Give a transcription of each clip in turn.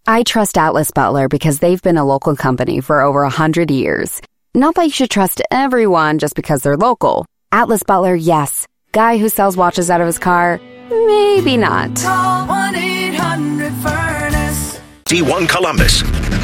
I trust Atlas Butler because they've been a local company for over 100 years. Not that you should trust everyone just because they're local. Atlas Butler, yes. Guy who sells watches out of his car, maybe not. Call 1-800-FURNACE. D1 Columbus.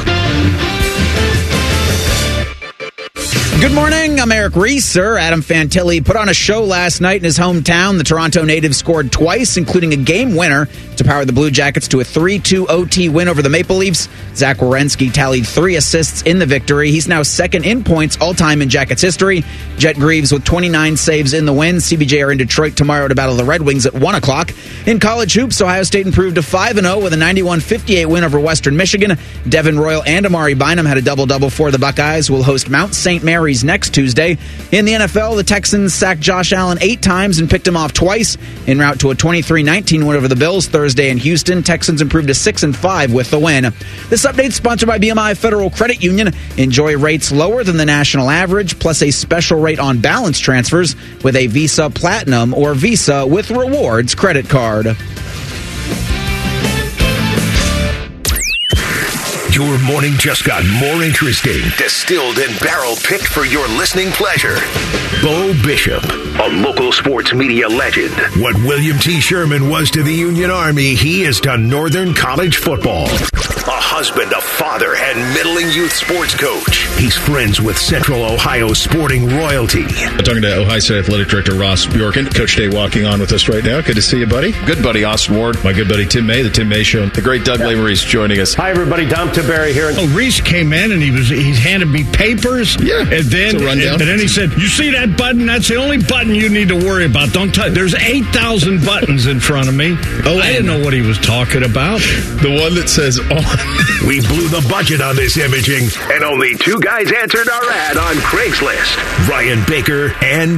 Good morning, I'm Eric Reeser. Adam Fantilli put on a show last night in his hometown. The Toronto native scored twice, including a game winner to power the Blue Jackets to a 3-2 OT win over the Maple Leafs. Zach Werenski tallied 3 assists in the victory. He's now second in points all-time in Jackets history. Jet Greaves with 29 saves in the win. CBJ are in Detroit tomorrow to battle the Red Wings at 1 o'clock. In college hoops, Ohio State improved to 5-0 with a 91-58 win over Western Michigan. Devin Royal and Amari Bynum had a double-double for the Buckeyes, who will host Mount St. Mary's next Tuesday. In the NFL, the Texans sacked Josh Allen 8 times and picked him off twice en route to a 23-19 win over the Bills Thursday in Houston. Texans improved to 6-5 with the win. This update is sponsored by BMI Federal Credit Union. Enjoy rates lower than the national average, plus a special rate on balance transfers with a Visa Platinum or Visa with Rewards credit card. Your morning just got more interesting. Distilled and barrel-picked for your listening pleasure. Bo Bishop, a local sports media legend. What William T. Sherman was to the Union Army, he is to Northern College football. A husband, a father, and middling youth sports coach. He's friends with Central Ohio sporting royalty. I'm talking to Ohio State Athletic Director Ross Bjorken. Coach Day walking on with us right now. Good to see you, buddy. Good buddy, Austin Ward. My good buddy, Tim May, the Tim May Show. The great Doug Lamery joining us. Hi, everybody. Dom Tiberi here. Oh, Reese came in and he handed me papers. Yeah, and then he said, "You see that button? That's the only button you need to worry about. Don't touch. There's 8,000 buttons in front of me." Oh, I didn't know what he was talking about. The one that says on. We blew the budget on this imaging, and only 2 guys answered our ad on Craigslist. Ryan Baker and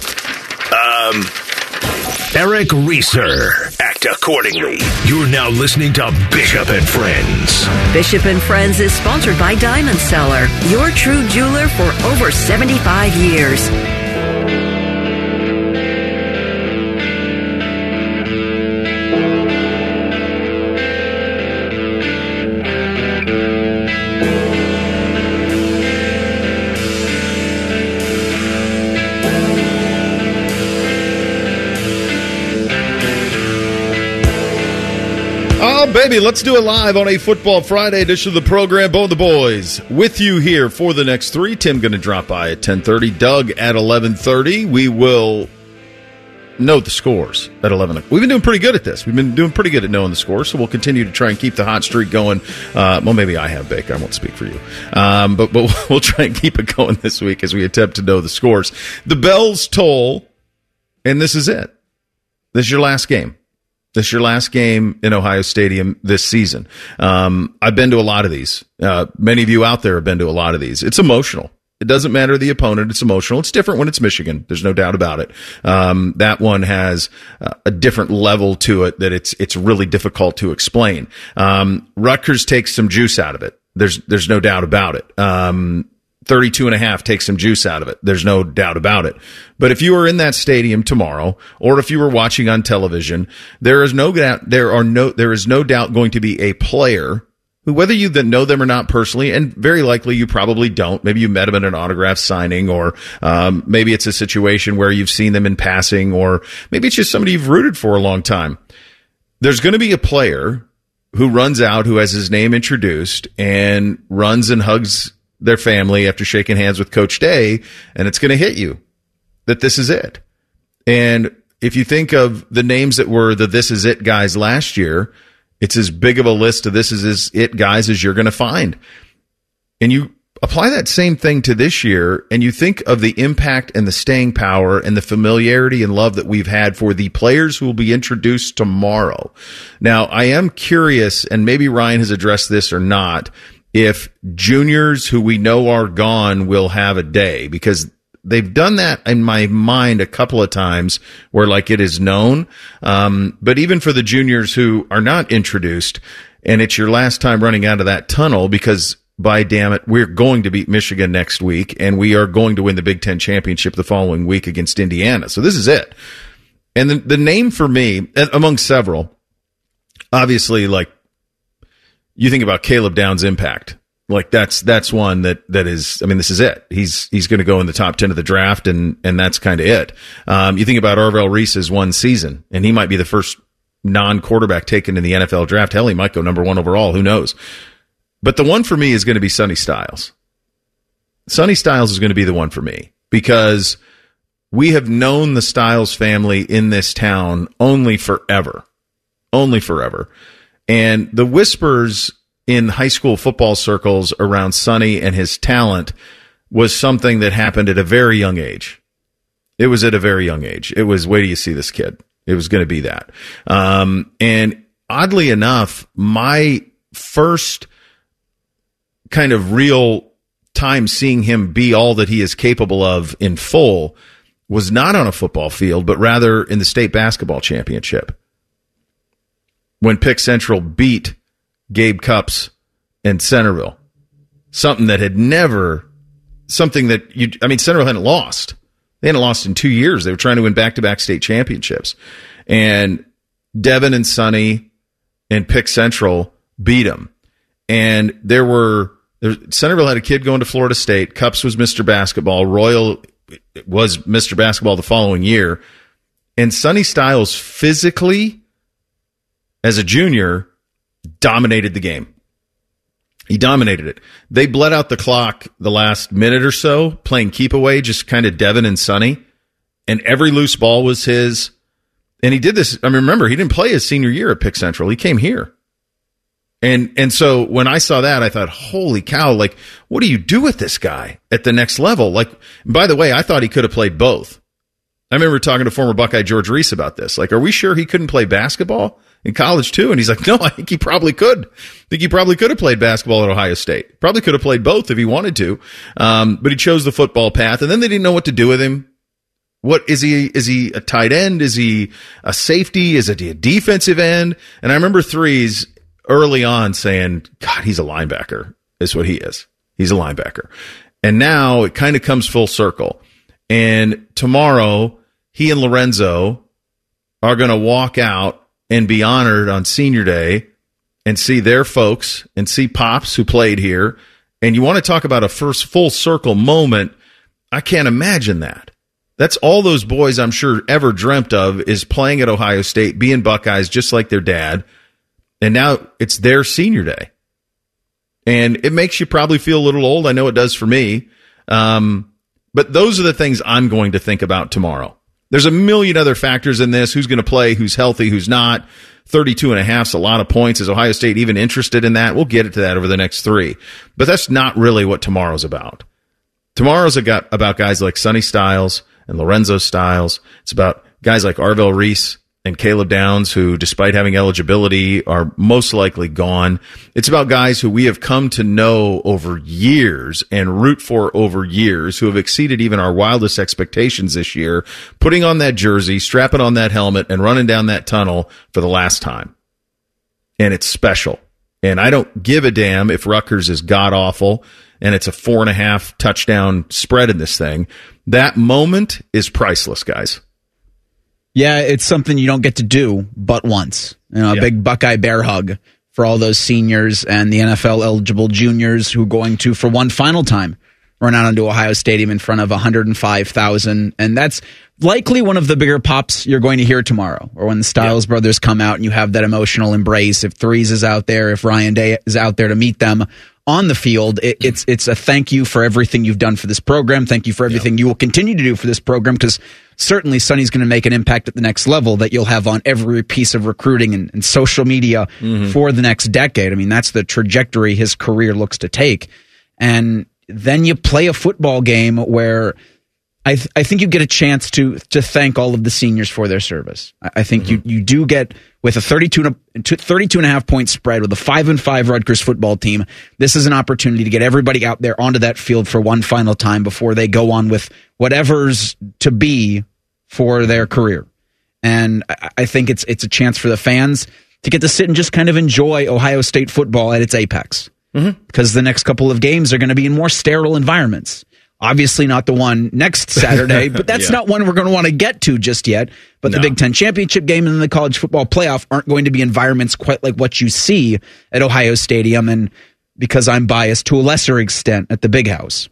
Eric Reeser. Act accordingly. You're now listening to Bishop and Friends. Bishop and Friends is sponsored by Diamond Seller, your true jeweler for over 75 years. Oh, baby, let's do it live on a Football Friday edition of the program. Bo and the boys with you here for the next 3. Tim going to drop by at 10:30. Doug at 11:30. We will know the scores at 11. We've been doing pretty good at this. We've been doing pretty good at knowing the scores, so we'll continue to try and keep the hot streak going. Well, maybe I have, Baker. I won't speak for you. But we'll try and keep it going this week as we attempt to know the scores. The bells toll, and this is it. This is your last game. This is your last game in Ohio Stadium this season. I've been to a lot of these. Many of you out there have been to a lot of these. It's emotional. It doesn't matter the opponent. It's emotional. It's different when it's Michigan. There's no doubt about it. That one has a different level to it that it's really difficult to explain. Rutgers takes some juice out of it. There's no doubt about it. 32.5 takes some juice out of it. There's no doubt about it. But if you were in that stadium tomorrow, or if you were watching on television, there is no doubt going to be a player who, whether you then know them or not personally, and very likely you probably don't. Maybe you met them at an autograph signing, or maybe it's a situation where you've seen them in passing, or maybe it's just somebody you've rooted for a long time. There's going to be a player who runs out, who has his name introduced, and runs and hugs their family after shaking hands with Coach Day, and it's going to hit you that this is it. And if you think of the names that were the This Is It guys last year, it's as big of a list of This Is It guys as you're going to find. And you apply that same thing to this year, and you think of the impact and the staying power and the familiarity and love that we've had for the players who will be introduced tomorrow. Now, I am curious, and maybe Ryan has addressed this or not, if juniors who we know are gone will have a day, because they've done that in my mind a couple of times where like it is known. But even for the juniors who are not introduced, and it's your last time running out of that tunnel, because by damn it, we're going to beat Michigan next week, and we are going to win the Big Ten championship the following week against Indiana. So this is it. And the name for me, among several, obviously, like, you think about Caleb Downs' impact. Like that's one that is, I mean, this is it. He's going to go in the top 10 of the draft, and that's kind of it. You think about Arvell Reese's one season, and he might be the first non-quarterback taken in the NFL draft. Hell, he might go number 1 overall. Who knows? But the one for me is going to be Sonny Styles. Sonny Styles is going to be the one for me because we have known the Styles family in this town only forever. Only forever. And the whispers in high school football circles around Sonny and his talent was something that happened at a very young age. It was at a very young age. It was, wait till you see this kid. It was going to be that. And oddly enough, my first kind of real time seeing him be all that he is capable of in full was not on a football field, but rather in the state basketball championship. When Pick Central beat Gabe Cupps and Centerville. Something that Centerville hadn't lost. They hadn't lost in 2 years. They were trying to win back-to-back state championships. And Devin and Sonny and Pick Central beat them. And Centerville had a kid going to Florida State. Cupps was Mr. Basketball. Royal was Mr. Basketball the following year. And Sonny Styles physically, as a junior, dominated the game. He dominated it. They bled out the clock the last minute or so, playing keep away, just kind of Devin and Sonny. And every loose ball was his. And he did this. I mean, remember, he didn't play his senior year at Pick Central. He came here. And so when I saw that, I thought, holy cow, like, what do you do with this guy at the next level? Like, by the way, I thought he could have played both. I remember talking to former Buckeye George Reese about this. Like, are we sure he couldn't play basketball in college too? And he's like, no, I think he probably could. I think he probably could have played basketball at Ohio State. Probably could have played both if he wanted to. But he chose the football path, and then they didn't know what to do with him. What is he? Is he a tight end? Is he a safety? Is it a defensive end? And I remember threes early on saying, God, he's a linebacker. Is what he is. He's a linebacker. And now it kind of comes full circle. And tomorrow, he and Lorenzo are going to walk out and be honored on Senior Day and see their folks and see Pops who played here. And you want to talk about a first full circle moment. I can't imagine that. That's all those boys, I'm sure, ever dreamt of is playing at Ohio State, being Buckeyes just like their dad. And now it's their Senior Day. And it makes you probably feel a little old. I know it does for me. But those are the things I'm going to think about tomorrow. There's a million other factors in this. Who's going to play? Who's healthy? Who's not? 32.5 is a lot of points. Is Ohio State even interested in that? We'll get to that over the next 3. But that's not really what tomorrow's about. Tomorrow's about guys like Sonny Styles and Lorenzo Styles. It's about guys like Arvell Reese and Caleb Downs, who, despite having eligibility, are most likely gone. It's about guys who we have come to know over years and root for over years, who have exceeded even our wildest expectations this year, putting on that jersey, strapping on that helmet, and running down that tunnel for the last time. And it's special. And I don't give a damn if Rutgers is god-awful and it's a 4.5 touchdown spread in this thing. That moment is priceless, guys. Yeah, it's something you don't get to do but once. A big Buckeye bear hug for all those seniors and the NFL-eligible juniors who are going to, for one final time, run out onto Ohio Stadium in front of 105,000. And that's likely one of the bigger pops you're going to hear tomorrow, or when the Styles brothers come out and you have that emotional embrace. If Threes is out there, if Ryan Day is out there to meet them on the field, it's a thank you for everything you've done for this program. Thank you for everything you will continue to do for this program, because certainly Sonny's going to make an impact at the next level that you'll have on every piece of recruiting and social media for the next decade. I mean, that's the trajectory his career looks to take. And then you play a football game where I think you get a chance to thank all of the seniors for their service. I think you do get, with a 32.5 point spread with a 5-5 Rutgers football team, this is an opportunity to get everybody out there onto that field for one final time before they go on with whatever's to be for their career. And I think it's a chance for the fans to get to sit and just kind of enjoy Ohio State football at its apex. Because the next couple of games are going to be in more sterile environments. Obviously not the one next Saturday, but that's not one we're going to want to get to just yet. But the Big Ten championship game and the college football playoff aren't going to be environments quite like what you see at Ohio Stadium, and because I'm biased to a lesser extent at the Big House.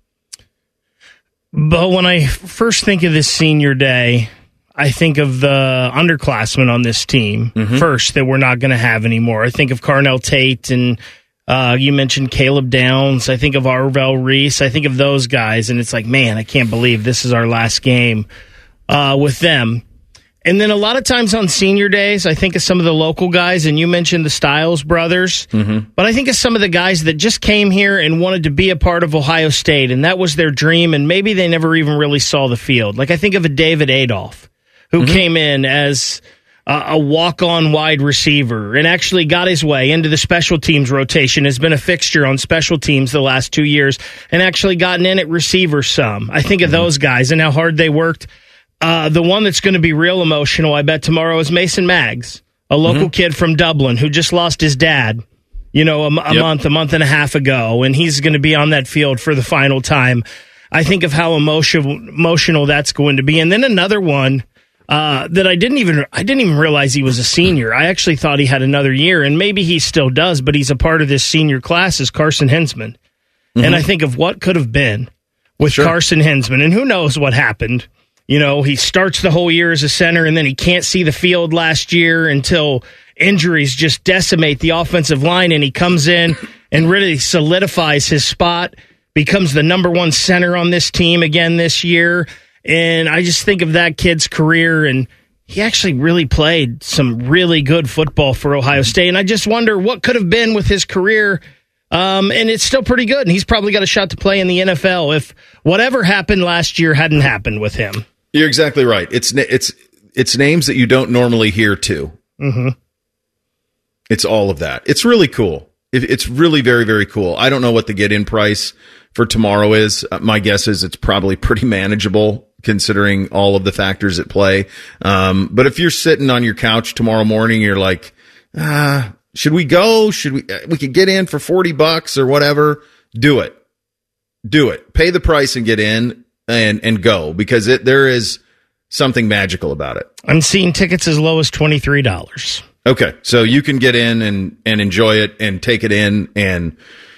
But when I first think of this senior day, I think of the underclassmen on this team first that we're not going to have anymore. I think of Carnell Tate and you mentioned Caleb Downs. I think of Arvell Reese. I think of those guys, and it's like, man, I can't believe this is our last game with them. And then a lot of times on senior days, I think of some of the local guys, and you mentioned the Stiles brothers, but I think of some of the guys that just came here and wanted to be a part of Ohio State, and that was their dream, and maybe they never even really saw the field. Like I think of a David Adolph, who came in as a walk-on wide receiver and actually got his way into the special teams rotation, has been a fixture on special teams the last 2 years, and actually gotten in at receiver some. I think of those guys and how hard they worked. The one that's going to be real emotional, I bet, tomorrow is Mason Maggs, a local kid from Dublin who just lost his dad, a month and a half ago, and he's going to be on that field for the final time. I think of how emotional that's going to be. And then another one that I didn't even realize he was a senior. I actually thought he had another year, and maybe he still does, but he's a part of this senior class, is Carson Hinsman. And I think of what could have been with Carson Hinsman, and who knows what happened. He starts the whole year as a center, and then he can't see the field last year until injuries just decimate the offensive line, and he comes in and really solidifies his spot, becomes the number one center on this team again this year. And I just think of that kid's career, and he actually really played some really good football for Ohio State. And I just wonder what could have been with his career. And it's still pretty good. And he's probably got a shot to play in the NFL if whatever happened last year hadn't happened with him. You're exactly right. It's names that you don't normally hear too. It's all of that. It's really cool. It's really very, very cool. I don't know what the get-in price for tomorrow is. My guess is it's probably pretty manageable considering all of the factors at play. But if you're sitting on your couch tomorrow morning, you're like, should we go? We could get in for $40 or whatever. Do it. Pay the price and get in and go, because there is something magical about it. I'm seeing tickets as low as $23. Okay. So you can get in and enjoy it and take it in, and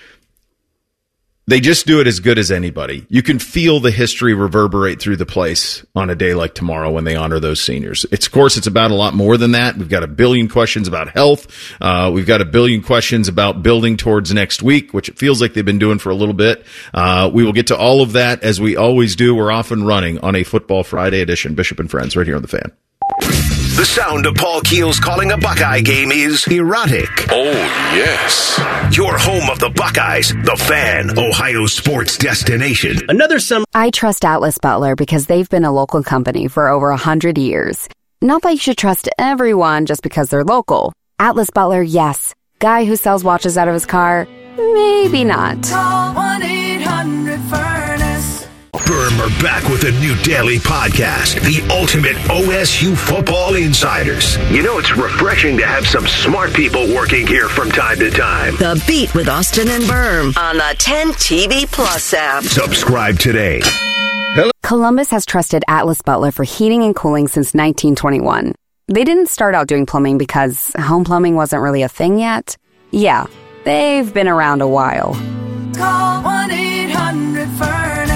they just do it as good as anybody. You can feel the history reverberate through the place on a day like tomorrow when they honor those seniors. Of course, it's about a lot more than that. We've got a billion questions about health. We've got a billion questions about building towards next week, which it feels like they've been doing for a little bit. We will get to all of that as we always do. We're off and running on a Football Friday edition. Bishop and Friends right here on The Fan. The sound of Paul Keels calling a Buckeye game is erotic. Oh, yes. Your home of the Buckeyes, The Fan, Ohio sports destination. I trust Atlas Butler because they've been a local company for over 100 years. Not that you should trust everyone just because they're local. Atlas Butler, yes. Guy who sells watches out of his car, maybe not. Call 1-800-FURNACE. Berm are back with a new daily podcast, The Ultimate OSU Football Insiders. It's refreshing to have some smart people working here from time to time. The Beat with Austin and Berm on the 10 TV Plus app. Subscribe today. Columbus has trusted Atlas Butler for heating and cooling since 1921. They didn't start out doing plumbing because home plumbing wasn't really a thing yet. Yeah, they've been around a while. Call 1-800-FURNACE.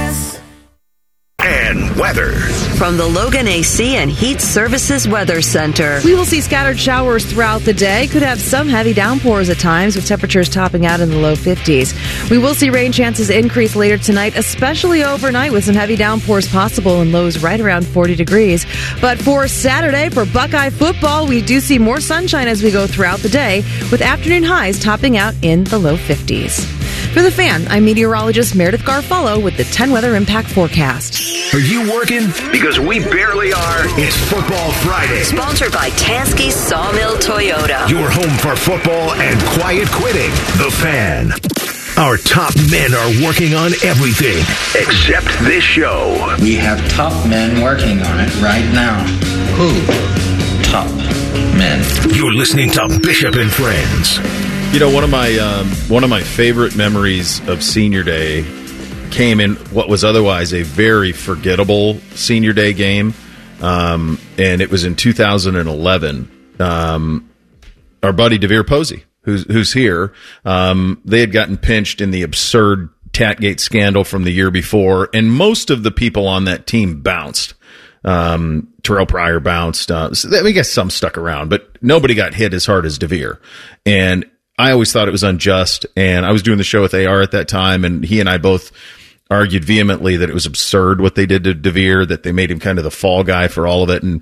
And weather. From the Logan AC and Heat Services Weather Center. We will see scattered showers throughout the day. Could have some heavy downpours at times, with temperatures topping out in the low 50s. We will see rain chances increase later tonight, especially overnight, with some heavy downpours possible and lows right around 40 degrees. But for Saturday, for Buckeye football, we do see more sunshine as we go throughout the day, with afternoon highs topping out in the low 50s. For The Fan, I'm meteorologist Meredith Garfolo with the 10 Weather Impact Forecast. Are you working? Because we barely are. It's Football Friday. Sponsored by Tansky Sawmill Toyota. Your home for football and quiet quitting. The Fan. Our top men are working on everything except this show. We have top men working on it right now. Who? Top men. You're listening to Bishop and Friends. One of my favorite memories of Senior Day came in what was otherwise a very forgettable senior day game. And it was in 2011. Our buddy DeVere Posey, who's here, they had gotten pinched in the absurd Tatgate scandal from the year before, and most of the people on that team bounced. Terrell Pryor bounced. I guess some stuck around, but nobody got hit as hard as DeVere. And I always thought it was unjust. And I was doing the show with AR at that time, and he and I both argued vehemently that it was absurd what they did to DeVere, that they made him kind of the fall guy for all of it. And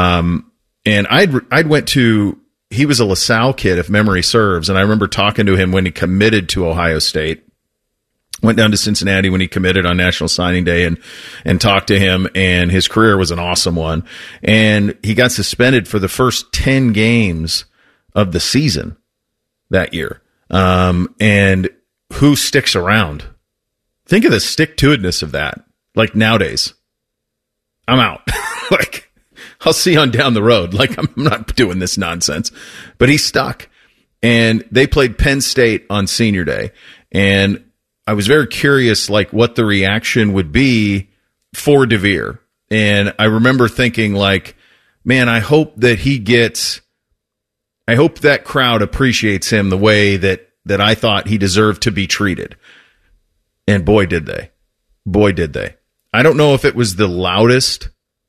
I'd went to, he was a LaSalle kid, if memory serves. And I remember talking to him when he committed to Ohio State. Went down to Cincinnati when he committed on National Signing Day and talked to him, and his career was an awesome one. And he got suspended for the first 10 games of the season that year. And who sticks around? Think of the stick-to-itness of that. Like nowadays, I'm out. Like, I'll see you on down the road. Like, I'm not doing this nonsense. But he stuck. And they played Penn State on Senior Day. And I was very curious, like, what the reaction would be for DeVere. And I remember thinking, like, man, I hope that crowd appreciates him the way that I thought he deserved to be treated. And boy, did they. Boy, did they. I don't know if it was the loudest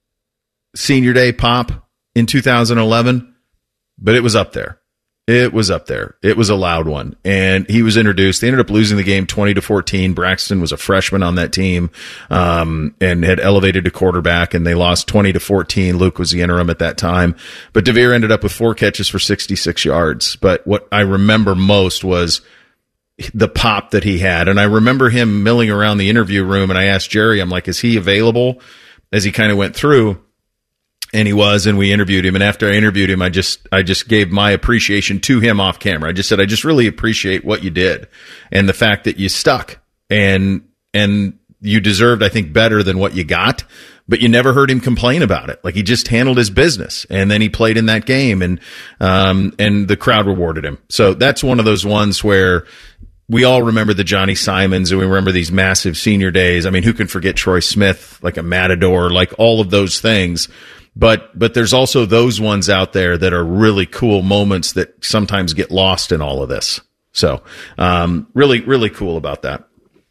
Senior Day pop in 2011, but it was up there. It was up there. It was a loud one. And he was introduced. They ended up losing the game 20-14. Braxton was a freshman on that team, and had elevated to quarterback, and they lost 20-14. Luke was the interim at that time. But DeVere ended up with 4 catches for 66 yards. But what I remember most was the pop that he had. And I remember him milling around the interview room, and I asked Jerry, I'm like, is he available? As he kind of went through. And he was, and we interviewed him. And after I interviewed him, I just gave my appreciation to him off camera. I just said, I just really appreciate what you did and the fact that you stuck and you deserved, I think, better than what you got, but you never heard him complain about it. Like, he just handled his business, and then he played in that game, and the crowd rewarded him. So that's one of those ones where we all remember the Johnny Simons, and we remember these massive senior days. I mean, who can forget Troy Smith, like a matador, like all of those things. But there's also those ones out there that are really cool moments that sometimes get lost in all of this. So, really, really cool about that.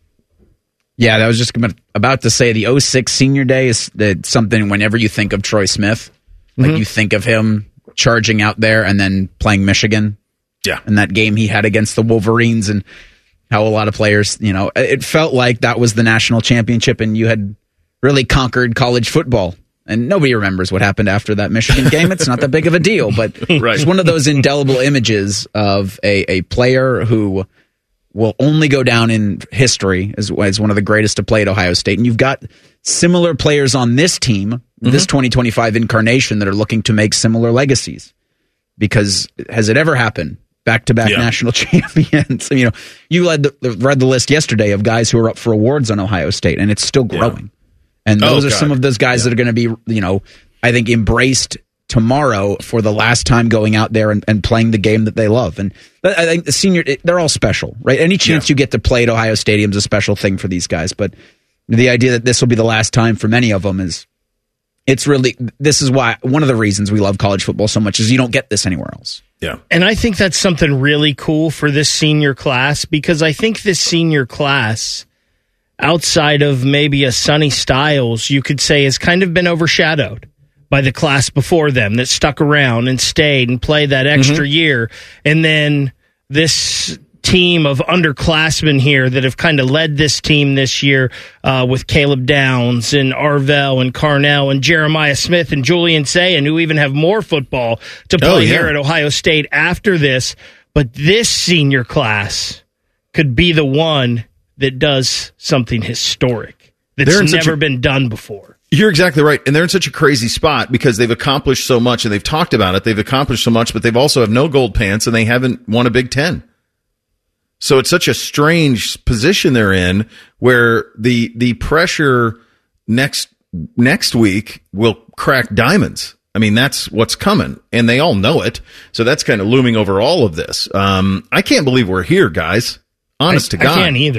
Yeah, that was just about to say the 06 Senior Day is something whenever you think of Troy Smith, like you think of him charging out there and then playing Michigan. Yeah. And that game he had against the Wolverines, and how a lot of players, it felt like that was the national championship and you had really conquered college football. And nobody remembers what happened after that Michigan game. It's not that big of a deal, but it's one of those indelible images of a player who will only go down in history as one of the greatest to play at Ohio State. And you've got similar players on this team, this 2025 incarnation, that are looking to make similar legacies. Because has it ever happened? Back-to-back national champions. You read the list yesterday of guys who are up for awards on Ohio State, and it's still growing. And those are some of those guys that are going to be, I think, embraced tomorrow for the last time going out there and playing the game that they love. And I think the senior, they're all special, right? Any chance you get to play at Ohio Stadium is a special thing for these guys. But the idea that this will be the last time for many of them this is why one of the reasons we love college football so much is you don't get this anywhere else. Yeah. And I think that's something really cool for this senior class, because I think this senior class, outside of maybe a Sonny Styles, you could say has kind of been overshadowed by the class before them that stuck around and stayed and played that extra year. And then this team of underclassmen here that have kind of led this team this year with Caleb Downs and Arvell and Carnell and Jeremiah Smith and Julian Sayin, who even have more football to play here at Ohio State after this. But this senior class could be the one that does something historic that's never been done before. You're exactly right. And they're in such a crazy spot because they've accomplished so much, and they've talked about it. They've accomplished so much, but they've also have no gold pants, and they haven't won a Big Ten. So it's such a strange position they're in, where the pressure next week will crack diamonds. I mean, that's what's coming, and they all know it. So that's kind of looming over all of this. I can't believe we're here, guys. Honest to God. I can't either.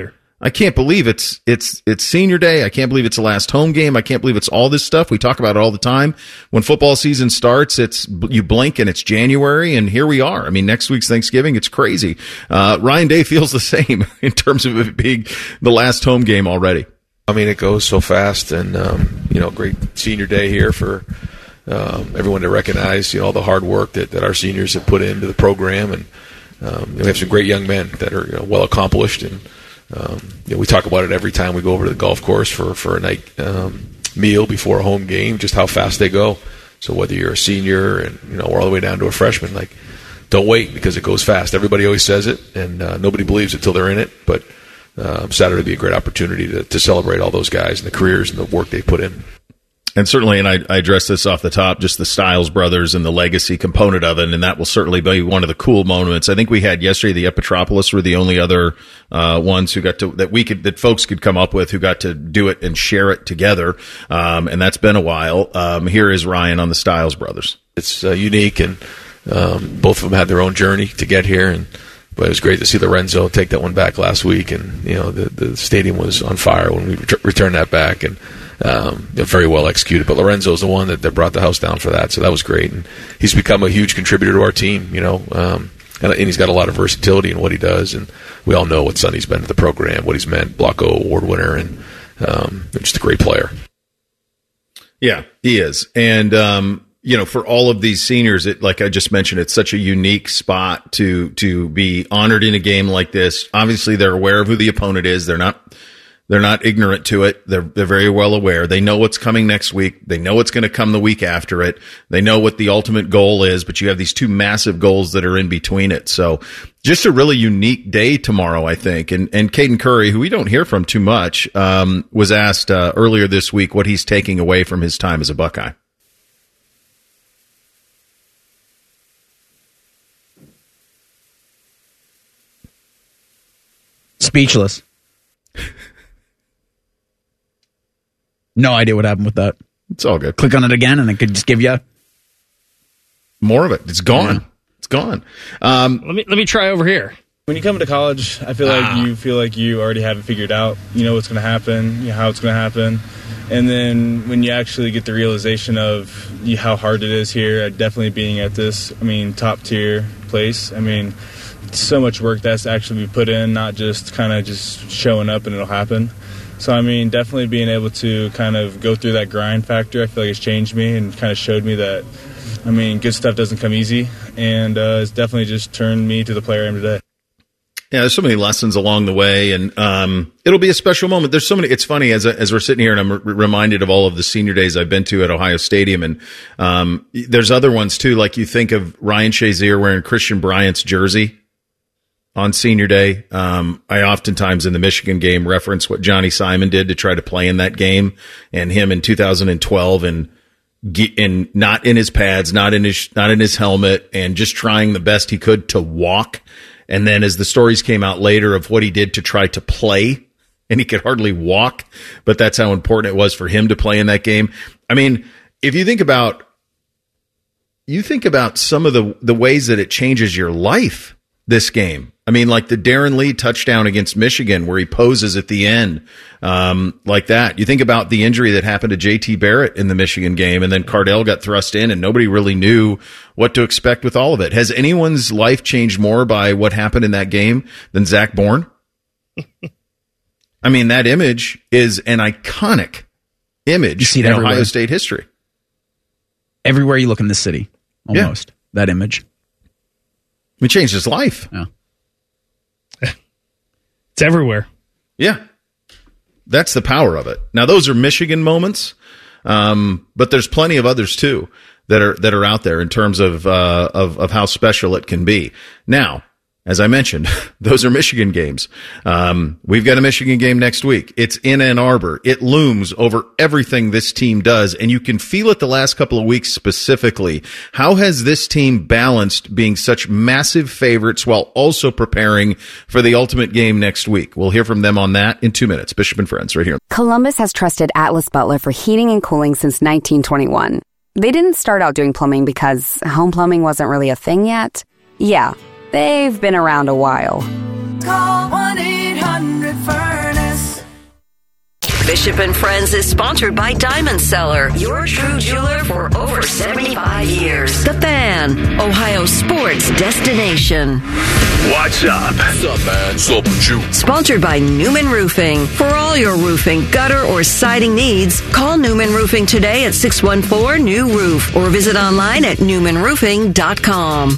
I can't believe it's senior day. I can't believe it's the last home game. I can't believe it's all this stuff. We talk about it all the time. When football season starts, you blink and it's January, and here we are. I mean, next week's Thanksgiving. It's crazy. Ryan Day feels the same in terms of it being the last home game already. I mean, it goes so fast, and great senior day here for everyone to recognize all the hard work that our seniors have put into the program, and we have some great young men that are well accomplished, and we talk about it every time we go over to the golf course for a night meal before a home game, just how fast they go. So whether you're a senior and we're all the way down to a freshman, don't wait, because it goes fast. Everybody always says it, and nobody believes it till they're in it. But Saturday would be a great opportunity to celebrate all those guys and the careers and the work they put in. And certainly, and I addressed this off the top, just the Styles brothers and the legacy component of it, and that will certainly be one of the cool moments. I think we had yesterday, the Epitropolis were the only other ones who got to that folks could come up with who got to do it and share it together, and that's been a while. Here is Ryan on the Styles brothers. It's unique, and both of them had their own journey to get here, but it was great to see Lorenzo take that one back last week, and the stadium was on fire when we returned that back, and very well executed. But Lorenzo's the one that brought the house down for that, so that was great. And he's become a huge contributor to our team, and he's got a lot of versatility in what he does. And we all know what Sonny's been to the program, what he's meant, Blocko Award winner, and just a great player. Yeah, he is. And, for all of these seniors, like I just mentioned, it's such a unique spot to be honored in a game like this. Obviously, they're aware of who the opponent is. They're not ignorant to it. They're very well aware. They know what's coming next week. They know what's going to come the week after it. They know what the ultimate goal is, but you have these two massive goals that are in between it. So just a really unique day tomorrow, I think. And Caden Curry, who we don't hear from too much, was asked earlier this week what he's taking away from his time as a Buckeye. Speechless. No idea what happened with that. It's all good. Click on it again, and it could just give you more of it. It's gone. Yeah. It's gone. Let me try over here. When you come to college, I feel like you already have it figured out. You know what's going to happen, how it's going to happen. And then when you actually get the realization of how hard it is here, definitely being at this, top tier place. So much work that's actually put in, not just kind of just showing up and it'll happen. So, definitely being able to kind of go through that grind factor, I feel like it's changed me and kind of showed me that, good stuff doesn't come easy. And it's definitely just turned me to the player I am today. Yeah, there's so many lessons along the way, and it'll be a special moment. There's so many. It's funny as we're sitting here, and I'm reminded of all of the senior days I've been to at Ohio Stadium, and there's other ones too. Like you think of Ryan Shazier wearing Christian Bryant's jersey on senior day. I oftentimes in the Michigan game reference what Johnny Simon did to try to play in that game, and him in 2012 and not in his pads, not in his helmet, and just trying the best he could to walk. And then as the stories came out later of what he did to try to play, and he could hardly walk, but that's how important it was for him to play in that game. If you think about some of the ways that it changes your life, this game. Like the Darren Lee touchdown against Michigan where he poses at the end, like that. You think about the injury that happened to JT Barrett in the Michigan game, and then Cardell got thrust in and nobody really knew what to expect with all of it. Has anyone's life changed more by what happened in that game than Zach Bourne? That image is an iconic image in Ohio State history. Everywhere you look in the city, almost, that image. It changed his life. Yeah. It's everywhere. Yeah. That's the power of it. Now, those are Michigan moments, but there's plenty of others, too, that are out there in terms of how special it can be. Now, as I mentioned, those are Michigan games. We've got a Michigan game next week. It's in Ann Arbor. It looms over everything this team does, and you can feel it the last couple of weeks specifically. How has this team balanced being such massive favorites while also preparing for the ultimate game next week? We'll hear from them on that in 2 minutes. Bishop and Friends right here. Columbus has trusted Atlas Butler for heating and cooling since 1921. They didn't start out doing plumbing because home plumbing wasn't really a thing yet. Yeah. They've been around a while. Call 1-800-FURNACE. Bishop and Friends is sponsored by Diamond Seller, your true jeweler for over 75 years. The Fan, Ohio sports destination. What's up? What's up, man? What's up with you? Sponsored by Newman Roofing. For all your roofing, gutter, or siding needs, call Newman Roofing today at 614-NEW-ROOF or visit online at newmanroofing.com.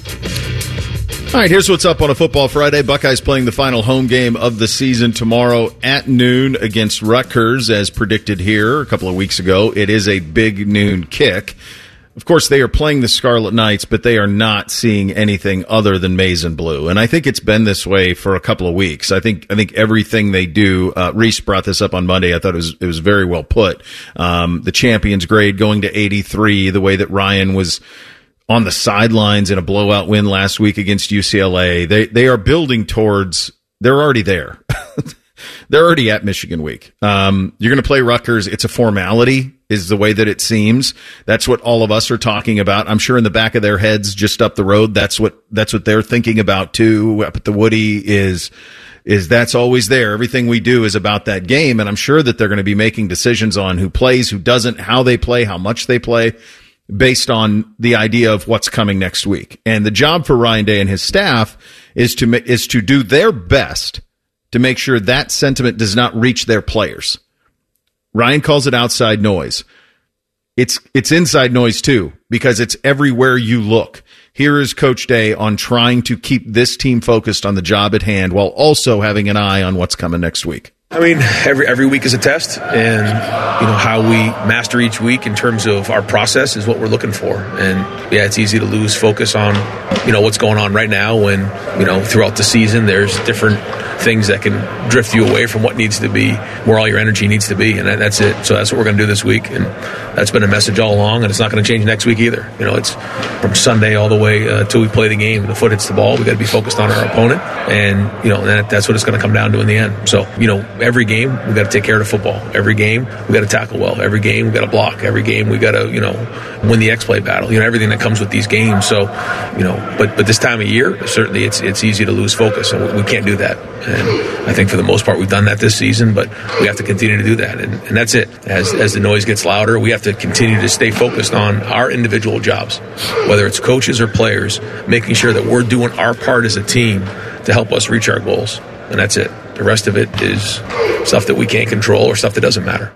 All right, here's what's up on a Football Friday. Buckeyes playing the final home game of the season tomorrow at noon against Rutgers, as predicted here a couple of weeks ago. It is a big noon kick. Of course, they are playing the Scarlet Knights, but they are not seeing anything other than maize and blue. And I think it's been this way for a couple of weeks. I think everything they do, Reese brought this up on Monday. I thought it was very well put. The champions grade going to 83, the way that Ryan was on the sidelines in a blowout win last week against UCLA. They are building towards, they're already there. They're already at Michigan week. You're going to play Rutgers. It's a formality, is the way that it seems. That's what all of us are talking about. I'm sure in the back of their heads, just up the road, that's what they're thinking about too. Up at the Woody is that's always there. Everything we do is about that game. And I'm sure that they're going to be making decisions on who plays, who doesn't, how they play, how much they play, based on the idea of what's coming next week. And the job for Ryan Day and his staff is to do their best to make sure that sentiment does not reach their players. Ryan calls it outside noise. It's inside noise too, because it's everywhere you look. Here is Coach Day on trying to keep this team focused on the job at hand while also having an eye on what's coming next week. I mean, every week is a test, and how we master each week in terms of our process is what we're looking for. And yeah, it's easy to lose focus on what's going on right now when throughout the season there's different things that can drift you away from what needs to be, where all your energy needs to be, and that's it. So that's what we're going to do this week, and that's been a message all along, and it's not going to change next week either. It's from Sunday all the way till we play the game and the foot hits the ball. We got to be focused on our opponent, and that's what it's going to come down to in the end. So every game we got to take care of the football. Every game we got to tackle well. Every game we got to block. Every game we got to win the X-play battle. Everything that comes with these games. So but this time of year, certainly it's easy to lose focus, and we can't do that. And I think for the most part we've done that this season, but we have to continue to do that. And that's it. As the noise gets louder, we have to continue to stay focused on our individual jobs, whether it's coaches or players, making sure that we're doing our part as a team to help us reach our goals. And that's it. The rest of it is stuff that we can't control or stuff that doesn't matter.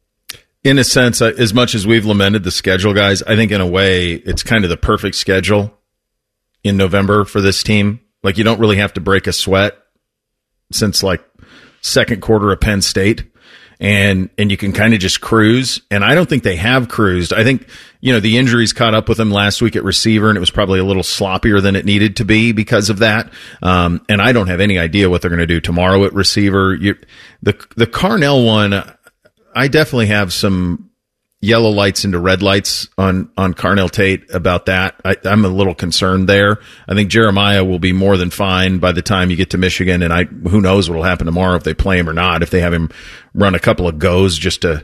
In a sense, as much as we've lamented the schedule, guys, I think in a way it's kind of the perfect schedule in November for this team. Like, you don't really have to break a sweat since like second quarter of Penn State, and you can kind of just cruise. And I don't think they have cruised. I think, the injuries caught up with them last week at receiver, and it was probably a little sloppier than it needed to be because of that. And I don't have any idea what they're going to do tomorrow at receiver. The Carnell one, I definitely have some yellow lights into red lights on Carnell Tate about that. I'm a little concerned there. I think Jeremiah will be more than fine by the time you get to Michigan, and who knows what will happen tomorrow if they play him or not, if they have him run a couple of goes just to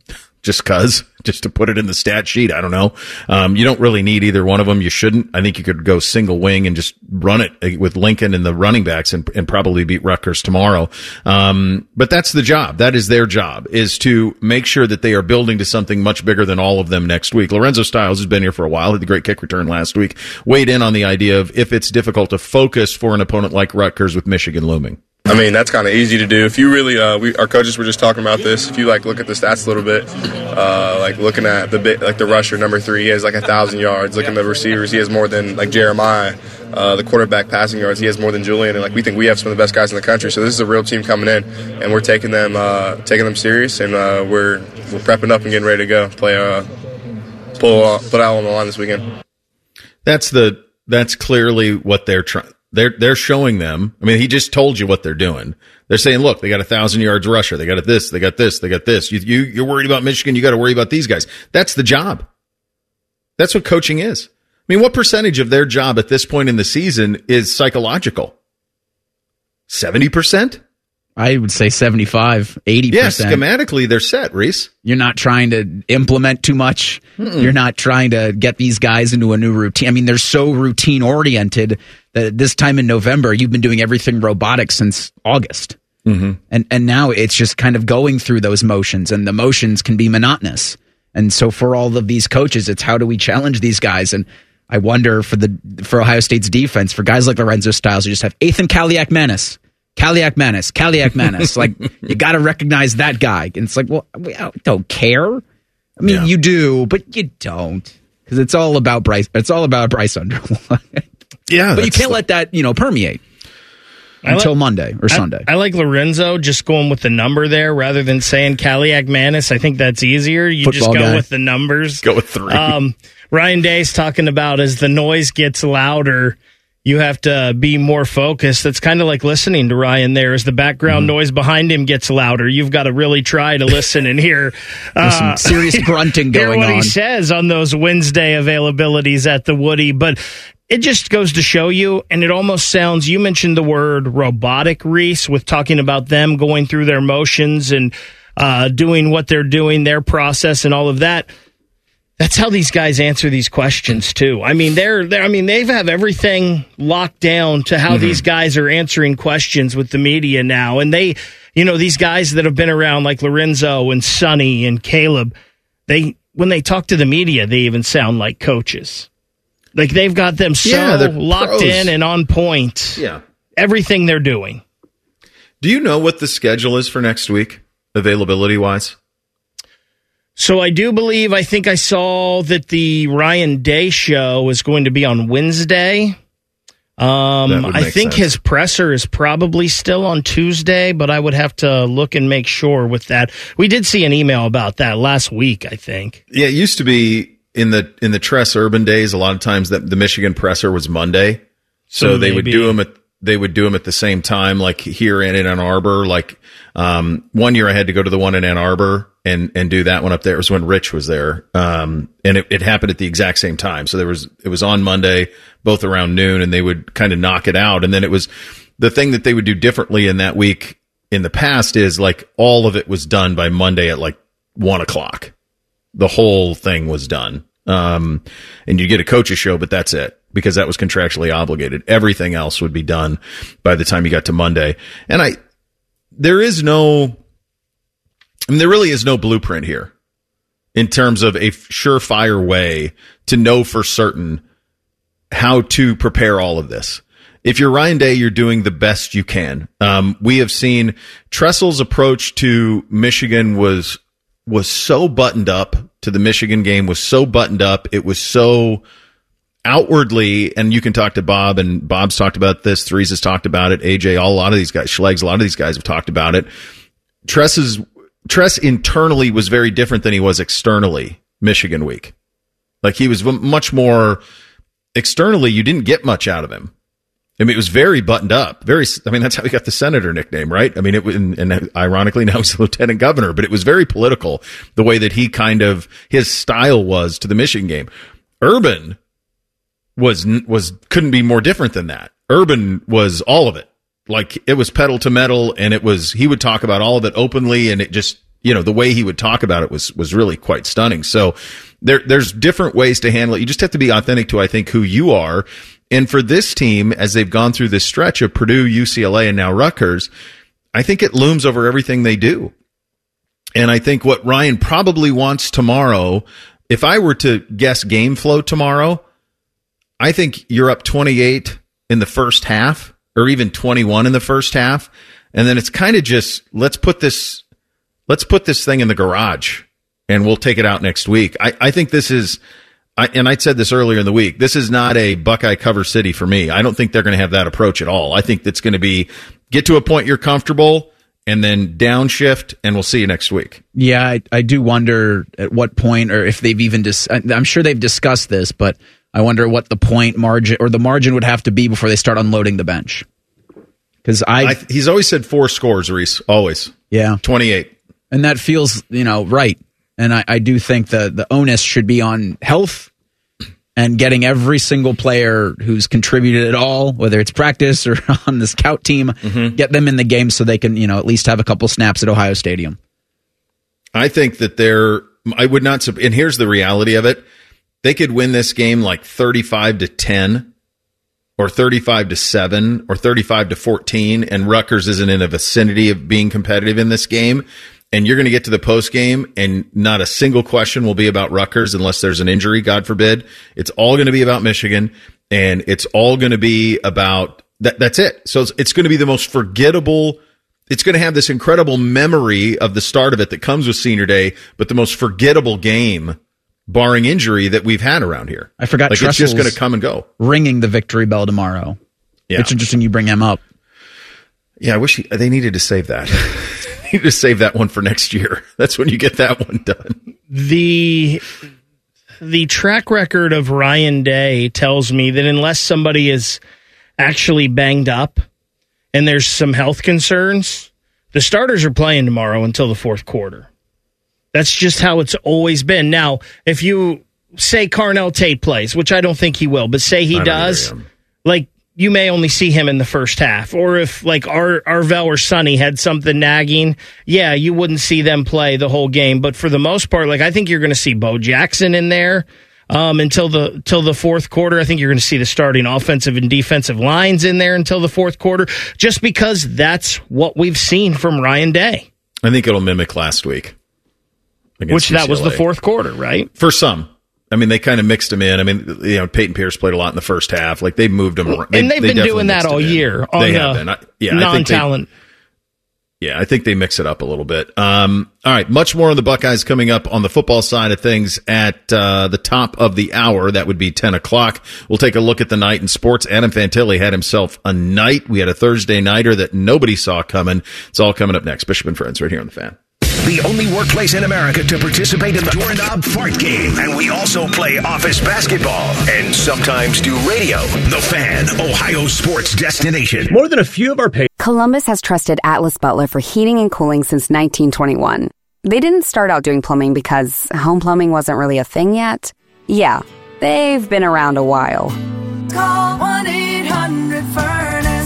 put it in the stat sheet. I don't know. You don't really need either one of them. You shouldn't. I think you could go single wing and just run it with Lincoln and the running backs and probably beat Rutgers tomorrow. But that's the job. That is their job, is to make sure that they are building to something much bigger than all of them next week. Lorenzo Styles has been here for a while, had the great kick return last week, weighed in on the idea of if it's difficult to focus for an opponent like Rutgers with Michigan looming. I mean, that's kind of easy to do. If you really, our coaches were just talking about this. If you look at the stats a little bit, looking at the rusher number 3, he has 1,000 yards. Looking at the receivers, he has more than Jeremiah. The quarterback passing yards, he has more than Julian. And we think we have some of the best guys in the country. So this is a real team coming in, and we're taking them serious, and we're prepping up and getting ready to go put out on the line this weekend. That's clearly what they're trying. They're showing them. I mean, he just told you what they're doing. They're saying, look, they got 1,000 yards rusher. They got this. They got this. They got this. You're worried about Michigan. You got to worry about these guys. That's the job. That's what coaching is. I mean, what percentage of their job at this point in the season is psychological? 70%? I would say 75, 80%. Yeah, schematically, they're set, Reese. You're not trying to implement too much. Mm-mm. You're not trying to get these guys into a new routine. I mean, they're so routine-oriented that this time in November, you've been doing everything robotic since August. And now it's just kind of going through those motions, and the motions can be monotonous. And so for all of these coaches, it's how do we challenge these guys? And I wonder for Ohio State's defense, for guys like Lorenzo Styles, who just have Ethan Kaliak-Manis. Like, you got to recognize that guy. And it's like, well, we don't care. I mean, you do, but you don't, because it's all about Bryce. It's all about Bryce Underwood. Yeah, but you can't let that permeate until Monday or Sunday. I like Lorenzo just going with the number there rather than saying Kaliak-Manis. I think that's easier. You Football just go guy. with the numbers. Go with 3. Ryan Day's talking about as the noise gets louder, you have to be more focused. That's kind of like listening to Ryan there. As the background noise behind him gets louder, you've got to really try to listen and hear some serious grunting going hear what on. he says on those Wednesday availabilities at the Woody. But it just goes to show you, and it almost sounds, you mentioned the word robotic, Reese, with talking about them going through their motions and doing what they're doing, their process and all of that. That's how these guys answer these questions too. I mean, they have everything locked down to how these guys are answering questions with the media now. And they, these guys that have been around like Lorenzo and Sonny and Caleb, when they talk to the media, they even sound like coaches. Like they've got them so locked pros. in and on point. Yeah. Everything they're doing. Do you know what the schedule is for next week, availability wise? So I think I saw that the Ryan Day show is going to be on Wednesday. I think his presser is probably still on Tuesday, but I would have to look and make sure with that. We did see an email about that last week, I think. Yeah, it used to be in the Tress Urban days, a lot of times that the Michigan presser was Monday. So they would do them at the same time, like here in Ann Arbor. Like 1 year I had to go to the one in Ann Arbor and do that one up there. It was when Rich was there. And it happened at the exact same time. So it was on Monday, both around noon, and they would kind of knock it out. And then it was the thing that they would do differently in that week in the past is like all of it was done by Monday at like 1:00. The whole thing was done. And you get a coach's show, but that's it, because that was contractually obligated. Everything else would be done by the time you got to Monday. And there really is no blueprint here in terms of a surefire way to know for certain how to prepare all of this. If you're Ryan Day, you're doing the best you can. We have seen Tressel's approach to Michigan was so buttoned up, to the Michigan game was so buttoned up. It was so outwardly, and you can talk to Bob, and Bob's talked about this. Threes has talked about it. AJ, a lot of these guys, Schlegel, a lot of these guys have talked about it. Tress internally was very different than he was externally Michigan week. Like he was much more externally. You didn't get much out of him. I mean, it was very buttoned up. That's how he got the senator nickname, right? I mean, and ironically now he's a lieutenant governor, but it was very political the way that he his style was to the Michigan game. Urban couldn't be more different than that. Urban was all of it. Like it was pedal to metal, and he would talk about all of it openly, and it just, the way he would talk about it was really quite stunning. So there's different ways to handle it. You just have to be authentic to, I think, who you are. And for this team, as they've gone through this stretch of Purdue, UCLA, and now Rutgers, I think it looms over everything they do. And I think what Ryan probably wants tomorrow, if I were to guess game flow tomorrow, I think you're up 28 in the first half, or even 21 in the first half. And then it's kind of just, let's put this thing in the garage and we'll take it out next week. I think this is, and I said this earlier in the week, this is not a Buckeye cover city for me. I don't think they're going to have that approach at all. I think that's going to be get to a point you're comfortable and then downshift, and we'll see you next week. Yeah, I do wonder at what point, or if they've even I'm sure they've discussed this, but I wonder what the point margin or the margin would have to be before they start unloading the bench. Because he's always said 4 scores, Reese. Always. Yeah. 28. And that feels, right. And I do think the onus should be on health and getting every single player who's contributed at all, whether it's practice or on the scout team, get them in the game so they can, at least have a couple snaps at Ohio Stadium. I think that I would not, and here's the reality of it. They could win this game like 35-10, or 35-7 or 35-14, and Rutgers isn't in a vicinity of being competitive in this game, and you're going to get to the post game and not a single question will be about Rutgers unless there's an injury, God forbid. It's all going to be about Michigan, and it's all going to be about that's it. So it's going to be the most forgettable. It's going to have this incredible memory of the start of it that comes with Senior Day, but the most forgettable game, barring injury, that we've had around here. I forgot it's just Tressel's going to come and go. Ringing the victory bell tomorrow. Yeah. It's interesting you bring him up. Yeah, I wish they needed to save that. They need to save that one for next year. That's when you get that one done. The track record of Ryan Day tells me that unless somebody is actually banged up and there's some health concerns, the starters are playing tomorrow until the fourth quarter. That's just how it's always been. Now, if you say Carnell Tate plays, which I don't think he will, but say he does, like, you may only see him in the first half. Or if, like, Arvell or Sonny had something nagging, yeah, you wouldn't see them play the whole game. But for the most part, like, I think you're going to see Bo Jackson in there until the fourth quarter. I think you're going to see the starting offensive and defensive lines in there until the fourth quarter, just because that's what we've seen from Ryan Day. I think it'll mimic last week. Which that was the fourth quarter, right? For some. I mean, they kind of mixed him in. I mean, you know, Peyton Pierce played a lot in the first half. Like, they moved him around. And they've been doing that all year on non-talent. I think they mix it up a little bit. All right, much more on the Buckeyes coming up on the football side of things at the top of the hour. That would be 10 o'clock. We'll take a look at the night in sports. Adam Fantilli had himself a night. We had a Thursday nighter that nobody saw coming. It's all coming up next. Bishop and Friends right here on The Fan. The only workplace in America to participate in the Doorknob Fart Game. And we also play office basketball and sometimes do radio. The Fan, Ohio sports destination. More than a few of our pages. Columbus has trusted Atlas Butler for heating and cooling since 1921. They didn't start out doing plumbing because home plumbing wasn't really a thing yet. Yeah, they've been around a while. Call 1-800-FURNACE.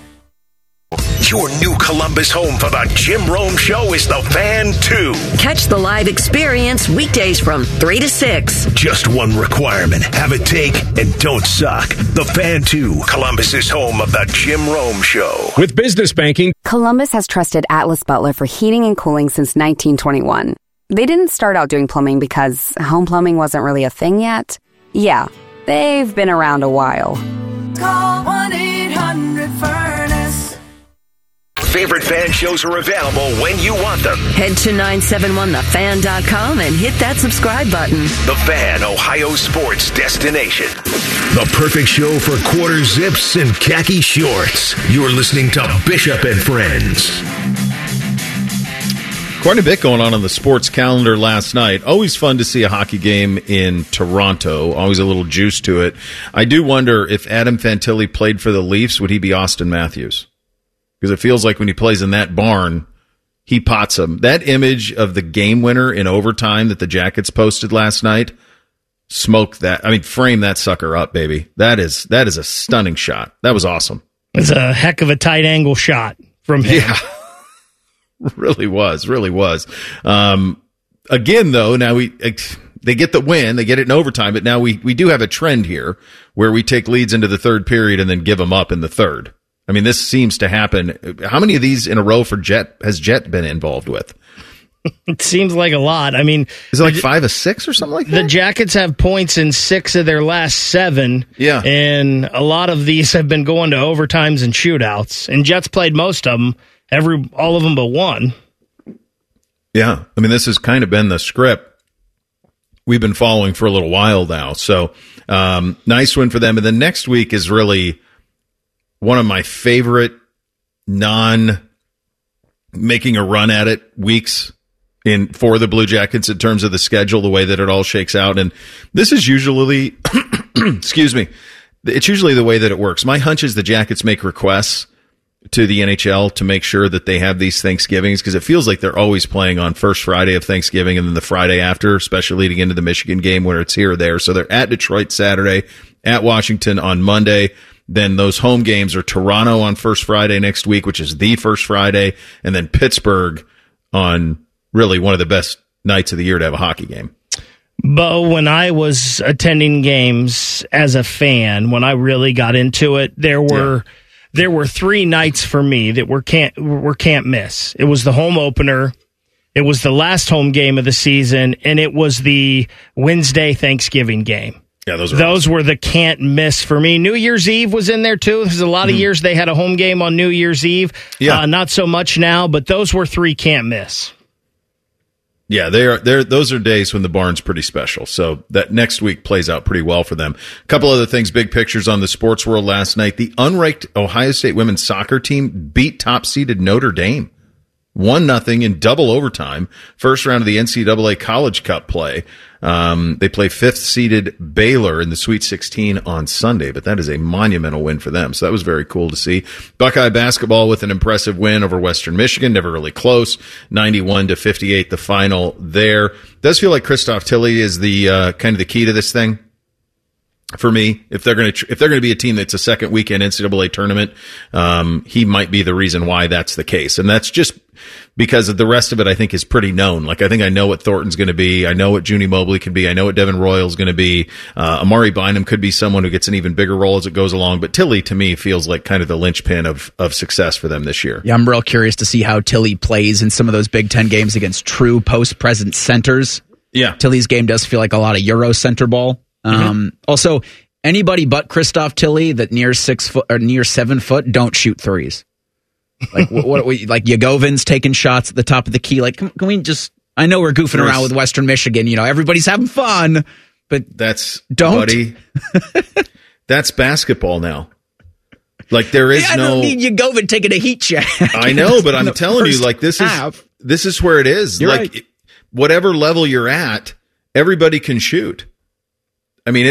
Your new Columbus home for the Jim Rome Show is The Fan 2. Catch the live experience weekdays from 3 to 6. Just one requirement. Have a take and don't suck. The Fan 2, Columbus's home of the Jim Rome Show. With business banking, Columbus has trusted Atlas Butler for heating and cooling since 1921. They didn't start out doing plumbing because home plumbing wasn't really a thing yet. Yeah, they've been around a while. Call 1-800-FURNACE. Favorite Fan shows are available when you want them. Head to 971thefan.com and hit that subscribe button. The Fan, Ohio sports destination. The perfect show for quarter zips and khaki shorts. You're listening to Bishop and Friends. Quite a bit going on the sports calendar last night. Always fun to see a hockey game in Toronto. Always a little juice to it. I do wonder if Adam Fantilli played for the Leafs, would he be Austin Matthews? Because it feels like when he plays in that barn, he pots them. That image of the game winner in overtime that the Jackets posted last night, smoke that. I mean, frame that sucker up, baby. That is a stunning shot. That was awesome. It's a heck of a tight angle shot from him. Yeah. Really was. Again, though, now they get the win. They get it in overtime, but now we do have a trend here where we take leads into the third period and then give them up in the third. I mean, this seems to happen. How many of these in a row for Jet has Jet been involved with? It seems like a lot. I mean, is it like 5 of 6 or something like that? The Jackets have points in 6 of their last 7. Yeah. And a lot of these have been going to overtimes and shootouts. And Jets played most of them, all of them but one. Yeah. I mean, this has kind of been the script we've been following for a little while now. So, nice win for them. And then next week is really one of my favorite non-making a run at it weeks for the Blue Jackets in terms of the schedule, the way that it all shakes out. And this is usually, excuse me, it's usually the way that it works. My hunch is the Jackets make requests to the NHL to make sure that they have these Thanksgivings, because it feels like they're always playing on first Friday of Thanksgiving and then the Friday after, especially leading into the Michigan game where it's here or there. So they're at Detroit Saturday, at Washington on Monday. Then those home games are Toronto on first Friday next week, which is the first Friday, and then Pittsburgh on really one of the best nights of the year to have a hockey game. Bo, when I was attending games as a fan, when I really got into it, there were 3 nights for me that were can't miss. It was the home opener, it was the last home game of the season, and it was the Wednesday Thanksgiving game. Yeah, those awesome. Were the can't miss for me. New Year's Eve was in there too. There's a lot of years they had a home game on New Year's Eve. Yeah. Not so much now, but those were 3 can't miss. Yeah, those are days when the barn's pretty special. So that next week plays out pretty well for them. A couple other things, big pictures on the sports world last night. The unranked Ohio State women's soccer team beat top-seeded Notre Dame 1-0 in double overtime. First round of the NCAA College Cup play. They play 5th-seeded Baylor in the Sweet 16 on Sunday, but that is a monumental win for them. So that was very cool to see. Buckeye basketball with an impressive win over Western Michigan, never really close, 91-58 the final there. Does feel like Christoph Tilley is the kind of the key to this thing. For me, if they're going to be a team that's a second weekend NCAA tournament, he might be the reason why that's the case. And that's just because of the rest of it, I think, is pretty known. Like, I think I know what Thornton's going to be. I know what Junie Mobley can be. I know what Devin Royal's going to be. Amari Bynum could be someone who gets an even bigger role as it goes along. But Tilley, to me, feels like kind of the linchpin of success for them this year. Yeah, I'm real curious to see how Tilley plays in some of those Big Ten games against true post-present centers. Yeah. Tilley's game does feel like a lot of Euro center ball. Also, anybody but Christoph Tilley that near 6 foot or near 7 foot don't shoot threes. Like like Yagovin's taking shots at the top of the key. Like, can we just? I know we're goofing around with Western Michigan. You know, everybody's having fun, but that's don't. Buddy, that's basketball now. Like, there is I don't need Yagovin taking a heat check. I know, but I'm telling you, like, this is where it is. You're like, right. Whatever level you're at, everybody can shoot. I mean,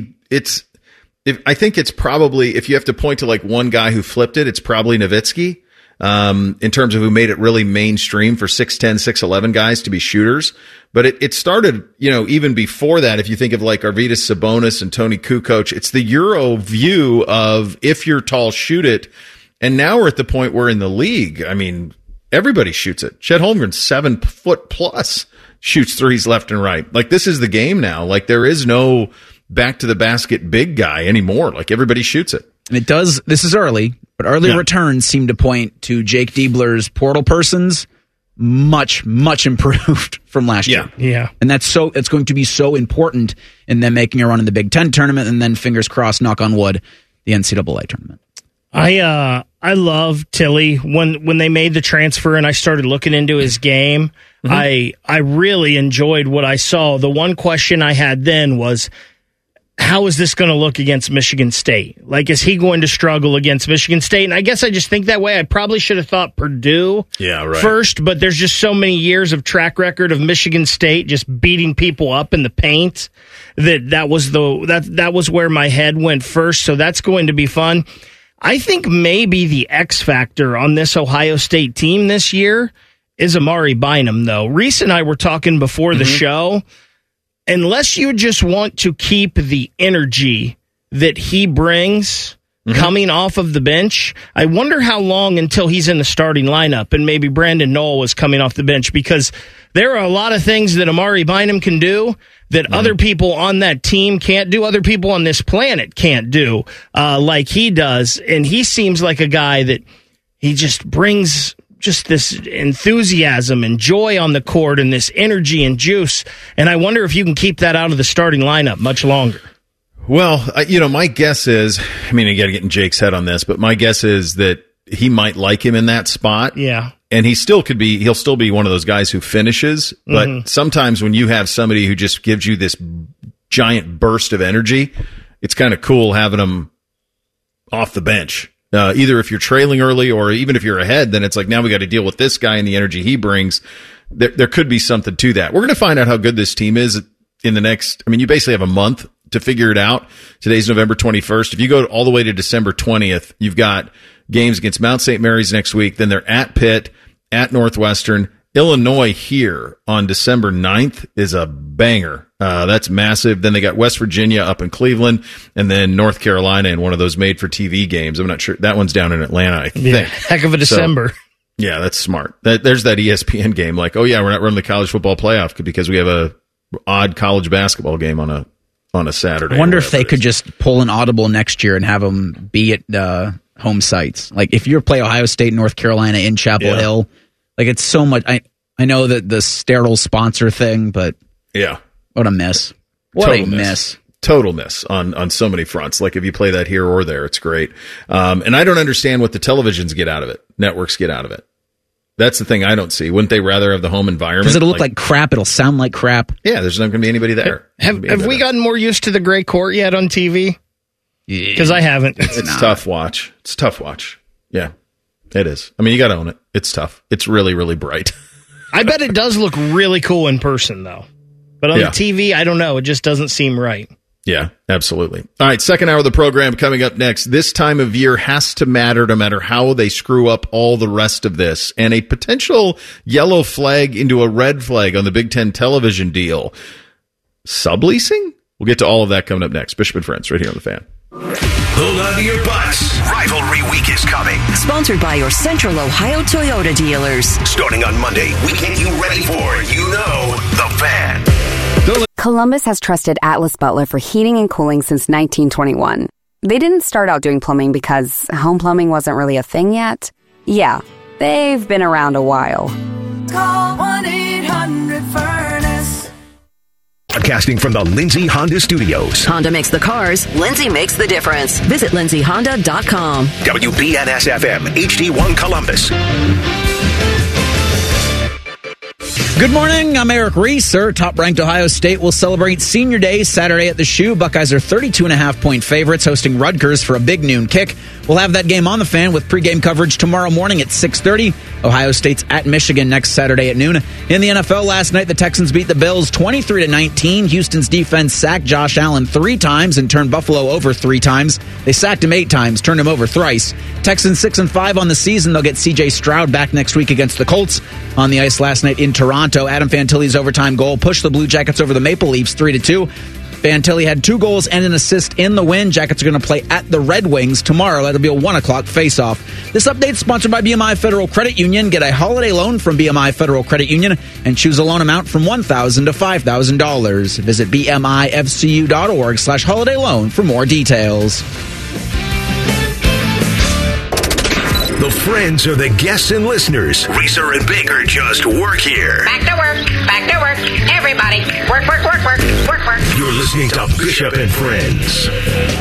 I think it's probably, if you have to point to like one guy who flipped it, it's probably Nowitzki, in terms of who made it really mainstream for 6'10", 6'11" guys to be shooters. But it started, even before that. If you think of like Arvydas Sabonis and Tony Kukoc, it's the Euro view of if you're tall, shoot it. And now we're at the point where in the league, I mean, everybody shoots it. Chet Holmgren, 7 foot plus, shoots threes left and right. Like, this is the game now. Like, there is no back to the basket big guy anymore. Like, everybody shoots it. And this is early, but early returns seem to point to Jake Diebler's portal persons much, much improved from last year. Yeah. And it's going to be so important in them making a run in the Big Ten tournament, and then fingers crossed, knock on wood, the NCAA tournament. I love Tilley. When they made the transfer and I started looking into his game, I really enjoyed what I saw. The one question I had then was, how is this going to look against Michigan State? Like, is he going to struggle against Michigan State? And I guess I just think that way. I probably should have thought Purdue first, but there's just so many years of track record of Michigan State just beating people up in the paint that was where my head went first. So that's going to be fun. I think maybe the X factor on this Ohio State team this year is Amari Bynum, though. Reese and I were talking before the show. Unless you just want to keep the energy that he brings coming off of the bench, I wonder how long until he's in the starting lineup and maybe Brandon Knoll was coming off the bench, because there are a lot of things that Amari Bynum can do that other people on that team can't do, other people on this planet can't do like he does. And he seems like a guy that he just brings just this enthusiasm and joy on the court and this energy and juice. And I wonder if you can keep that out of the starting lineup much longer. Well, my guess is, I mean, you got to get in Jake's head on this, but my guess is that he might like him in that spot. Yeah. And he'll still be one of those guys who finishes. But sometimes when you have somebody who just gives you this giant burst of energy, it's kind of cool having him off the bench. Either if you're trailing early or even if you're ahead, then it's like, now we got to deal with this guy and the energy he brings. There could be something to that. We're going to find out how good this team is in the next, I mean, you basically have a month to figure it out. Today's November 21st. If you go all the way to December 20th, you've got games against Mount St. Mary's next week. Then they're at Pitt, at Northwestern. Illinois here on December 9th is a banger. That's massive. Then they got West Virginia up in Cleveland, and then North Carolina in one of those made-for-TV games. I'm not sure. That one's down in Atlanta, I think. Yeah, heck of a December. So, yeah, that's smart. There's that ESPN game. Like, oh, yeah, we're not running the college football playoff because we have a odd college basketball game on a Saturday. I wonder if they could just pull an audible next year and have them be at home sites. Like if you play Ohio State, North Carolina in Chapel Hill, like it's so much. I know that the sterile sponsor thing, but what a miss. What a miss. Total miss on so many fronts. Like if you play that here or there, it's great. And I don't understand what the televisions get out of it. Networks get out of it. That's the thing I don't see. Wouldn't they rather have the home environment? Because it'll look like crap. It'll sound like crap. Yeah, there's not going to be anybody there. Have we gotten more used to the gray court yet on TV? Because I haven't. It's tough watch. It's tough watch. Yeah, it is. I mean, you got to own it. It's tough. It's really, really bright. I bet it does look really cool in person, though. But on the TV, I don't know. It just doesn't seem right. Yeah, absolutely. All right, second hour of the program coming up next. This time of year has to matter no matter how they screw up all the rest of this. And a potential yellow flag into a red flag on the Big Ten television deal. Subleasing? We'll get to all of that coming up next. Bishop and Friends right here on The Fan. Hold on to your butts. Rivalry Week is coming. Sponsored by your Central Ohio Toyota dealers. Starting on Monday, we get you ready for, The Fan. Columbus has trusted Atlas Butler for heating and cooling since 1921. They didn't start out doing plumbing because home plumbing wasn't really a thing yet. Yeah, they've been around a while. Call 1-800-FURNACE. Broadcasting from the Lindsay Honda Studios. Honda makes the cars. Lindsay makes the difference. Visit lindsayhonda.com. WBNS-FM, HD1 Columbus. Good morning. I'm Eric Reeser. Top-ranked Ohio State will celebrate Senior Day Saturday at the Shoe. Buckeyes are 32.5-point favorites, hosting Rutgers for a big noon kick. We'll have that game on The Fan with pregame coverage tomorrow morning at 6:30. Ohio State's at Michigan next Saturday at noon. In the NFL last night, the Texans beat the Bills 23-19. Houston's defense sacked Josh Allen 3 times and turned Buffalo over 3 times. They sacked him 8 times, turned him over thrice. Texans 6-5 on the season. They'll get C.J. Stroud back next week against the Colts. On the ice last night in Toronto, Adam Fantilli's overtime goal pushed the Blue Jackets over the Maple Leafs 3-2. Fantilli had 2 goals and an assist in the win. Jackets are going to play at the Red Wings tomorrow. That'll be a 1 o'clock face-off. This update is sponsored by BMI Federal Credit Union. Get a holiday loan from BMI Federal Credit Union and choose a loan amount from $1,000 to $5,000. Visit bmifcu.org/holiday loan for more details. The friends are the guests and listeners. Reeser and Baker just work here. Back to work. Back to work. Everybody. Work, work, work, work, work, work. You're listening to Bishop and Friends.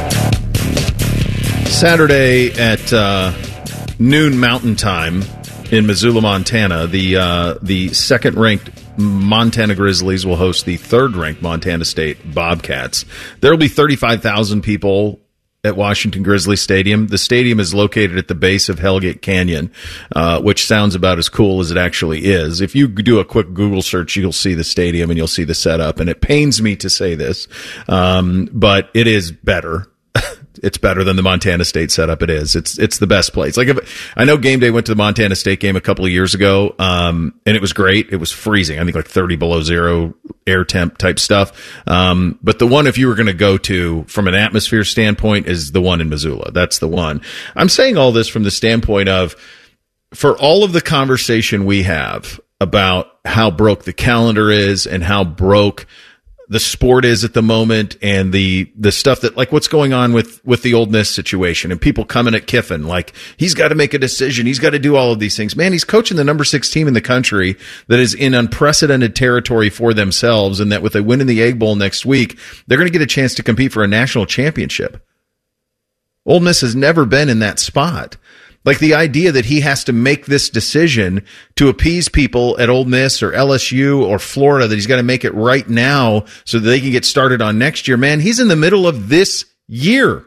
Saturday at noon Mountain Time in Missoula, Montana, the second-ranked Montana Grizzlies will host the third-ranked Montana State Bobcats. There will be 35,000 people at Washington Grizzly Stadium. The stadium is located at the base of Hellgate Canyon, which sounds about as cool as it actually is. If you do a quick Google search, you'll see the stadium and you'll see the setup. And it pains me to say this, but it is better. It's better than the Montana State setup. It is. It's the best place. Like I know Game Day went to the Montana State game a couple of years ago, and it was great. It was freezing. I think like 30 below zero air temp type stuff. But the one, if you were going to go to from an atmosphere standpoint, is the one in Missoula. That's the one. I'm saying all this from the standpoint of, for all of the conversation we have about how broke the calendar is and how broke the sport is at the moment, and the stuff that, like, what's going on with the Ole Miss situation and people coming at Kiffin, like, he's got to make a decision. He's got to do all of these things. Man, he's coaching the number 6 team in the country that is in unprecedented territory for themselves. And that with a win in the Egg Bowl next week, they're going to get a chance to compete for a national championship. Ole Miss has never been in that spot. Like, the idea that he has to make this decision to appease people at Ole Miss or LSU or Florida, that he's got to make it right now so that they can get started on next year. Man, he's in the middle of this year.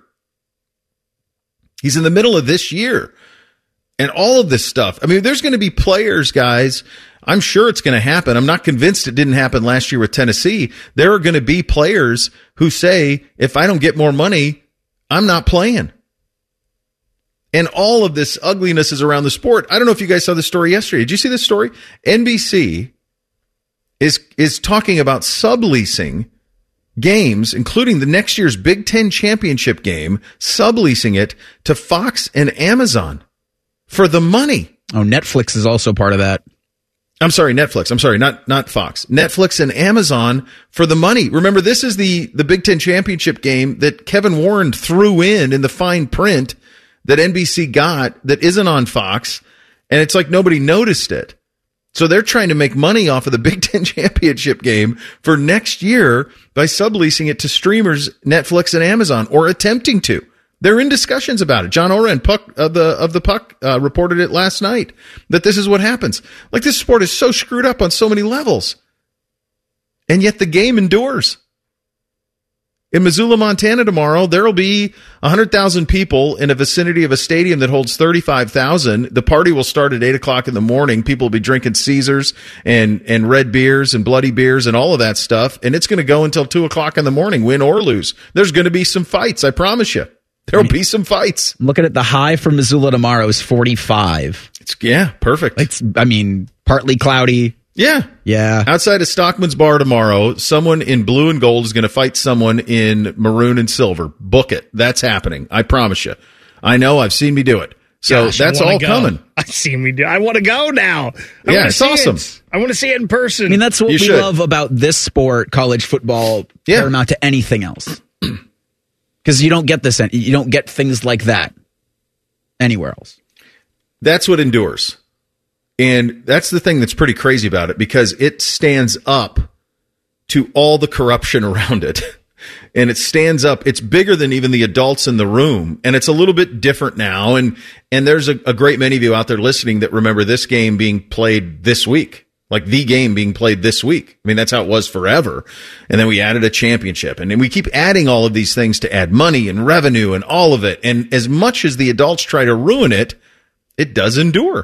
He's in the middle of this year. And all of this stuff. I mean, there's going to be players, guys. I'm sure it's going to happen. I'm not convinced it didn't happen last year with Tennessee. There are going to be players who say, if I don't get more money, I'm not playing. And all of this ugliness is around the sport. I don't know if you guys saw the story yesterday. Did you see this story? NBC is talking about subleasing games, including the next year's Big Ten championship game, subleasing it to Fox and Amazon for the money. Oh, Netflix is also part of that. I'm sorry, Netflix. I'm sorry, not Fox. Netflix and Amazon for the money. Remember, this is the Big Ten championship game that Kevin Warren threw in the fine print that NBC got that isn't on Fox, and it's like nobody noticed it. So they're trying to make money off of the Big Ten championship game for next year by subleasing it to streamers, Netflix and Amazon, or attempting to. They're in discussions about it. John Oren of the Puck reported it last night that this is what happens. Like, this sport is so screwed up on so many levels, and yet the game endures. In Missoula, Montana tomorrow, there will be 100,000 people in a vicinity of a stadium that holds 35,000. The party will start at 8 o'clock in the morning. People will be drinking Caesars and red beers and bloody beers and all of that stuff. And it's going to go until 2 o'clock in the morning, win or lose. There's going to be some fights, I promise you. There will be some fights. Looking at the high for Missoula tomorrow is 45. Yeah, perfect. It's, partly cloudy. Yeah. Outside of Stockman's Bar tomorrow, someone in blue and gold is going to fight someone in maroon and silver. Book it. That's happening. I promise you. I know. I've seen me do it. So that's all coming. I've seen me do it. I want to go now. It's awesome. I want to see it in person. I mean, that's what we love about this sport, college football, paramount to anything else. Because you don't get this. You don't get things like that anywhere else. That's what endures. And that's the thing that's pretty crazy about it, because it stands up to all the corruption around it. And it stands up. It's bigger than even the adults in the room. And it's a little bit different now. And there's a great many of you out there listening that remember this game being played this week, like the game being played this week. I mean, that's how it was forever. And then we added a championship. And then we keep adding all of these things to add money and revenue and all of it. And as much as the adults try to ruin it, it does endure.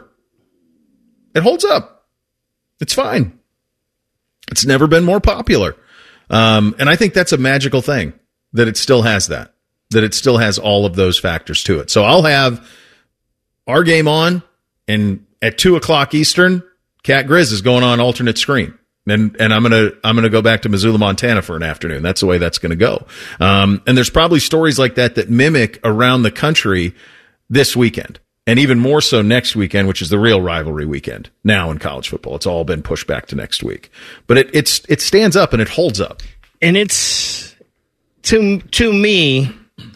It holds up. It's fine. It's never been more popular. And I think that's a magical thing, that it still has that it still has all of those factors to it. So I'll have our game on, and at 2 o'clock Eastern, Cat Grizz is going on alternate screen. And I'm gonna go back to Missoula, Montana for an afternoon. That's the way that's gonna go. And there's probably stories like that mimic around the country this weekend. And even more so next weekend, which is the real rivalry weekend now in college football. It's all been pushed back to next week. But it stands up and it holds up. And it's, to me,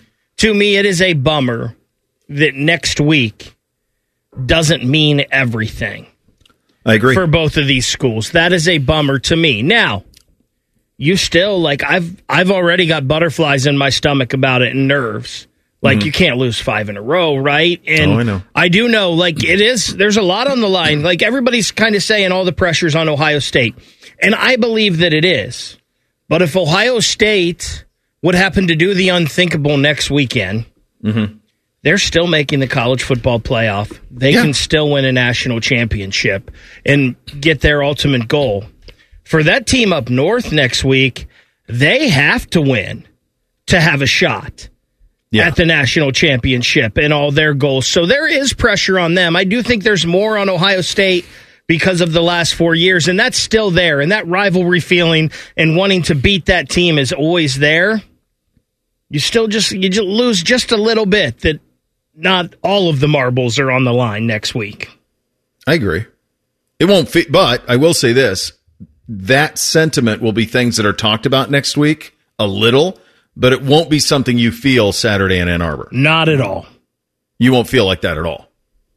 it is a bummer that next week doesn't mean everything. I agree. For both of these schools. That is a bummer to me. Now, you still, I've already got butterflies in my stomach about it and nerves. You can't lose 5 in a row, right? And I know. I do know, there's a lot on the line. Everybody's kind of saying all the pressure's on Ohio State. And I believe that it is. But if Ohio State would happen to do the unthinkable next weekend, they're still making the college football playoff. They can still win a national championship and get their ultimate goal. For that team up north next week, they have to win to have a shot. At the national championship and all their goals. So there is pressure on them. I do think there's more on Ohio State because of the last 4 years, and that's still there. And that rivalry feeling and wanting to beat that team is always there. You just lose just a little bit, that not all of the marbles are on the line next week. I agree. It won't fit, but I will say this. That sentiment will be things that are talked about next week a little, but it won't be something you feel Saturday in Ann Arbor. Not at all. You won't feel like that at all.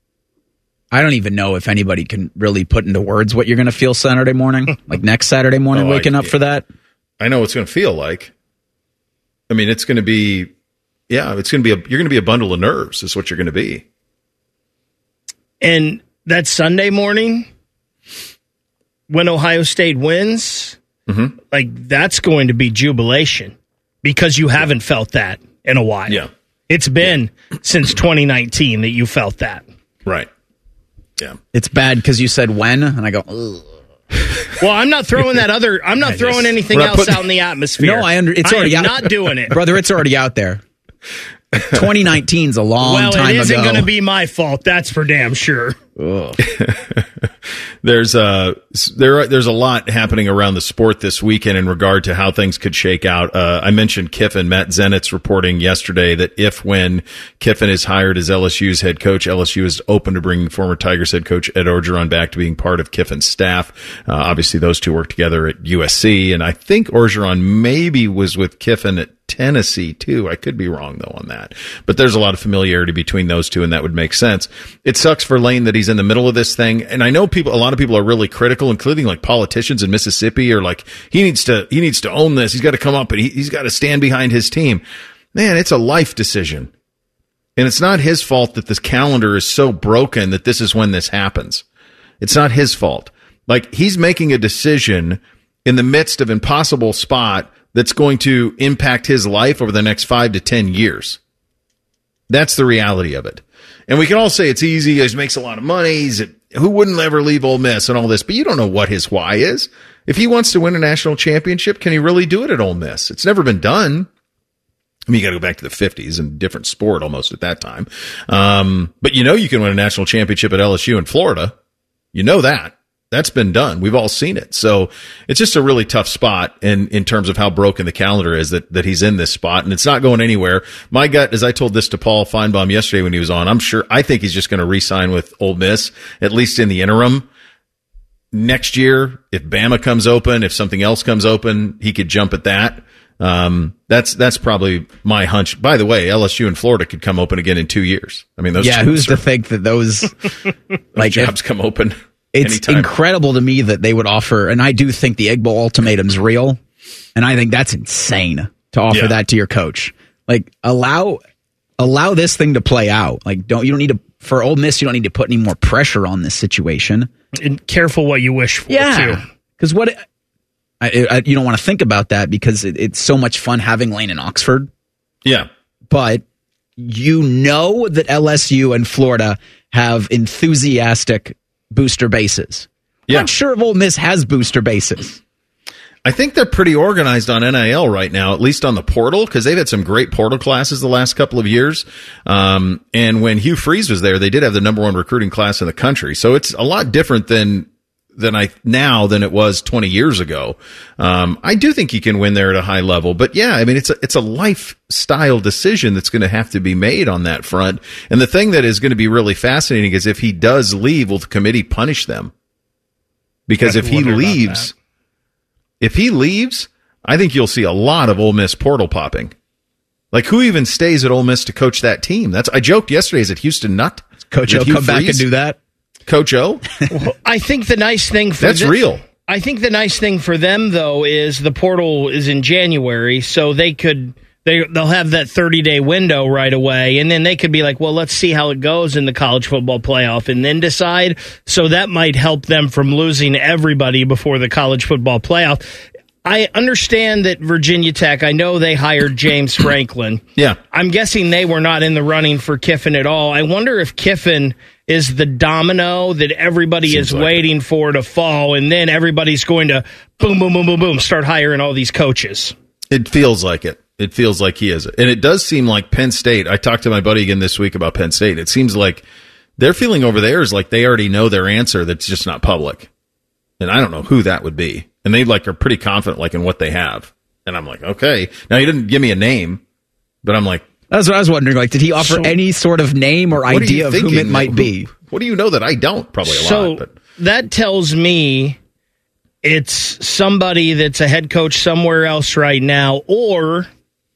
I don't even know if anybody can really put into words what you're going to feel Saturday morning, next Saturday morning, waking up for that. I know what it's going to feel like. I mean, it's going to be, you're going to be a bundle of nerves is what you're going to be. And that Sunday morning, when Ohio State wins, that's going to be jubilation. Because you haven't felt that in a while. Yeah. It's been since 2019 that you felt that. Right. Yeah. It's bad because you said when, and I go, ugh. Well, I'm not throwing throwing anything else out in the atmosphere. No, it's already out. I'm not doing it. Brother, it's already out there. 2019's a long time ago. Well, it isn't going to be my fault. That's for damn sure. There's a lot happening around the sport this weekend in regard to how things could shake out. I mentioned Kiffin. Matt Zenitz reporting yesterday that when Kiffin is hired as LSU's head coach, LSU is open to bringing former Tigers head coach Ed Orgeron back to being part of Kiffin's staff. Obviously, those two work together at USC, and I think Orgeron maybe was with Kiffin at Tennessee too. I could be wrong though on that, but there's a lot of familiarity between those two, and that would make sense. It sucks for Lane that he's in the middle of this thing, and I know a lot of people are really critical, including like politicians in Mississippi, are like, he needs to own this. He's got to come up and he's got to stand behind his team. Man, it's a life decision, and it's not his fault that this calendar is so broken that this is when this happens. It's not his fault. Like, he's making a decision in the midst of impossible spot that's going to impact his life over the next 5 to 10 years. That's the reality of it. And we can all say it's easy. He makes a lot of money. Who wouldn't ever leave Ole Miss and all this? But you don't know what his why is. If he wants to win a national championship, can he really do it at Ole Miss? It's never been done. I mean, you got to go back to the 50s and different sport almost at that time. But you can win a national championship at LSU in Florida. You know that. That's been done. We've all seen it. So it's just a really tough spot in terms of how broken the calendar is that he's in this spot, and it's not going anywhere. My gut, as I told this to Paul Feinbaum yesterday when he was on, I think he's just going to re-sign with Ole Miss, at least in the interim. Next year, if Bama comes open, if something else comes open, he could jump at that. That's probably my hunch. By the way, LSU and Florida could come open again in 2 years. I mean, who's to think that those jobs come open? It's anytime. Incredible to me that they would offer, and I do think the Egg Bowl ultimatum's real, and I think that's insane to offer that to your coach. Like, allow this thing to play out. Like, you don't need to, for Ole Miss, you don't need to put any more pressure on this situation. And careful what you wish for, too. Because you don't want to think about that because it's so much fun having Lane in Oxford. Yeah. But you know that LSU and Florida have enthusiastic booster bases. I'm not sure if Ole Miss has booster bases. I think they're pretty organized on NIL right now, at least on the portal, because they've had some great portal classes the last couple of years. And when Hugh Freeze was there, they did have the number one recruiting class in the country. So it's a lot different than it was 20 years ago. I do think he can win there at a high level, but I mean, it's a lifestyle decision that's going to have to be made on that front. And the thing that is going to be really fascinating is if he does leave, will the committee punish them? Because if he leaves, I think you'll see a lot of Ole Miss portal popping. Like, who even stays at Ole Miss to coach that team? I joked yesterday, is it Houston Nutt? Coach O come back and do that? Coach O? Well, I think the nice thing for that's real. I think the nice thing for them, though, is the portal is in January, so they'll have that 30-day window right away, and then they could be like, well, let's see how it goes in the college football playoff, and then decide. So that might help them from losing everybody before the college football playoff. I understand that Virginia Tech, I know they hired James Franklin. Yeah. I'm guessing they were not in the running for Kiffin at all. I wonder if Kiffin is the domino that everybody is waiting for to fall, and then everybody's going to boom, boom, boom, boom, boom, start hiring all these coaches. It feels like it. It feels like he is. And it does seem like Penn State, I talked to my buddy again this week about Penn State. It seems like their feeling over there is like they already know their answer that's just not public. And I don't know who that would be. And they are pretty confident in what they have. And I'm like, okay. Now, he didn't give me a name, but I'm like, that's what I was wondering. Did he offer any sort of name or idea of whom it might be? What do you know that I don't? Probably a lot. But that tells me it's somebody that's a head coach somewhere else right now, or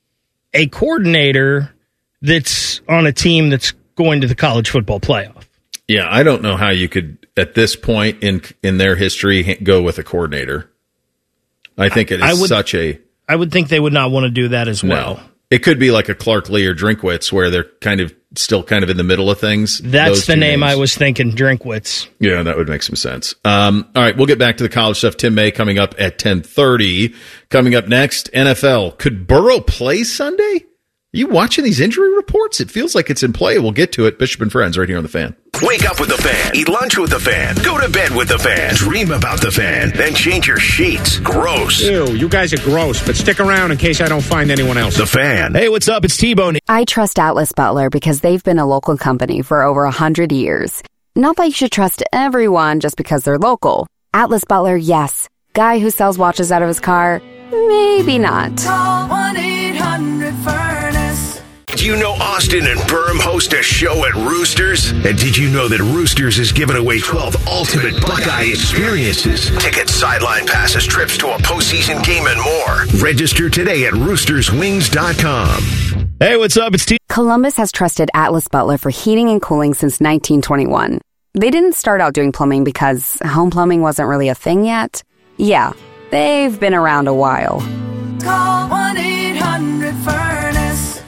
a coordinator that's on a team that's going to the college football playoff. Yeah, I don't know how you could, at this point in their history, go with a coordinator. I think it is I would think they would not want to do that as well. No. It could be like a Clark Lee or Drinkwitz, where they're still in the middle of things. That's the name I was thinking, Drinkwitz. Yeah, that would make some sense. All right, we'll get back to the college stuff. Tim May coming up at 10:30. Coming up next, NFL. Could Burrow play Sunday? Are you watching these injury reports? It feels like it's in play. We'll get to it. Bishop and Friends right here on The Fan. Wake up with The Fan. Eat lunch with The Fan. Go to bed with The Fan. Dream about The Fan. Then change your sheets. Gross. Ew, you guys are gross, but stick around in case I don't find anyone else. The Fan. Hey, what's up? It's T-Bone. I trust Atlas Butler because they've been a local company for over 100 years. Not that you should trust everyone just because they're local. Atlas Butler, yes. Guy who sells watches out of his car, maybe not. Call 1-800-FURNACE. Do you know Austin and Berm host a show at Roosters? And did you know that Roosters is giving away 12 ultimate Buckeye experiences? Tickets, sideline passes, trips to a postseason game, and more. Register today at roosterswings.com. Hey, what's up? It's T. Columbus has trusted Atlas Butler for heating and cooling since 1921. They didn't start out doing plumbing because home plumbing wasn't really a thing yet. Yeah, they've been around a while. Call 1-800-FURNACE.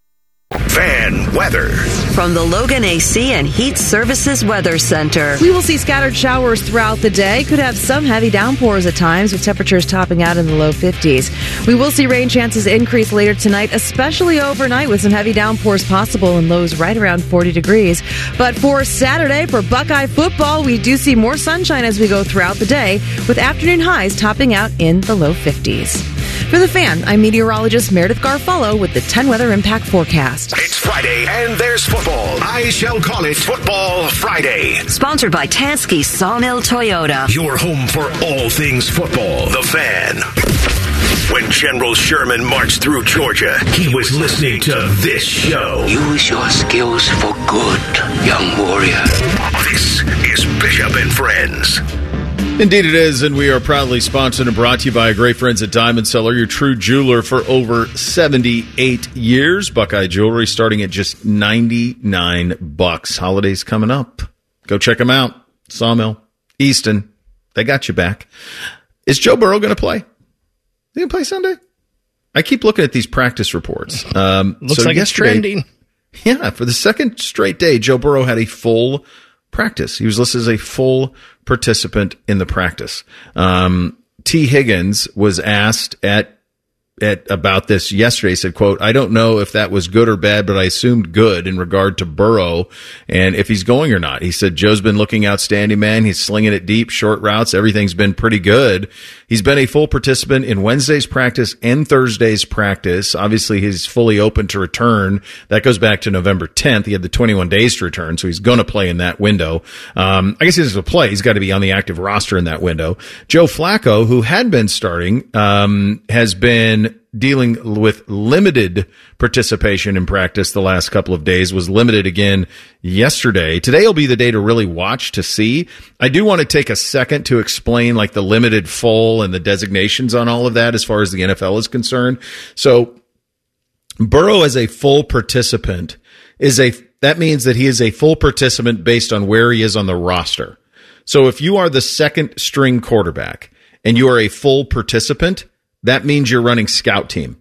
Fan weather. From the Logan AC and Heat Services Weather Center. We will see scattered showers throughout the day. Could have some heavy downpours at times with temperatures topping out in the low 50s. We will see rain chances increase later tonight, especially overnight with some heavy downpours possible and lows right around 40 degrees. But for Saturday, for Buckeye football, we do see more sunshine as we go throughout the day with afternoon highs topping out in the low 50s. For The Fan, I'm meteorologist Meredith Garfolo with the 10 Weather Impact Forecast. It's Friday, and there's football. I shall call it Football Friday. Sponsored by Tansky Sawmill Toyota. Your home for all things football. The Fan. When General Sherman marched through Georgia, he was listening to this show. Use your skills for good, young warrior. This is Bishop and Friends. Indeed it is, and we are proudly sponsored and brought to you by our great friends at Diamond Seller, your true jeweler for over 78 years. Buckeye Jewelry starting at just $99. Holidays coming up. Go check them out. Sawmill, Easton, they got you back. Is Joe Burrow going to play? Is he going to play Sunday? I keep looking at these practice reports. Looks like it's trending. Yeah, for the second straight day, Joe Burrow had a full practice. He was listed as a full participant in the practice. T. Higgins was asked about this yesterday. He said, quote, I don't know if that was good or bad, but I assumed good in regard to Burrow and if he's going or not. He said, Joe's been looking outstanding, man. He's slinging it deep, short routes. Everything's been pretty good. He's been a full participant in Wednesday's practice and Thursday's practice. Obviously, he's fully open to return. That goes back to November 10th. He had the 21 days to return, so he's going to play in that window. I guess he doesn't play. He's got to be on the active roster in that window. Joe Flacco, who had been starting, has been dealing with limited participation in practice the last couple of days, was limited again yesterday. Today will be the day to really watch to see. I do want to take a second to explain like the limited full and the designations on all of that as far as the NFL is concerned. So Burrow as a full participant that means that he is a full participant based on where he is on the roster. So if you are the second string quarterback and you are a full participant, that means you're running scout team.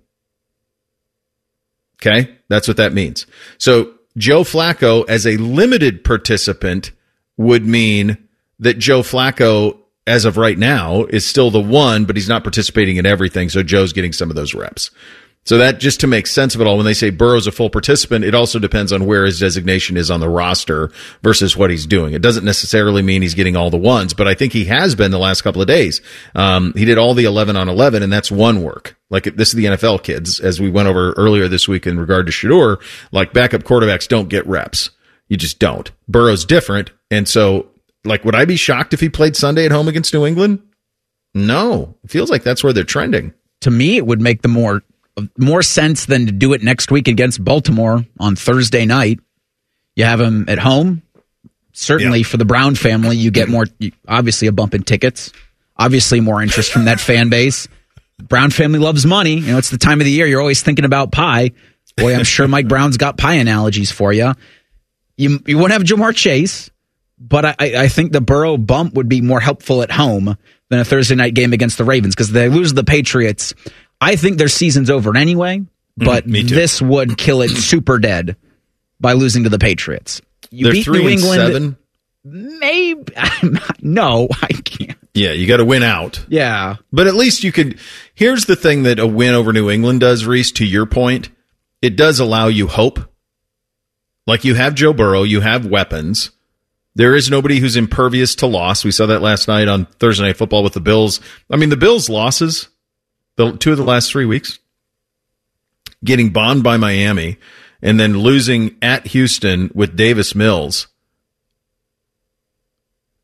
Okay? That's what that means. So Joe Flacco as a limited participant would mean that Joe Flacco, as of right now, is still the one, but he's not participating in everything. So Joe's getting some of those reps. So that, just to make sense of it all, when they say Burrow's a full participant, it also depends on where his designation is on the roster versus what he's doing. It doesn't necessarily mean he's getting all the ones, but I think he has been the last couple of days. He did all the 11 on 11, and that's one work. Like, this is the NFL, kids, as we went over earlier this week in regard to Shedeur. Like, backup quarterbacks don't get reps. You just don't. Burrow's different, and so, like, would I be shocked if he played Sunday at home against New England? No. It feels like that's where they're trending. To me, it would make the more sense than to do it next week against Baltimore on Thursday night. You have him at home. Certainly for the Brown family, you get more, obviously a bump in tickets, obviously more interest from that fan base. Brown family loves money. You know, it's the time of the year. You're always thinking about pie. Boy, I'm sure Mike Brown's got pie analogies for you. You won't have Jamar Chase, but I think the Burrow bump would be more helpful at home than a Thursday night game against the Ravens, because they lose the Patriots. I think their season's over anyway, but this would kill it super dead by losing to the Patriots. You beat New England. 3-7. Maybe. No, I can't. Yeah, you got to win out. Yeah. But at least you could. Here's the thing that a win over New England does, Reese, to your point. It does allow you hope. Like, you have Joe Burrow, you have weapons. There is nobody who's impervious to loss. We saw that last night on Thursday Night Football with the Bills. I mean, the Bills' losses, the two of the last 3 weeks, getting bombed by Miami and then losing at Houston with Davis Mills.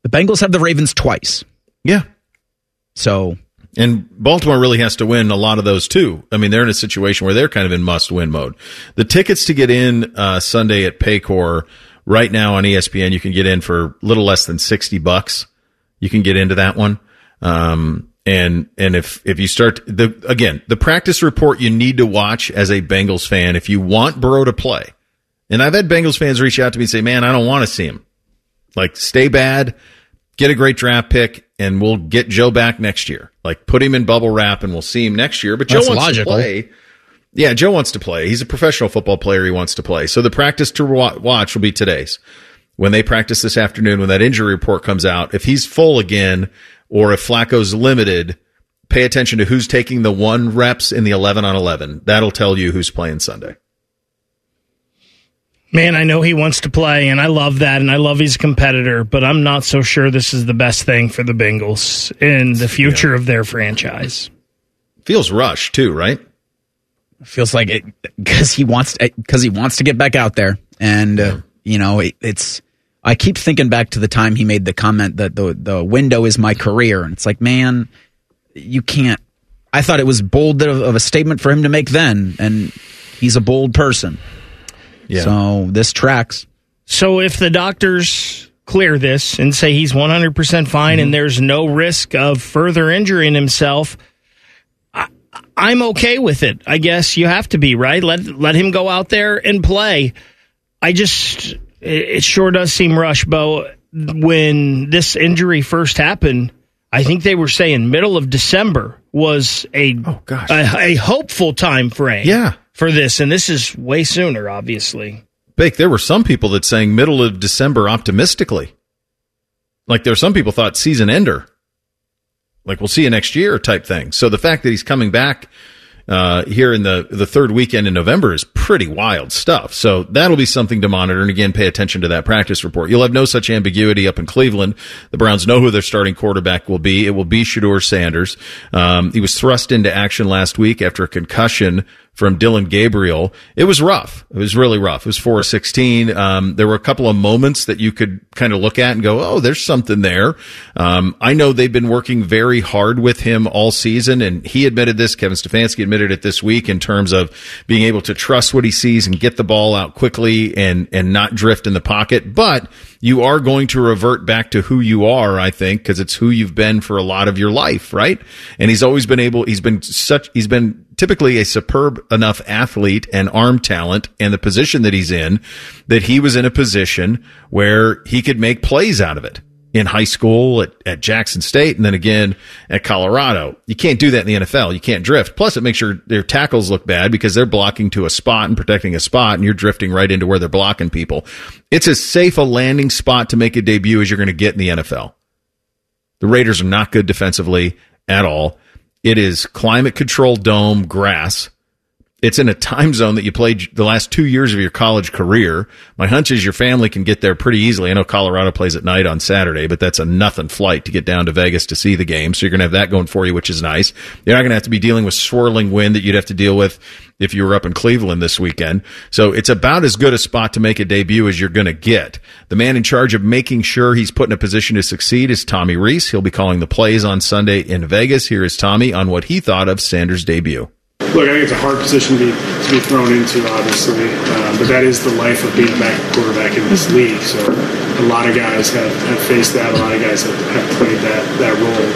The Bengals have the Ravens twice. Yeah. So, and Baltimore really has to win a lot of those too. I mean, they're in a situation where they're kind of in must-win mode. The tickets to get in Sunday at Paycor right now on ESPN, you can get in for a little less than $60. You can get into that one. And if you start the practice report you need to watch as a Bengals fan if you want Burrow to play. And I've had Bengals fans reach out to me and say, "Man, I don't want to see him. Like, stay bad, get a great draft pick, and we'll get Joe back next year. Like, put him in bubble wrap and we'll see him next year." But Joe wants to play. Yeah, Joe wants to play. He's a professional football player. He wants to play. So the practice to watch will be today's. When they practice this afternoon, when that injury report comes out, if he's full again or if Flacco's limited, pay attention to who's taking the 1 reps in the 11 on 11. That'll tell you who's playing Sunday. Man, I know he wants to play, and I love that, and I love he's a competitor, but I'm not so sure this is the best thing for the Bengals in the future of their franchise. Feels rushed, too, right? Feels like it because he wants to get back out there, and it's. I keep thinking back to the time he made the comment that the window is my career, and it's like, man, you can't. I thought it was bold of a statement for him to make then, and he's a bold person. Yeah. So this tracks. So if the doctors clear this and say he's 100% fine and there's no risk of further injuring himself, I'm okay with it. I guess you have to be, right? Let him go out there and play. It sure does seem rushed, Bo. When this injury first happened, I think they were saying middle of December was a hopeful time frame for this, and this is way sooner, obviously. Bake, there were some people that saying middle of December optimistically. Like, there were some people thought season ender. Like, we'll see you next year type thing. So the fact that he's coming back here in the third weekend in November is pretty wild stuff. So that'll be something to monitor. And again, pay attention to that practice report. You'll have no such ambiguity up in Cleveland. The Browns know who their starting quarterback will be. It will be Shedeur Sanders. He was thrust into action last week after a concussion from Dylan Gabriel. It was rough. It was really rough. It was 4 of 16. There were a couple of moments that you could kind of look at and go, oh, there's something there. I know they've been working very hard with him all season, and he admitted this. Kevin Stefanski admitted it this week in terms of being able to trust what he sees and get the ball out quickly and not drift in the pocket. But you are going to revert back to who you are, I think, because it's who you've been for a lot of your life, right? And he's always been he's been typically a superb enough athlete and arm talent and the position that he's in that he was in a position where he could make plays out of it in high school at Jackson State and then again at Colorado. You can't do that in the NFL. You can't drift. Plus, it makes their tackles look bad because they're blocking to a spot and protecting a spot, and you're drifting right into where they're blocking people. It's as safe a landing spot to make a debut as you're going to get in the NFL. The Raiders are not good defensively at all. It is climate-controlled dome grass. It's in a time zone that you played the last 2 years of your college career. My hunch is your family can get there pretty easily. I know Colorado plays at night on Saturday, but that's a nothing flight to get down to Vegas to see the game. So you're going to have that going for you, which is nice. You're not going to have to be dealing with swirling wind that you'd have to deal with if you were up in Cleveland this weekend. So it's about as good a spot to make a debut as you're going to get. The man in charge of making sure he's put in a position to succeed is Tommy Rees. He'll be calling the plays on Sunday in Vegas. Here is Tommy on what he thought of Sanders' debut. Look, I think it's a hard position to be thrown into, obviously, but that is the life of being a backup quarterback in this league. So a lot of guys have faced that. A lot of guys have played that role.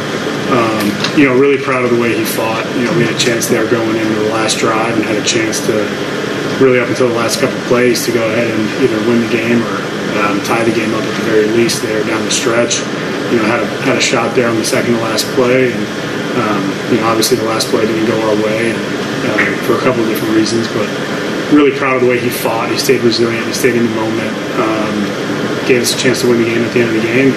Really proud of the way he fought. We had a chance there going into the last drive and had a chance to really up until the last couple of plays to go ahead and either win the game or tie the game up at the very least there down the stretch. Had a shot there on the second to last play, and obviously the last play didn't go our way, and for a couple of different reasons. But really proud of the way he fought. He stayed resilient. He stayed in the moment. Gave us a chance to win the game at the end of the game.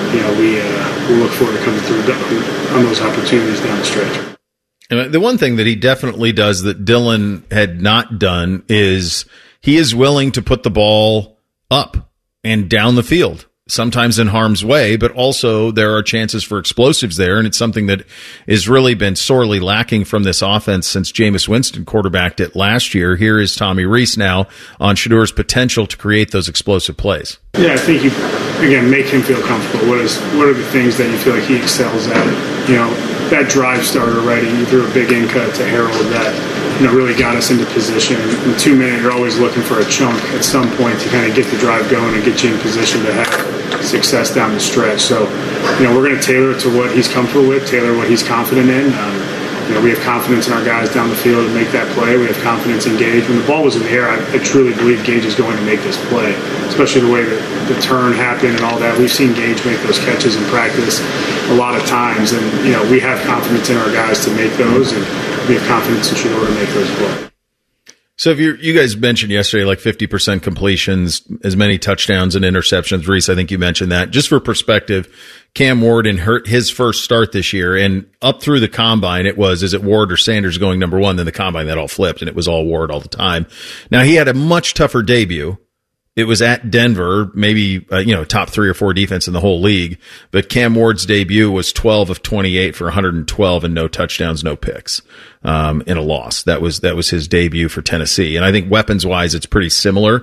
We look forward to coming through on those opportunities down the stretch. And the one thing that he definitely does that Dylan had not done is he is willing to put the ball up and down the field. sometimes in harm's way, but also there are chances for explosives there, and it's something that has really been sorely lacking from this offense since Jameis Winston quarterbacked it last year. Here is Tommy Rees now on Shedeur's potential to create those explosive plays. Yeah, I think you, again, make him feel comfortable. What are the things that you feel like he excels at? That drive starter, right? He threw a big in cut to Harold that, really got us into position. In 2 minutes, you're always looking for a chunk at some point to kind of get the drive going and get you in position to have success down the stretch. So, we're going to tailor it to what he's comfortable with, tailor what he's confident in. We have confidence in our guys down the field to make that play. We have confidence in Gage. When the ball was in the air, I truly believe Gage is going to make this play, especially the way that the turn happened and all that. We've seen Gage make those catches in practice a lot of times, and we have confidence in our guys to make those, and we have confidence in Shedeur to make those plays. So if you guys mentioned yesterday, like 50% completions, as many touchdowns and interceptions. Reese, I think you mentioned that. Just for perspective, Cam Ward in his first start this year, and up through the combine, is it Ward or Sanders going number one? Then the combine, that all flipped, and it was all Ward all the time. Now, he had a much tougher debut. It was at Denver, maybe, top 3 or 4 defense in the whole league. But Cam Ward's debut was 12 of 28 for 112 and no touchdowns, no picks, in a loss. That was his debut for Tennessee. And I think weapons wise, it's pretty similar.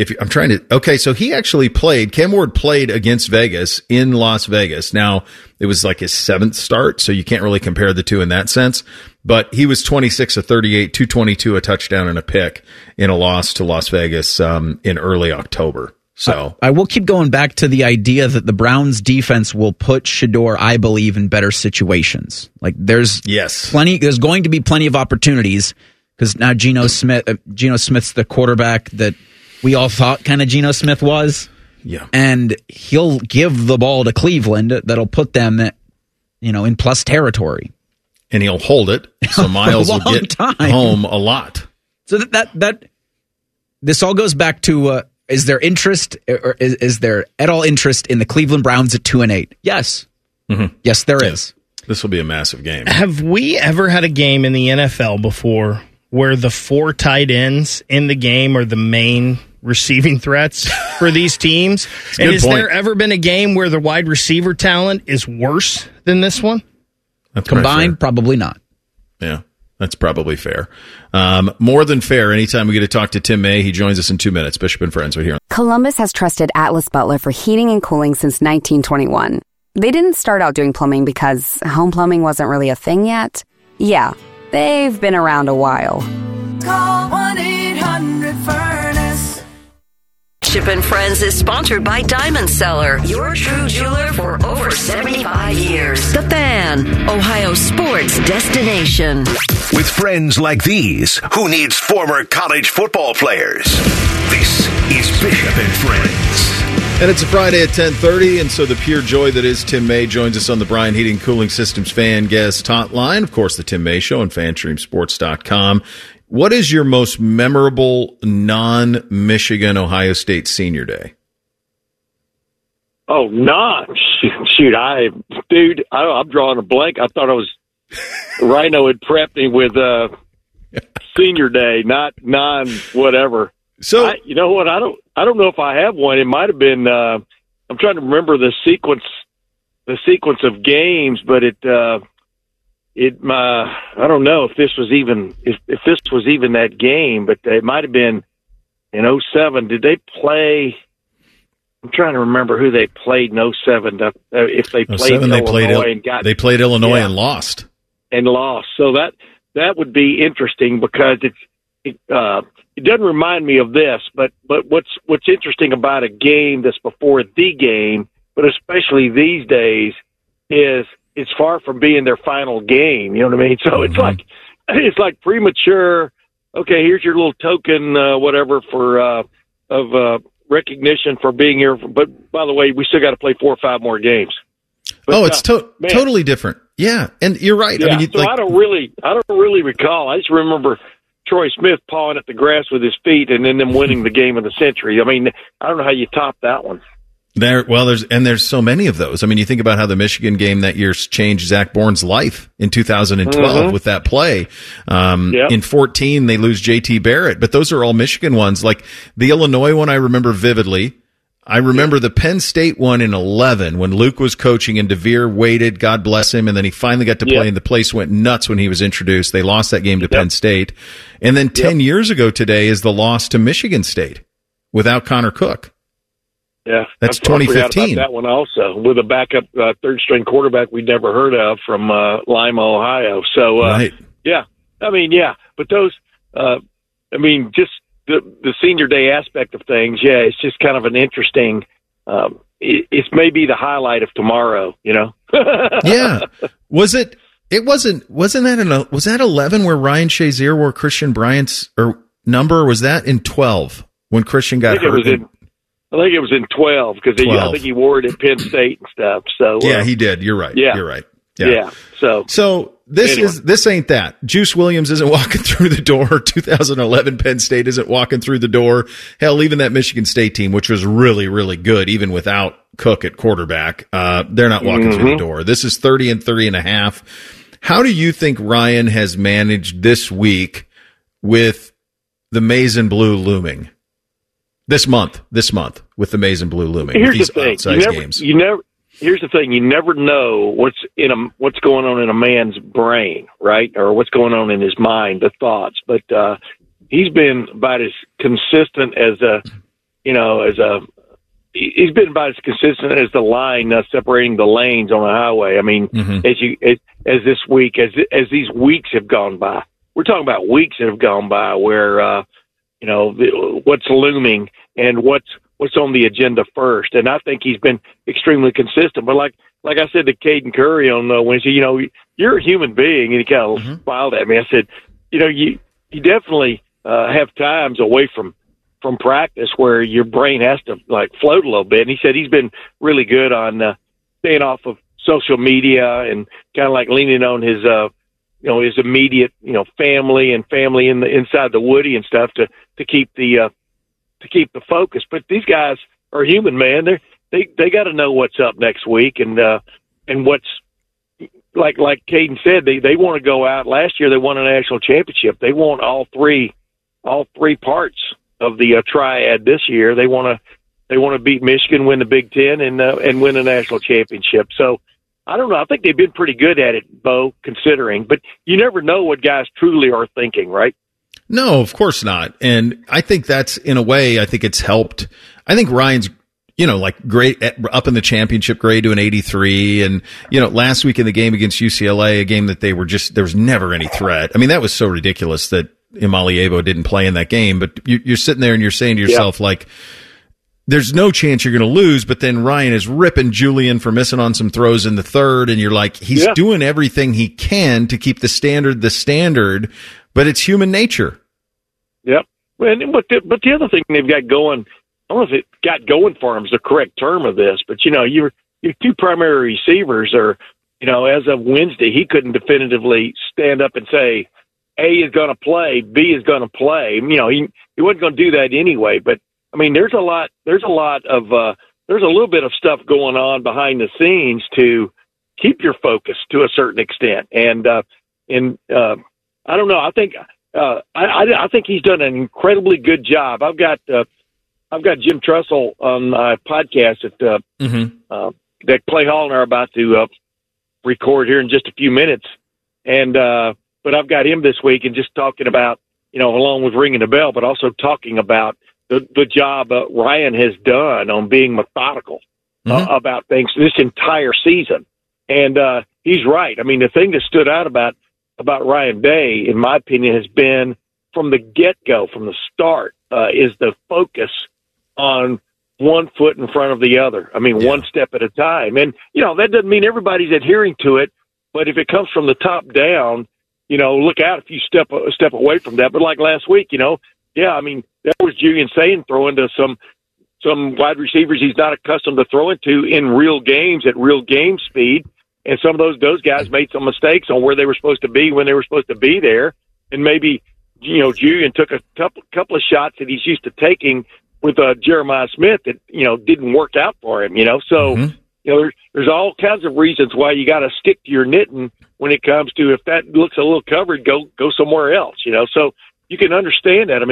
So he actually Cam Ward played against Vegas in Las Vegas. Now, it was like his 7th start, so you can't really compare the two in that sense. But he was 26 of 38, 222, a touchdown and a pick in a loss to Las Vegas in early October. So I will keep going back to the idea that the Browns defense will put Shedeur, I believe, in better situations. Like there's going to be plenty of opportunities because now Geno Smith's the quarterback that we all thought kind of Geno Smith was. Yeah. And he'll give the ball to Cleveland that'll put them, in plus territory. And he'll hold it, so Miles will get home a lot. So that this all goes back to is there interest, or is there at all interest in the Cleveland Browns at 2-8? Yes. Mm-hmm. Yes, there is. This will be a massive game. Have we ever had a game in the NFL before where the 4 tight ends in the game are the main receiving threats for these teams? And has there ever been a game where the wide receiver talent is worse than this one? That's combined, probably not. Yeah, that's probably fair. More than fair. Anytime we get to talk to Tim May, he joins us in 2 minutes. Bishop and Friends right here. Columbus has trusted Atlas Butler for heating and cooling since 1921. They didn't start out doing plumbing because home plumbing wasn't really a thing yet. Yeah, they've been around a while. Call 1-800-FURNACE. Bishop and Friends is sponsored by Diamond Seller, your true jeweler for over 75 years. The Fan, Ohio sports destination. With friends like these, who needs former college football players? This is Bishop and Friends. And it's a Friday at 10:30, and so the pure joy that is Tim May joins us on the Brian Heating Cooling Systems fan guest hotline. Of course, the Tim May Show on FanStreamSports.com. What is your most memorable non-Michigan Ohio State Senior Day? Oh, shoot! I'm drawing a blank. I thought Rhino had prepped me with Senior Day, not non-whatever. So you know what? I don't know if I have one. It might have been. I'm trying to remember the sequence of games, but I don't know if this was even that game, but it might have been in 2007. Did they play? I'm trying to remember who they played in 2007. If they played Illinois they played Illinois and lost. So that would be interesting because it doesn't remind me of this, but what's interesting about a game that's before the game, but especially these days, is it's far from being their final game. You know what I mean? So it's like premature. Okay, here's your little token, whatever of recognition for being here. But by the way, we still got to play 4 or 5 more games. But, it's totally different. Yeah, and you're right. Yeah, I mean, I don't really recall. I just remember Troy Smith pawing at the grass with his feet and then them winning the game of the century. I mean, I don't know how you top that one. There's so many of those. I mean, you think about how the Michigan game that year changed Zach Bourne's life in 2012 with that play. In 14, they lose JT Barrett, but those are all Michigan ones. Like the Illinois one, I remember vividly. I remember the Penn State one in 11 when Luke was coaching and DeVere waited, God bless him, and then he finally got to play, and the place went nuts when he was introduced. They lost that game to Penn State. And then 10 years ago today is the loss to Michigan State without Connor Cook. Yeah, that's I forgot 2015. about that one also, with a backup third-string quarterback we'd never heard of from Lima, Ohio. So, yeah, I mean, but those, just the senior day aspect of things, it's just kind of an interesting. It's maybe the highlight of tomorrow, you know. Yeah, was it? It wasn't. Wasn't that was that 11 where Ryan Shazier wore Christian Bryant's number? Or was that in 12 when Christian got hurt? I think it was in 12 because I think he wore it at Penn State and stuff. So yeah, he did. You're right. Yeah. You're right. Yeah. So this ain't that. Juice Williams isn't walking through the door. 2011 Penn State isn't walking through the door. Hell, even that Michigan State team, which was really, really good, even without Cook at quarterback, they're not walking through the door. This is 30-3.5. How do you think Ryan has managed this week with the maize and blue looming? This month with the maize and blue looming. Here's with the these thing. outsized games. Here's the thing. You never know what's going on in a man's brain, right? Or what's going on in his mind, the thoughts. But he's been about as consistent as he's been about as consistent as the line separating the lanes on the highway. I mean, as this week, as these weeks have gone by, we're talking about weeks that have gone by where what's looming and what's on the agenda first. And I think he's been extremely consistent. But like I said to Caden Curry on Wednesday, you're a human being, and he kind of smiled at me. I said, you definitely have times away from practice where your brain has to float a little bit. And he said he's been really good on staying off of social media and kind of leaning on his his immediate family inside the Woody and stuff to keep the focus. But these guys are human, man. They got to know what's up next week and what's like Caden said, they want to go out. Last year they won a national championship. They want all three parts of the triad this year. They want to beat Michigan, win the Big Ten, and win a national championship. So I don't know. I think they've been pretty good at it, Bo, considering. But you never know what guys truly are thinking, right? No, of course not. And I think that's, in a way, I think it's helped. I think Ryan's, great up in the championship grade to an 83. And, last week in the game against UCLA, a game that there was never any threat. I mean, that was so ridiculous that Imaliebo didn't play in that game. But you're sitting there and you're saying to yourself, there's no chance you're going to lose, but then Ryan is ripping Julian for missing on some throws in the third, and you're like, he's doing everything he can to keep the standard, but it's human nature. Yep. But the other thing they've got going, I don't know if it got going for them is the correct term of this, but your two primary receivers are, as of Wednesday, he couldn't definitively stand up and say A is going to play, B is going to play. He wasn't going to do that anyway, but I mean, there's a little bit of stuff going on behind the scenes to keep your focus to a certain extent. And I don't know. I think he's done an incredibly good job. I've got Jim Trussell on my podcast that Clay Hall and I are about to record here in just a few minutes. And but I've got him this week and just talking about, along with ringing the bell, but also talking about the job Ryan has done on being methodical about things this entire season. And he's right. I mean, the thing that stood out about Ryan Day, in my opinion, has been from the get-go, from the start, is the focus on one foot in front of the other. I mean, one step at a time. And, that doesn't mean everybody's adhering to it, but if it comes from the top down, look out if you step away from that. But like last week, I mean, that was Julian Sayin throwing to some wide receivers he's not accustomed to throwing to in real games at real game speed. And some of those guys made some mistakes on where they were supposed to be when they were supposed to be there. And maybe, Julian took a couple of shots that he's used to taking with Jeremiah Smith that, didn't work out for him, So, there's all kinds of reasons why you got to stick to your knitting when it comes to, if that looks a little covered, go somewhere else, So you can understand that. I mean,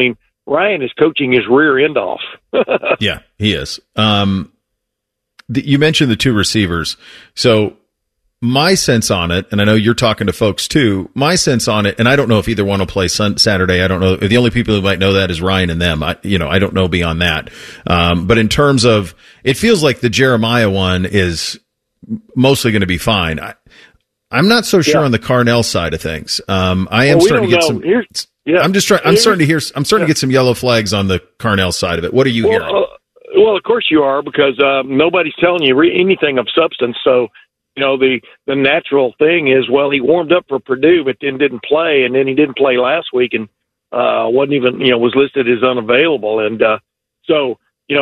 Ryan is coaching his rear end off. Yeah, he is. You mentioned the two receivers. So my sense on it, and I know you're talking to folks too, my sense on it, and I don't know if either one will play Saturday. I don't know. The only people who might know that is Ryan and them. I don't know beyond that. But in terms of, it feels like the Jeremiah one is mostly going to be fine. I'm not so sure on the Carnell side of things. I am starting to get some. I'm starting to get some yellow flags on the Carnell side of it. What are you hearing? Well, of course you are, because nobody's telling you anything of substance. So, the natural thing is, well, he warmed up for Purdue, but then didn't play, and then he didn't play last week, and wasn't even, was listed as unavailable. And so,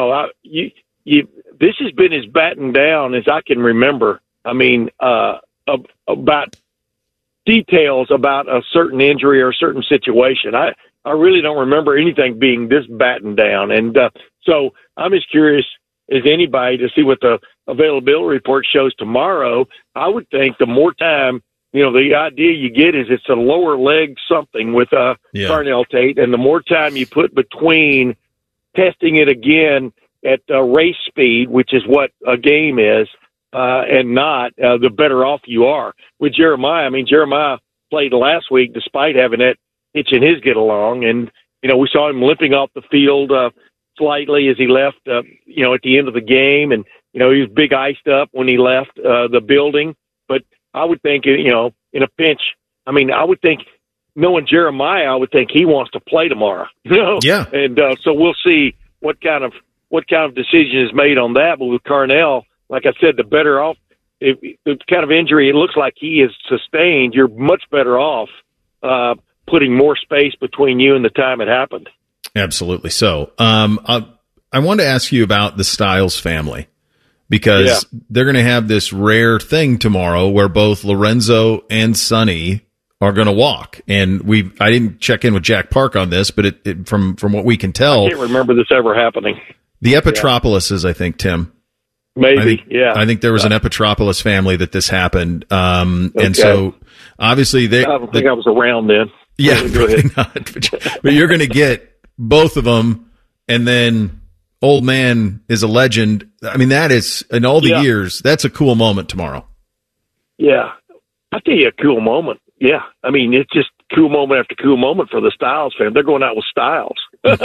this has been as battened down as I can remember. I mean, about details about a certain injury or a certain situation. I really don't remember anything being this battened down. And so I'm as curious as anybody to see what the availability report shows tomorrow. I would think the more time, the idea you get is it's a lower leg something with Carnell Tate, and the more time you put between testing it again at race speed, which is what a game is, and not, the better off you are. With Jeremiah, Jeremiah played last week despite having that itch in his get along, and we saw him limping off the field slightly as he left, at the end of the game, and he was big iced up when he left the building. But I would think, in a pinch, I would think, knowing Jeremiah, I would think he wants to play tomorrow. Yeah, and so we'll see what kind of decision is made on that. But with Carnell, like I said, the better off, if the kind of injury it looks like he is sustained, you're much better off putting more space between you and the time it happened. Absolutely. So I want to ask you about the Styles family, because they're going to have this rare thing tomorrow where both Lorenzo and Sonny are going to walk. And I didn't check in with Jack Park on this, but it from what we can tell, I can't remember this ever happening. The Epitropoulos, I think, Tim. Maybe, I think there was an Epitropoulos family that this happened. And so obviously I don't think I was around then. Yeah, probably not. But you're going to get both of them, and then old man is a legend. That is, in all the years, that's a cool moment tomorrow. Yeah. I'll tell you a cool moment. Yeah. It's just cool moment after cool moment for the Styles family. They're going out with Styles.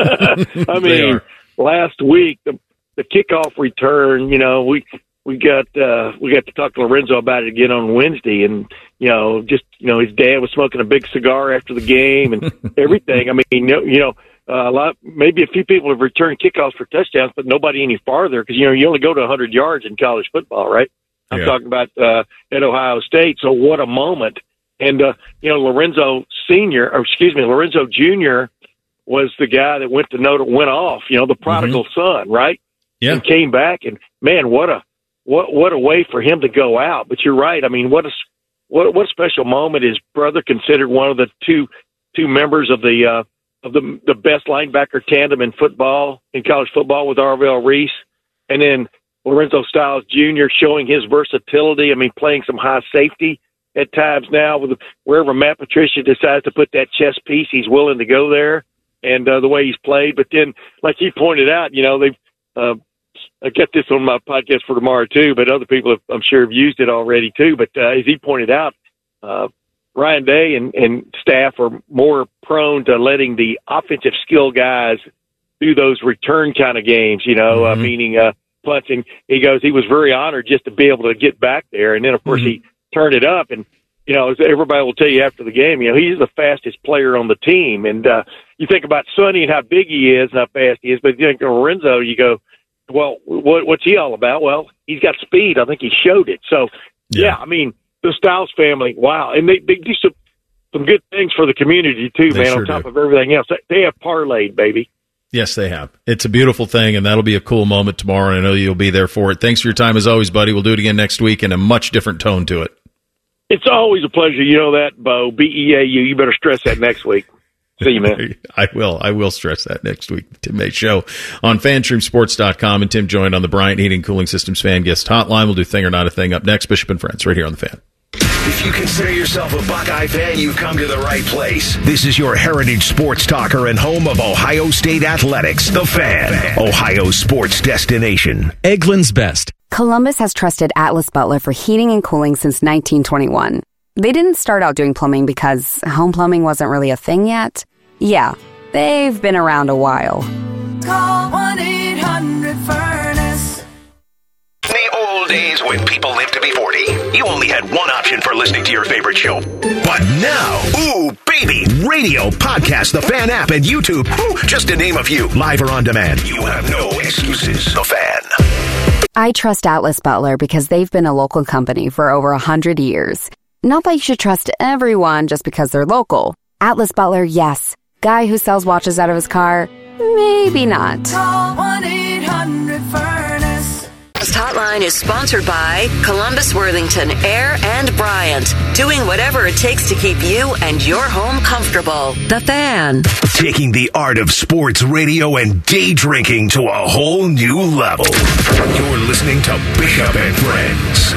Last week, the kickoff return, we got to talk to Lorenzo about it again on Wednesday, and his dad was smoking a big cigar after the game and everything. Maybe a few people have returned kickoffs for touchdowns, but nobody any farther, because you only go to 100 yards in college football, right? I'm talking about at Ohio State. So what a moment! And Lorenzo Jr. was the guy that went off, the prodigal son, right? Yeah, and came back, and man, what a way for him to go out. But you're right. What a special moment. His brother considered one of the two members of the best linebacker tandem in college football, with Arvell Reese, and then Lorenzo Styles Jr. showing his versatility. Playing some high safety at times now, with wherever Matt Patricia decides to put that chess piece, he's willing to go there, and the way he's played. But then, like he pointed out, they've I get this on my podcast for tomorrow too, but other people I'm sure have used it already too. But as he pointed out, Ryan Day and staff are more prone to letting the offensive skill guys do those return kind of games, meaning punting. He goes, he was very honored just to be able to get back there. And then, of course, he turned it up. And, as everybody will tell you after the game, he's the fastest player on the team. And you think about Sonny and how big he is and how fast he is, but you think of Lorenzo, you go, well, what's he all about? Well, he's got speed. I think he showed it. So, the Styles family, wow. And they do some good things for the community, too, man, on top of everything else. They have parlayed, baby. Yes, they have. It's a beautiful thing, and that'll be a cool moment tomorrow, and I know you'll be there for it. Thanks for your time, as always, buddy. We'll do it again next week in a much different tone to it. It's always a pleasure. You know that, Bo. BEAU. You better stress that next week. See you, man. I will stress that next week. Tim May Show on FanStreamSports.com, and Tim joined on the Bryant Heating Cooling Systems Fan Guest Hotline. We'll do Thing or Not a Thing up next. Bishop and Friends right here on the Fan. If you consider yourself a Buckeye fan, you've come to the right place. This is your heritage sports talker and home of Ohio State Athletics, The Fan, Ohio sports destination. Eggland's Best. Columbus has trusted Atlas Butler for heating and cooling since 1921. They didn't start out doing plumbing because home plumbing wasn't really a thing yet. Yeah, they've been around a while. Call 1-800-FURNACE. In the old days when people lived to be 40, you only had one option for listening to your favorite show. But now, ooh, baby, radio, podcast, the Fan app, and YouTube, ooh, just to name a few, live or on demand. You have no excuses. The Fan. I trust Atlas Butler because they've been a local company for over 100 years. Not that you should trust everyone just because they're local. Atlas Butler, yes. Guy who sells watches out of his car, maybe not. Call 1-800-FURNACE. This hotline is sponsored by Columbus Worthington Air and Bryant, doing whatever it takes to keep you and your home comfortable. The Fan. Taking the art of sports radio and day drinking to a whole new level. You're listening to Bishop and Friends.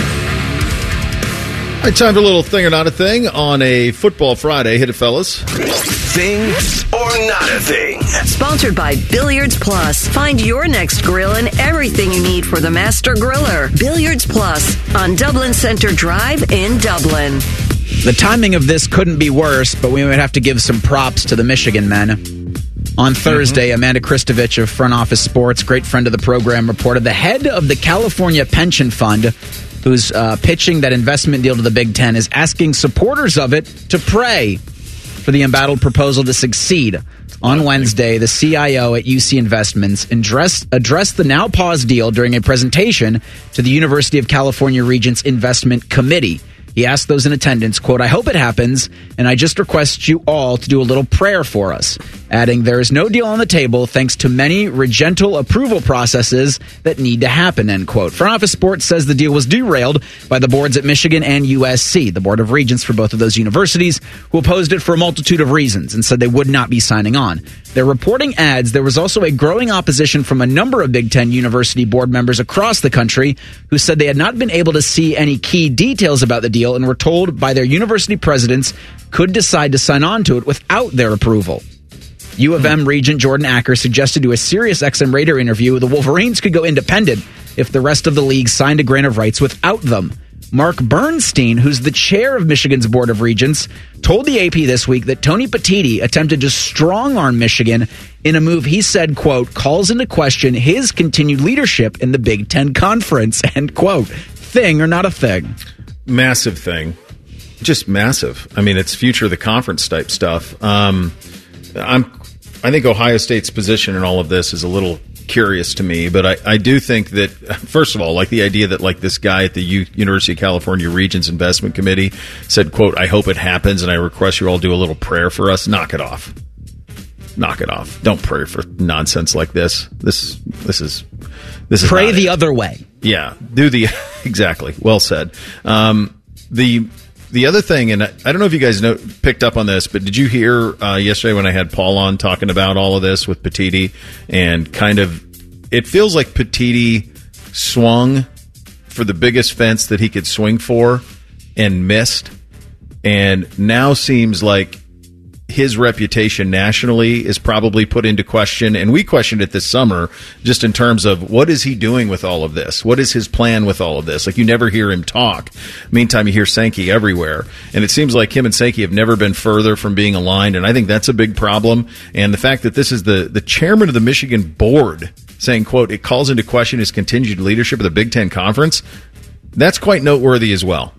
All right, time for a little thing or not a thing on a football Friday. Hit it, fellas. Thing or not a thing. Sponsored by Billiards Plus. Find your next grill and everything you need for the master griller. Billiards Plus on Dublin Center Drive in Dublin. The timing of this couldn't be worse, but we would have to give some props to the Michigan men. On Thursday, Amanda Kristovich of Front Office Sports, great friend of the program, reported the head of the California Pension Fund, who's pitching that investment deal to the Big Ten, is asking supporters of it to pray for the embattled proposal to succeed. On Wednesday, the CIO at UC Investments addressed the now paused deal during a presentation to the University of California Regents Investment Committee. He asked those in attendance, quote, "I hope it happens, and I just request you all to do a little prayer for us," adding, "There is no deal on the table thanks to many regental approval processes that need to happen," end quote. Front Office Sports says the deal was derailed by the boards at Michigan and USC, the Board of Regents for both of those universities, who opposed it for a multitude of reasons and said they would not be signing on. Their reporting adds there was also a growing opposition from a number of Big Ten university board members across the country who said they had not been able to see any key details about the deal and were told by their university presidents could decide to sign on to it without their approval. U of M Regent Jordan Acker suggested to a Sirius XM Raider interview the Wolverines could go independent if the rest of the league signed a grant of rights without them. Mark Bernstein, who's the chair of Michigan's Board of Regents, told the AP this week that Tony Petitti attempted to strong-arm Michigan in a move he said, quote, calls into question his continued leadership in the Big Ten Conference, end quote. Thing or not a thing? Massive thing. Just massive. I mean, it's future of the conference type stuff. I think Ohio State's position in all of this is a little curious to me, but I do think that, first of all, like the idea that like this guy at the University of California Regents Investment Committee said, quote, "I hope it happens and I request you all do a little prayer for us." Knock it off. Knock it off. Don't pray for nonsense like this. This is pray the other way. Yeah, do the exactly. Well said. The other thing, and I don't know if you guys picked up on this, but did you hear yesterday when I had Paul on talking about all of this with Petitti, and kind of it feels like Petitti swung for the biggest fence that he could swing for and missed, and now seems like his reputation nationally is probably put into question, and we questioned it this summer just in terms of what is he doing with all of this? What is his plan with all of this? Like, you never hear him talk. Meantime, you hear Sankey everywhere, and it seems like him and Sankey have never been further from being aligned, and I think that's a big problem. And the fact that this is the chairman of the Michigan board saying, quote, "It calls into question his continued leadership of the Big Ten Conference," that's quite noteworthy as well.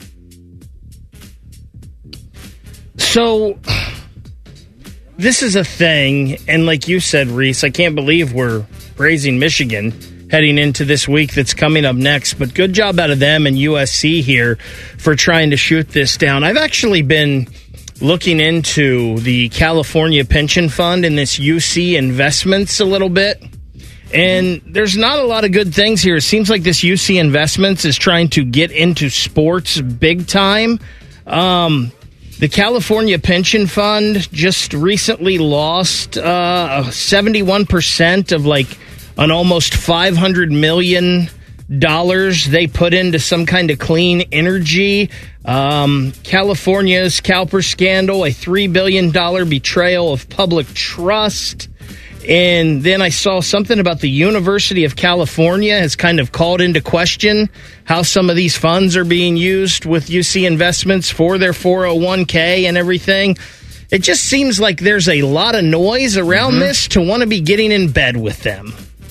So this is a thing, and like you said, Reese, I can't believe we're praising Michigan heading into this week that's coming up next, but good job out of them and USC here for trying to shoot this down. I've actually been looking into the California Pension Fund and this UC Investments a little bit, and there's not a lot of good things here. It seems like this UC Investments is trying to get into sports big time. The California Pension Fund just recently lost 71% of like an almost $500 million they put into some kind of clean energy. California's CalPERS scandal, a $3 billion betrayal of public trust. And then I saw something about the University of California has kind of called into question how some of these funds are being used with UC Investments for their 401k and everything. It just seems like there's a lot of noise around this to want to be getting in bed with them.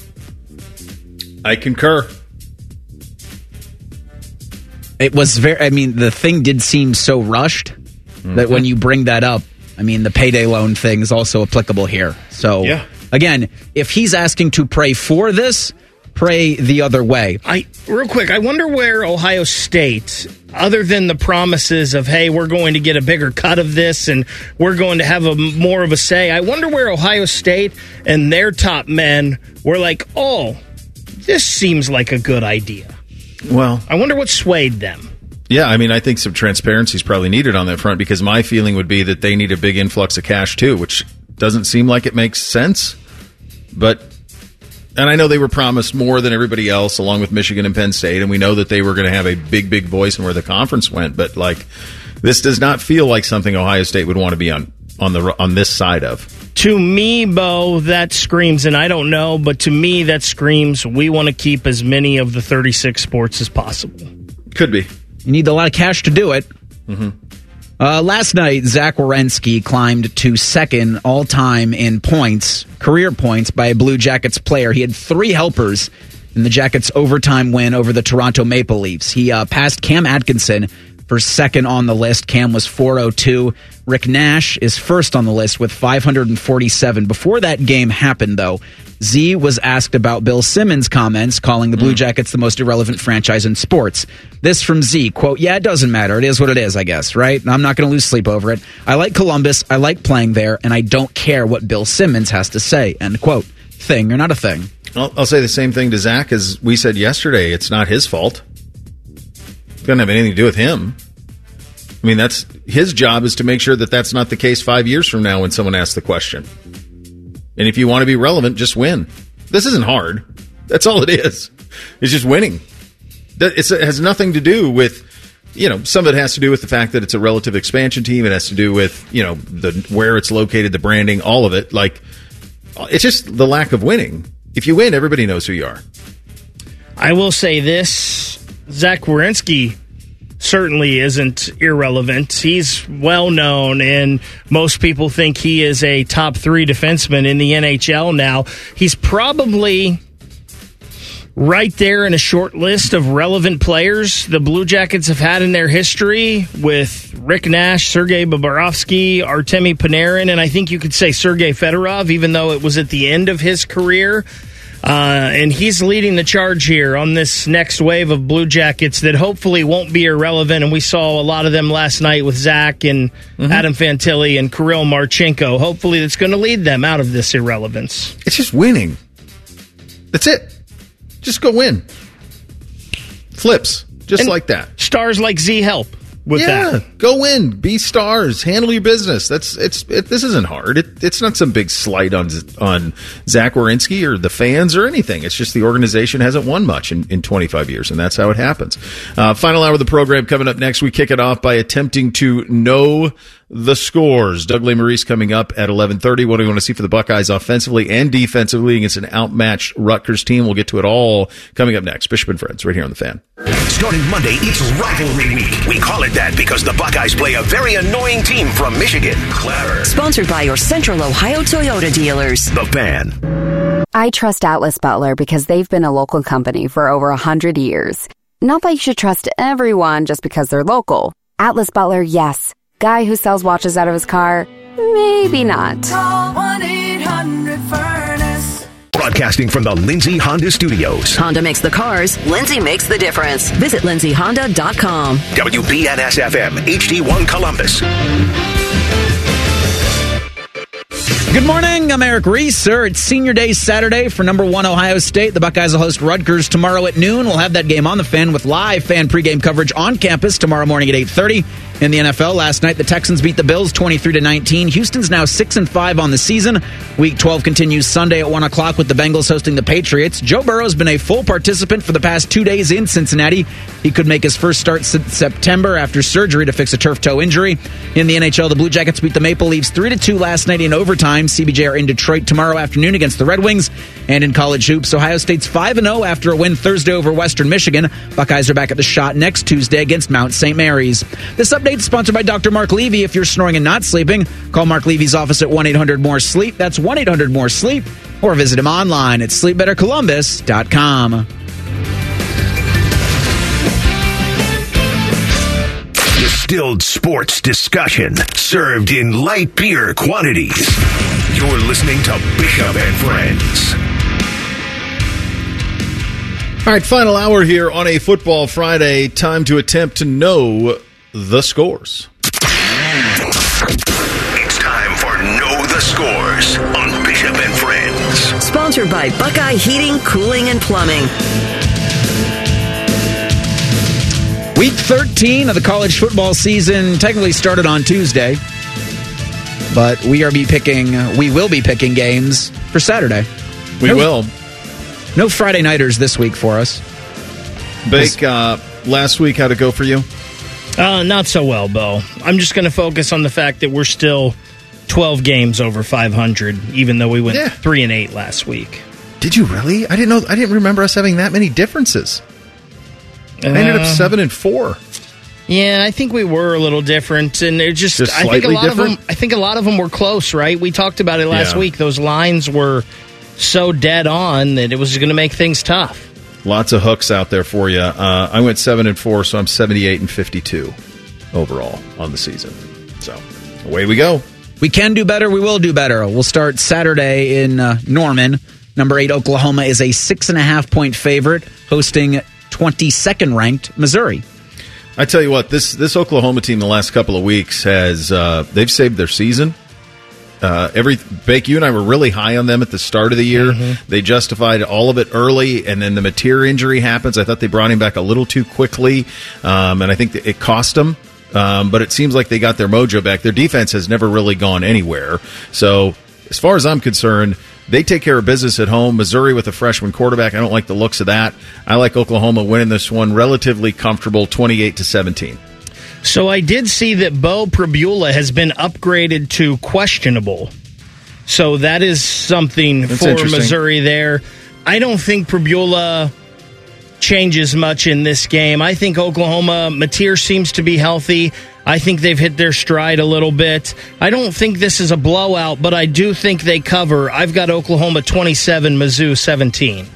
I concur. It was the thing did seem so rushed that when you bring that up, the payday loan thing is also applicable here. So, again, if he's asking to pray for this, pray the other way. Real quick, I wonder where Ohio State, other than the promises of, hey, we're going to get a bigger cut of this and we're going to have more of a say, I wonder where Ohio State and their top men were like, oh, this seems like a good idea. Well, I wonder what swayed them. Yeah, I think some transparency is probably needed on that front, because my feeling would be that they need a big influx of cash too, which doesn't seem like it makes sense. And I know they were promised more than everybody else, along with Michigan and Penn State, and we know that they were going to have a big, big voice in where the conference went. But this does not feel like something Ohio State would want to be on this side of. To me, Bo, that screams, and I don't know, but to me that screams, we want to keep as many of the 36 sports as possible. Could be. You need a lot of cash to do it. Last night, Zach Werenski climbed to second all-time in points, career points, by a Blue Jackets player. He had 3 helpers in the Jackets' overtime win over the Toronto Maple Leafs. He passed Cam Atkinson for second on the list. Cam was 402. Rick Nash is first on the list with 547. Before that game happened, though, Z was asked about Bill Simmons' comments calling the Blue Jackets the most irrelevant franchise in sports. This from Z, quote, "Yeah, it doesn't matter. It is what it is, I guess, right? I'm not going to lose sleep over it. I like Columbus. I like playing there, and I don't care what Bill Simmons has to say," end quote. Thing or not a thing? I'll say the same thing to Zach as we said yesterday. It's not his fault. It doesn't have anything to do with him. That's his job, is to make sure that that's not the case 5 years from now when someone asks the question. And if you want to be relevant, just win. This isn't hard. That's all it is. It's just winning. It has nothing to do with, some of it has to do with the fact that it's a relative expansion team. It has to do with, where it's located, the branding, all of it. It's just the lack of winning. If you win, everybody knows who you are. I will say this, Zach Werenski certainly isn't irrelevant. He's well known, and most people think he is a top 3 defenseman in the NHL now. He's probably right there in a short list of relevant players the Blue Jackets have had in their history, with Rick Nash, Sergei Bobrovsky, Artemi Panarin, and I think you could say Sergei Fedorov, even though it was at the end of his career. And he's leading the charge here on this next wave of Blue Jackets that hopefully won't be irrelevant. And we saw a lot of them last night with Zach and Adam Fantilli and Kirill Marchenko. Hopefully that's going to lead them out of this irrelevance. It's just winning. That's it. Just go win. Flips. Just like that. Stars like Z help with that. Go win. Be stars. Handle your business. This isn't hard. It's not some big slight on Zach Werenski or the fans or anything. It's just the organization hasn't won much in 25 years, and that's how it happens. Final hour of the program coming up next. We kick it off by attempting to know the scores. Doug Lesmerises coming up at 11:30. What do we want to see for the Buckeyes offensively and defensively against an outmatched Rutgers team? We'll get to it all coming up next. Bishop and Friends, right here on The Fan. Starting Monday, it's rivalry week. We call it that because the Buckeyes play a very annoying team from Michigan. Clever. Sponsored by your Central Ohio Toyota dealers. The Fan. I trust Atlas Butler because they've been a local company for over 100 years. Not that you should trust everyone just because they're local. Atlas Butler, yes. Guy who sells watches out of his car, maybe not. Call 1-800-FURNACE. Broadcasting from the Lindsay Honda Studios. Honda makes the cars. Lindsay makes the difference. Visit lindsayhonda.com. WBNS-FM, HD1 Columbus. Good morning. I'm Eric Reese, sir. It's Senior Day Saturday for number 1 Ohio State. The Buckeyes will host Rutgers tomorrow at noon. We'll have that game on The Fan with live fan pregame coverage on campus tomorrow morning at 8:30. In the NFL, last night the Texans beat the Bills 23-19. Houston's now 6-5 on the season. Week 12 continues Sunday at 1 o'clock with the Bengals hosting the Patriots. Joe Burrow's been a full participant for the past 2 days in Cincinnati. He could make his first start since September after surgery to fix a turf toe injury. In the NHL, the Blue Jackets beat the Maple Leafs 3-2 last night in overtime. CBJ are in Detroit tomorrow afternoon against the Red Wings. And in college hoops, Ohio State's 5-0 after a win Thursday over Western Michigan. Buckeyes are back at the Shot next Tuesday against Mount St. Mary's. This update is sponsored by Dr. Mark Levy. If you're snoring and not sleeping, call Mark Levy's office at 1-800-MORE-SLEEP. That's 1-800-MORE-SLEEP. Or visit him online at sleepbettercolumbus.com. Distilled sports discussion served in light beer quantities. You're listening to Bishop and Friends. All right, final hour here on a Football Friday. Time to attempt to know the scores. It's time for Know the Scores on Bishop and Friends. Sponsored by Buckeye Heating, Cooling, and Plumbing. Week 13 of the college football season technically started on Tuesday, but we will be picking games for Saturday. We will. No Friday nighters this week for us. Bake, last week, how'd it go for you? Not so well, Bo. I'm just going to focus on the fact that we're still 12 games over 500, even though we went 3-8 last week. Did you really? I didn't remember us having that many differences. I ended up 7-4. Yeah, I think we were a little different, and it just I think a lot different? I think a lot of them were close, right? We talked about it last week. Those lines were so dead on that it was going to make things tough. Lots of hooks out there for you. I went 7-4, so I'm 78-52 overall on the season. So away we go. We can do better. We will do better. We'll start Saturday in Norman. Number 8 Oklahoma is a 6.5-point favorite, hosting 22nd ranked Missouri. I tell you what, this Oklahoma team the last couple of weeks has they've saved their season. Bake, you and I were really high on them at the start of the year. Mm-hmm. They justified all of it early, and then the Mateer injury happens. I thought they brought him back a little too quickly, and I think that it cost them. But it seems like they got their mojo back. Their defense has never really gone anywhere. So as far as I'm concerned, they take care of business at home. Missouri with a freshman quarterback, I don't like the looks of that. I like Oklahoma winning this one relatively comfortable, 28-17. So I did see that Bo Pribula has been upgraded to questionable. So that is something for Missouri there. I don't think Pribula changes much in this game. I think Oklahoma, Mateer seems to be healthy. I think they've hit their stride a little bit. I don't think this is a blowout, but I do think they cover. I've got Oklahoma 27, Mizzou 17.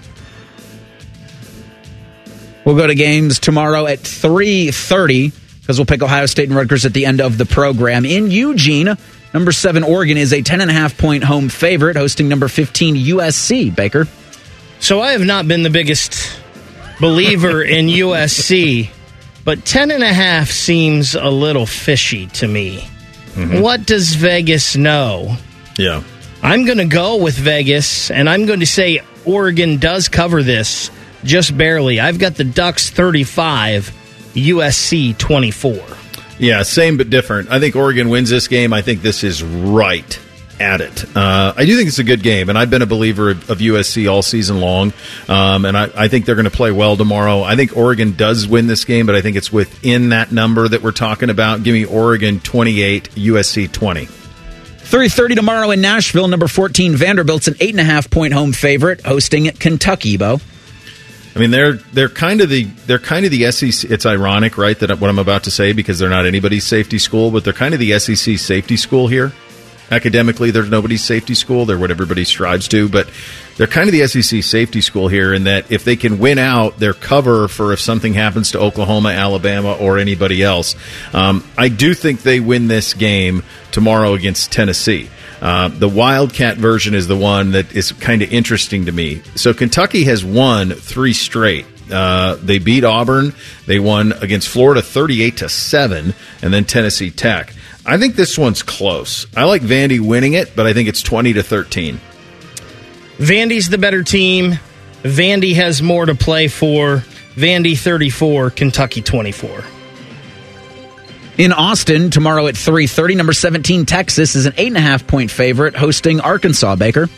We'll go to games tomorrow at 3:30 because we'll pick Ohio State and Rutgers at the end of the program. In Eugene, number 7 Oregon is a 10.5-point home favorite, hosting number 15 USC. Baker? So I have not been the biggest believer in USC, but 10.5 seems a little fishy to me. Mm-hmm. What does Vegas know? Yeah. I'm going to go with Vegas, and I'm going to say Oregon does cover this just barely. I've got the Ducks 35, USC 24. Yeah, same but different. I think Oregon wins this game. I think this is right at it. I do think it's a good game, and I've been a believer of USC all season long, and I think they're going to play well tomorrow. I think Oregon does win this game, but I think it's within that number that we're talking about. Give me Oregon 28, USC 20. 3:30 tomorrow in Nashville. Number 14 Vanderbilt's an 8.5-point home favorite, hosting Kentucky. Bo. I mean, they're kind of the SEC. It's ironic, right, that what I'm about to say, because they're not anybody's safety school, but they're kind of the SEC safety school here. Academically, there's nobody's safety school. They're what everybody strives to, but they're kind of the SEC safety school here in that if they can win out, they're cover for if something happens to Oklahoma, Alabama, or anybody else. I do think they win this game tomorrow against Tennessee. The Wildcat version is the one that is kind of interesting to me. So Kentucky has won 3 straight. They beat Auburn. They won against Florida 38-7, and then Tennessee Tech. I think this one's close. I like Vandy winning it, but I think it's 20-13. Vandy's the better team. Vandy has more to play for. Vandy 34, Kentucky 24. In Austin, tomorrow at 3:30, number 17 Texas is an 8.5-point favorite hosting Arkansas, Baker.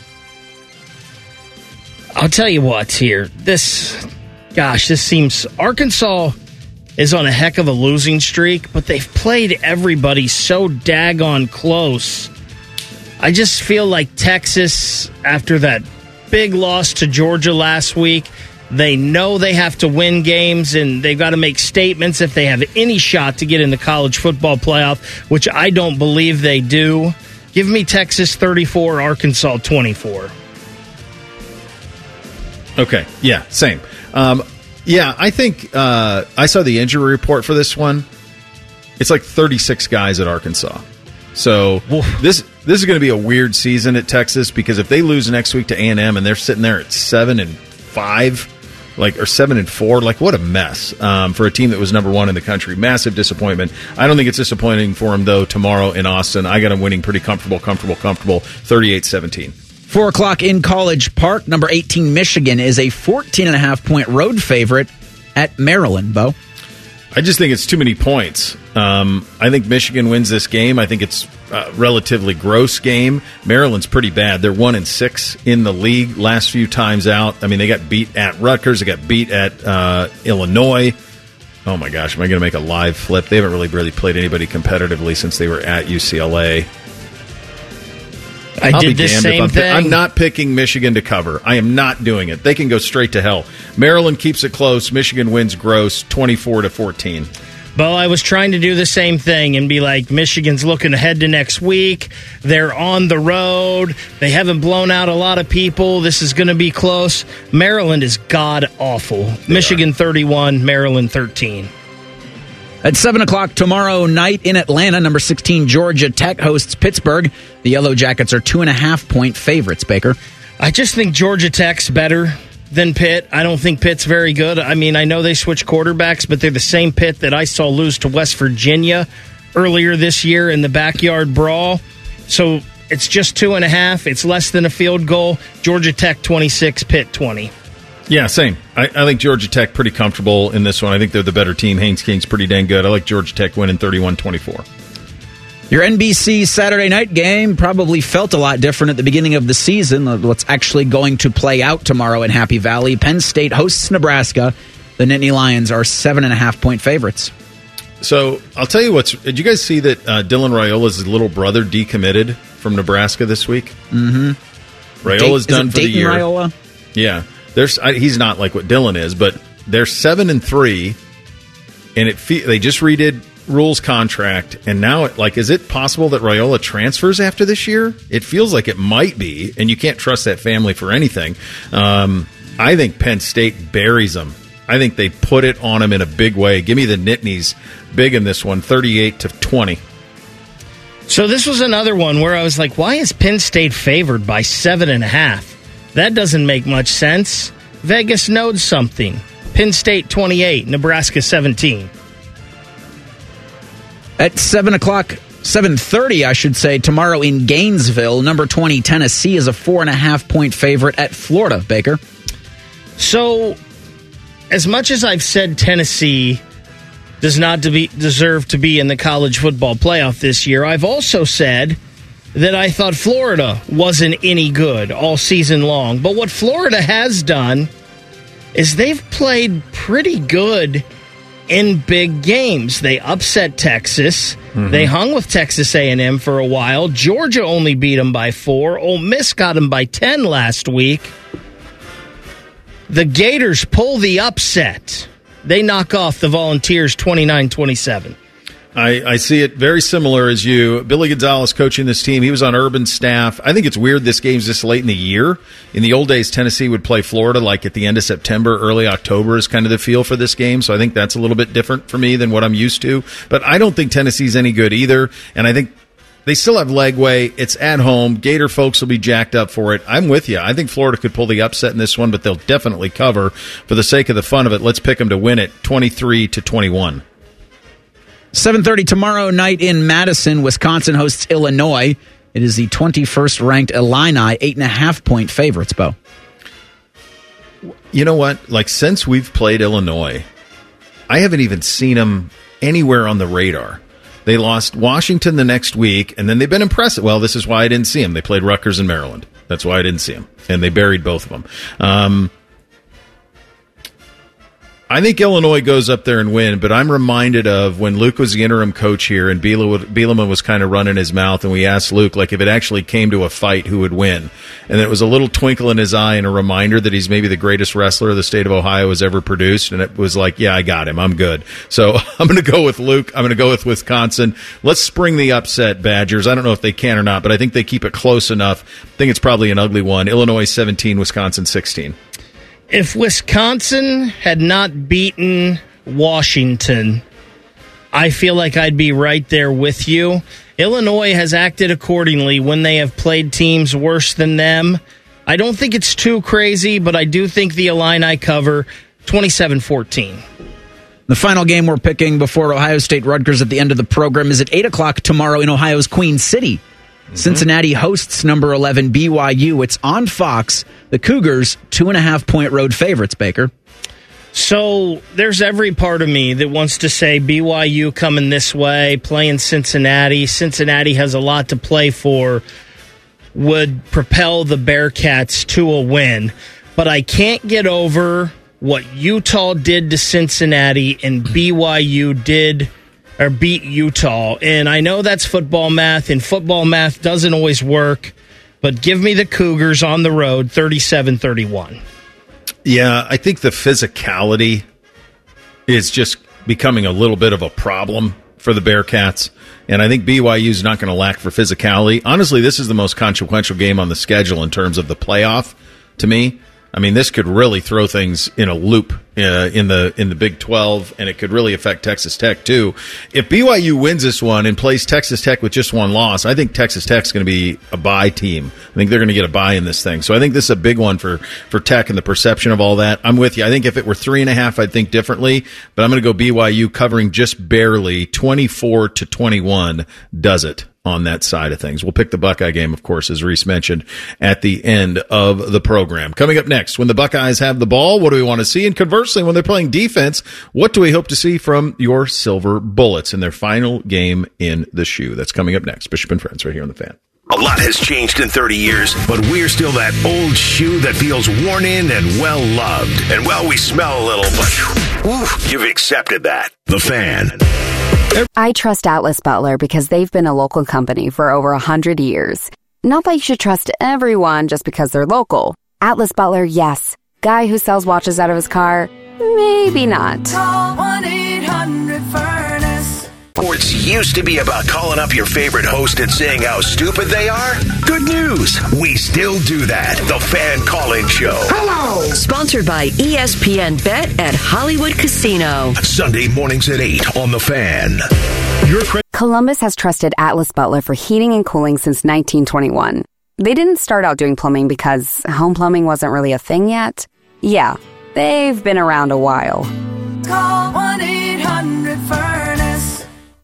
I'll tell you what here. This seems... Arkansas is on a heck of a losing streak, but they've played everybody so daggone close. I just feel like Texas, after that big loss to Georgia last week, they know they have to win games, and they've got to make statements if they have any shot to get in the college football playoff, which I don't believe they do. Give me Texas 34, Arkansas 24. Okay, yeah, same. I think I saw the injury report for this one. It's like 36 guys at Arkansas. So this is going to be a weird season at Texas, because if they lose next week to A&M and they're sitting there at 7-5, or 7-4, what a mess for a team that was number one in the country. Massive disappointment. I don't think it's disappointing for them though tomorrow in Austin. I got them winning pretty comfortable, 38-17. 4 o'clock in College Park, number 18 Michigan is a 14.5-point road favorite at Maryland, Bo. I just think it's too many points. I think Michigan wins this game. I think it's a relatively gross game. Maryland's pretty bad. They're 1-6 in the league last few times out. I mean, they got beat at Rutgers. They got beat at Illinois. Oh, my gosh. Am I going to make a live flip? They haven't really played anybody competitively since they were at UCLA. I did the same thing. I'm not picking Michigan to cover. I am not doing it. They can go straight to hell. Maryland keeps it close. Michigan wins gross 24-14. Bo, I was trying to do the same thing and be like, Michigan's looking ahead to next week. They're on the road. They haven't blown out a lot of people. This is going to be close. Maryland is god-awful. Michigan 31, Maryland 13. At 7 o'clock tomorrow night in Atlanta, number 16 Georgia Tech hosts Pittsburgh. The Yellow Jackets are 2.5-point favorites, Baker. I just think Georgia Tech's better than Pitt. I don't think Pitt's very good. I mean, I know they switch quarterbacks, but they're the same Pitt that I saw lose to West Virginia earlier this year in the backyard brawl. So it's just 2.5. It's less than a field goal. Georgia Tech 26, Pitt 20. Yeah, same. I think Georgia Tech pretty comfortable in this one. I think they're the better team. Haynes King's pretty dang good. I like Georgia Tech winning 31-24. Your NBC Saturday night game probably felt a lot different at the beginning of the season. What's actually going to play out tomorrow in Happy Valley? Penn State hosts Nebraska. The Nittany Lions are 7.5-point favorites. So I'll tell you what's. Did you guys see that Dylan Raiola's little brother decommitted from Nebraska this week? Mm-hmm. Raiola's done for the year. Raiola? Yeah. He's not like what Dylan is, but they're 7-3, and they just redid Rule's contract, and now is it possible that Raiola transfers after this year? It feels like it might be, and you can't trust that family for anything. I think Penn State buries them. I think they put it on them in a big way. Give me the Nittany's big in this one, 38-20. So this was another one where I was like, why is Penn State favored by 7.5? That doesn't make much sense. Vegas knows something. Penn State 28, Nebraska 17. At 7 o'clock, 7:30, I should say, tomorrow in Gainesville, number 20 Tennessee is a 4.5-point favorite at Florida, Baker. So, as much as I've said Tennessee does not deserve to be in the college football playoff this year, I've also said that I thought Florida wasn't any good all season long. But what Florida has done is they've played pretty good in big games. They upset Texas. Mm-hmm. They hung with Texas A&M for a while. Georgia only beat them by 4. Ole Miss got them by 10 last week. The Gators pull the upset. They knock off the Volunteers 29-27. I see it very similar as you. Billy Gonzalez coaching this team. He was on Urban's staff. I think it's weird this game's this late in the year. In the old days, Tennessee would play Florida like at the end of September, early October is kind of the feel for this game. So I think that's a little bit different for me than what I'm used to. But I don't think Tennessee's any good either. And I think they still have legway. It's at home. Gator folks will be jacked up for it. I'm with you. I think Florida could pull the upset in this one, but they'll definitely cover. For the sake of the fun of it, let's pick them to win it 23-21. 7:30 tomorrow night in Madison, Wisconsin hosts Illinois. It is the 21st ranked Illini, 8.5-point favorites, Bo. You know what? Since we've played Illinois, I haven't even seen them anywhere on the radar. They lost Washington the next week, and then they've been impressive. Well, this is why I didn't see them. They played Rutgers and Maryland. That's why I didn't see them, and they buried both of them. I think Illinois goes up there and win, but I'm reminded of when Luke was the interim coach here and Bielema was kind of running his mouth, and we asked Luke, like, if it actually came to a fight, who would win? And it was a little twinkle in his eye and a reminder that he's maybe the greatest wrestler the state of Ohio has ever produced, and it was like, yeah, I got him. I'm good. So I'm going to go with Luke. I'm going to go with Wisconsin. Let's spring the upset, Badgers. I don't know if they can or not, but I think they keep it close enough. I think it's probably an ugly one. Illinois 17, Wisconsin 16. If Wisconsin had not beaten Washington, I feel like I'd be right there with you. Illinois has acted accordingly when they have played teams worse than them. I don't think it's too crazy, but I do think the Illini cover 27-14. The final game we're picking before Ohio State Rutgers at the end of the program is at 8 o'clock tomorrow in Ohio's Queen City. Cincinnati hosts number 11 BYU. It's on Fox. The Cougars, 2.5-point road favorites, Baker. So there's every part of me that wants to say BYU coming this way, playing Cincinnati. Cincinnati has a lot to play for, would propel the Bearcats to a win. But I can't get over what Utah did to Cincinnati and BYU did or beat Utah. And I know that's football math, and football math doesn't always work, but give me the Cougars on the road, 37-31. Yeah, I think the physicality is just becoming a little bit of a problem for the Bearcats, and I think BYU's not going to lack for physicality. Honestly, this is the most consequential game on the schedule in terms of the playoff to me. I mean, this could really throw things in a loop in the Big 12, and it could really affect Texas Tech too. If BYU wins this one and plays Texas Tech with just one loss, I think Texas Tech's going to be a bye team. I think they're going to get a bye in this thing. So I think this is a big one for Tech and the perception of all that. I'm with you. I think if it were 3.5, I'd think differently, but I'm going to go BYU covering just barely. 24-21 does it on that side of things. We'll pick the Buckeye game, of course, as Reese mentioned, at the end of the program. Coming up next, when the Buckeyes have the ball, what do we want to see? And conversely, when they're playing defense, what do we hope to see from your Silver Bullets in their final game in the shoe? That's coming up next. Bishop and Friends right here on The Fan. A lot has changed in 30 years, but we're still that old shoe that feels worn in and well-loved. And, well, we smell a little, but you've accepted that. The Fan. I trust Atlas Butler because they've been a local company for over 100 years. Not that you should trust everyone just because they're local. Atlas Butler, yes. Guy who sells watches out of his car, maybe not. Call 1-800-FURNACE. Sports used to be about calling up your favorite host and saying how stupid they are. Good news. We still do that. The Fan Call-In Show. Hello. Sponsored by ESPN Bet at Hollywood Casino. Sunday mornings at 8 on The Fan. Columbus has trusted Atlas Butler for heating and cooling since 1921. They didn't start out doing plumbing because home plumbing wasn't really a thing yet. Yeah, they've been around a while. Call 1-800-FURNACE.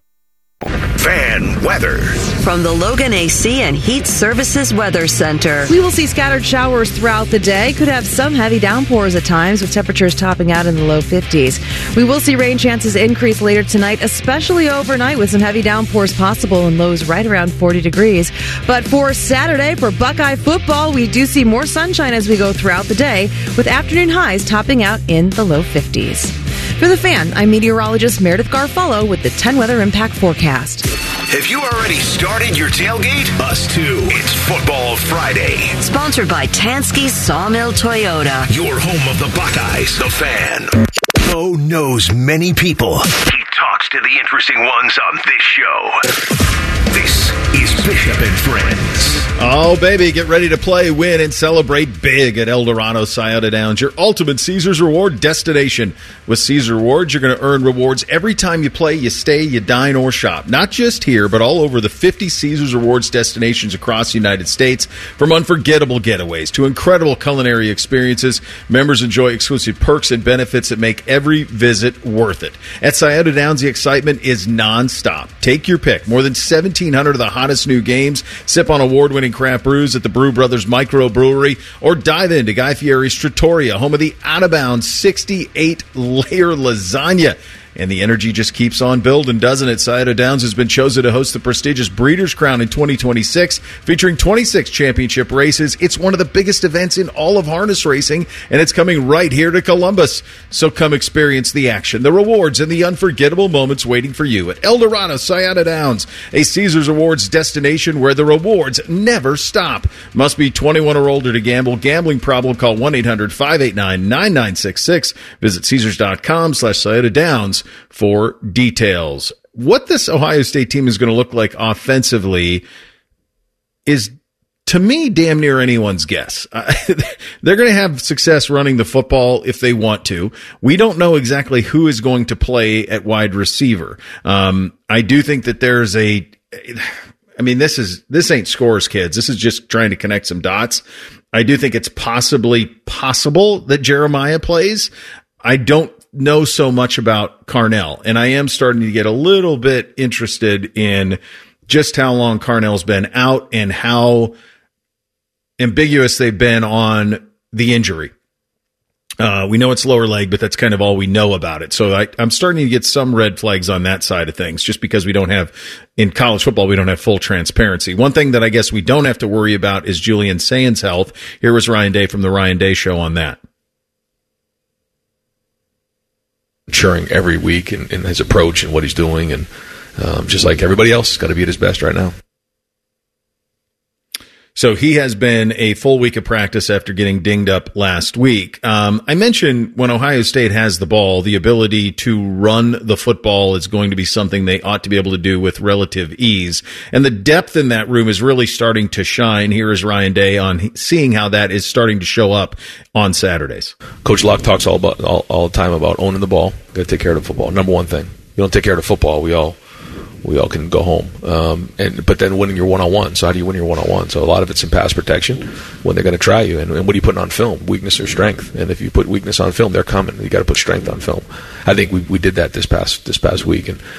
Fan weather. From the Logan AC and Heat Services Weather Center. We will see scattered showers throughout the day. Could have some heavy downpours at times with temperatures topping out in the low 50s. We will see rain chances increase later tonight, especially overnight with some heavy downpours possible and lows right around 40 degrees. But for Saturday, for Buckeye football, we do see more sunshine as we go throughout the day with afternoon highs topping out in the low 50s. For The Fan, I'm meteorologist Meredith Garfolo with the 10 Weather Impact Forecast. Have you already started your tailgate? Us too. It's Football Friday. Sponsored by Tansky Sawmill Toyota. Your home of the Buckeyes, The Fan. Bo knows many people. He talks to the interesting ones on this show. This is Bishop and Friends. Oh, baby, get ready to play, win, and celebrate big at Eldorado Scioto Downs, your ultimate Caesars Reward destination. With Caesars Rewards, you're going to earn rewards every time you play, you stay, you dine, or shop. Not just here, but all over the 50 Caesars Rewards destinations across the United States. From unforgettable getaways to incredible culinary experiences, members enjoy exclusive perks and benefits that make every visit worth it. At Scioto Downs, the excitement is nonstop. Take your pick. More than 1,700 of the hottest new games. Sip on award-winning craft brews at the Brew Brothers Microbrewery, or dive into Guy Fieri's Trattoria, home of the out-of-bounds 68-layer lasagna. and the energy just keeps on building, doesn't it? Scioto Downs has been chosen to host the prestigious Breeders' Crown in 2026, featuring 26 championship races. It's one of the biggest events in all of harness racing, and it's coming right here to Columbus. So come experience the action, the rewards, and the unforgettable moments waiting for you at Eldorado Scioto Downs, a Caesars Awards destination where the rewards never stop. Must be 21 or older to gamble. Gambling problem? Call 1-800-589-9966. Visit Caesars.com/Scioto Downs for details. What this Ohio State team is going to look like offensively is, to me, damn near anyone's guess. They're going to have success running the football if they want to. We don't know exactly who is going to play at wide receiver. I do think that there's this ain't scores, kids. This is just trying to connect some dots. I do think it's possible that Jeremiah plays. I don't know so much about Carnell, and I am starting to get a little bit interested in just how long Carnell's been out and how ambiguous they've been on the injury. We know it's lower leg, but that's kind of all we know about it. So I'm starting to get some red flags on that side of things, just because in college football, we don't have full transparency. One thing that I guess we don't have to worry about is Julian Saint's health. Here was Ryan Day from the Ryan Day Show on that. Maturing every week in his approach and what he's doing, and just like everybody else, he's got to be at his best right now. So he has been a full week of practice after getting dinged up last week. I mentioned when Ohio State has the ball, the ability to run the football is going to be something they ought to be able to do with relative ease. And the depth in that room is really starting to shine. Here is Ryan Day on seeing how that is starting to show up on Saturdays. Coach Locke talks all the time about owning the ball. Got to take care of the football. Number one thing. You don't take care of the football, we all can go home. But then winning your one-on-one. So how do you win your one-on-one? So a lot of it's in pass protection when they're going to try you. And what are you putting on film? Weakness or strength? And if you put weakness on film, they're coming. You got to put strength on film. I think we did that this past week. And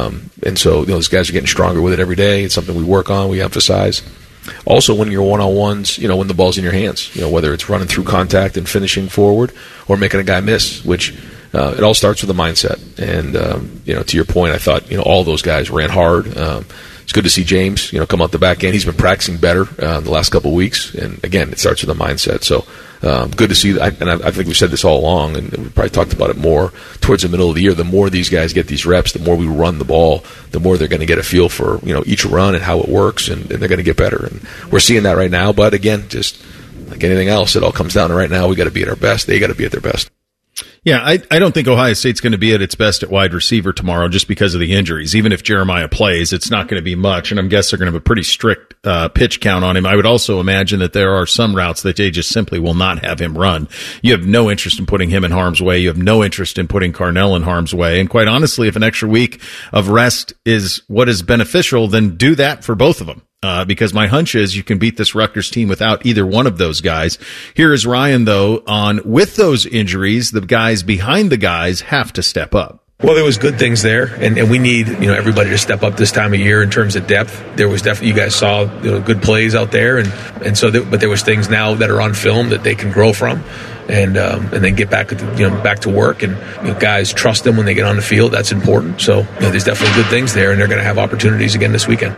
so these guys are getting stronger with it every day. It's something we work on. We emphasize. Also, winning your one-on-ones, when the ball's in your hands, whether it's running through contact and finishing forward or making a guy miss, which it all starts with a mindset. And, to your point, I thought, all those guys ran hard. It's good to see James, come out the back end. He's been practicing better the last couple of weeks. And, again, it starts with a mindset. So good to see that. And I think we've said this all along, and we probably talked about it more towards the middle of the year. The more these guys get these reps, the more we run the ball, the more they're going to get a feel for, each run and how it works, and they're going to get better. And we're seeing that right now. But, again, just like anything else, it all comes down to right now we got to be at our best. They got to be at their best. Yeah, I don't think Ohio State's going to be at its best at wide receiver tomorrow just because of the injuries. Even if Jeremiah plays, it's not going to be much, and I guess they're going to have a pretty strict pitch count on him. I would also imagine that there are some routes that they just simply will not have him run. You have no interest in putting him in harm's way. You have no interest in putting Carnell in harm's way. And quite honestly, if an extra week of rest is what is beneficial, then do that for both of them. Because my hunch is you can beat this Rutgers team without either one of those guys. Here is Ryan, though, with those injuries, the guys behind the guys have to step up. Well, there was good things there, and we need everybody to step up this time of year in terms of depth. There was definitely, you guys saw good plays out there, and so but there was things now that are on film that they can grow from. And then get back back to work, and guys trust them when they get on the field. That's important. So there's definitely good things there, and they're going to have opportunities again this weekend.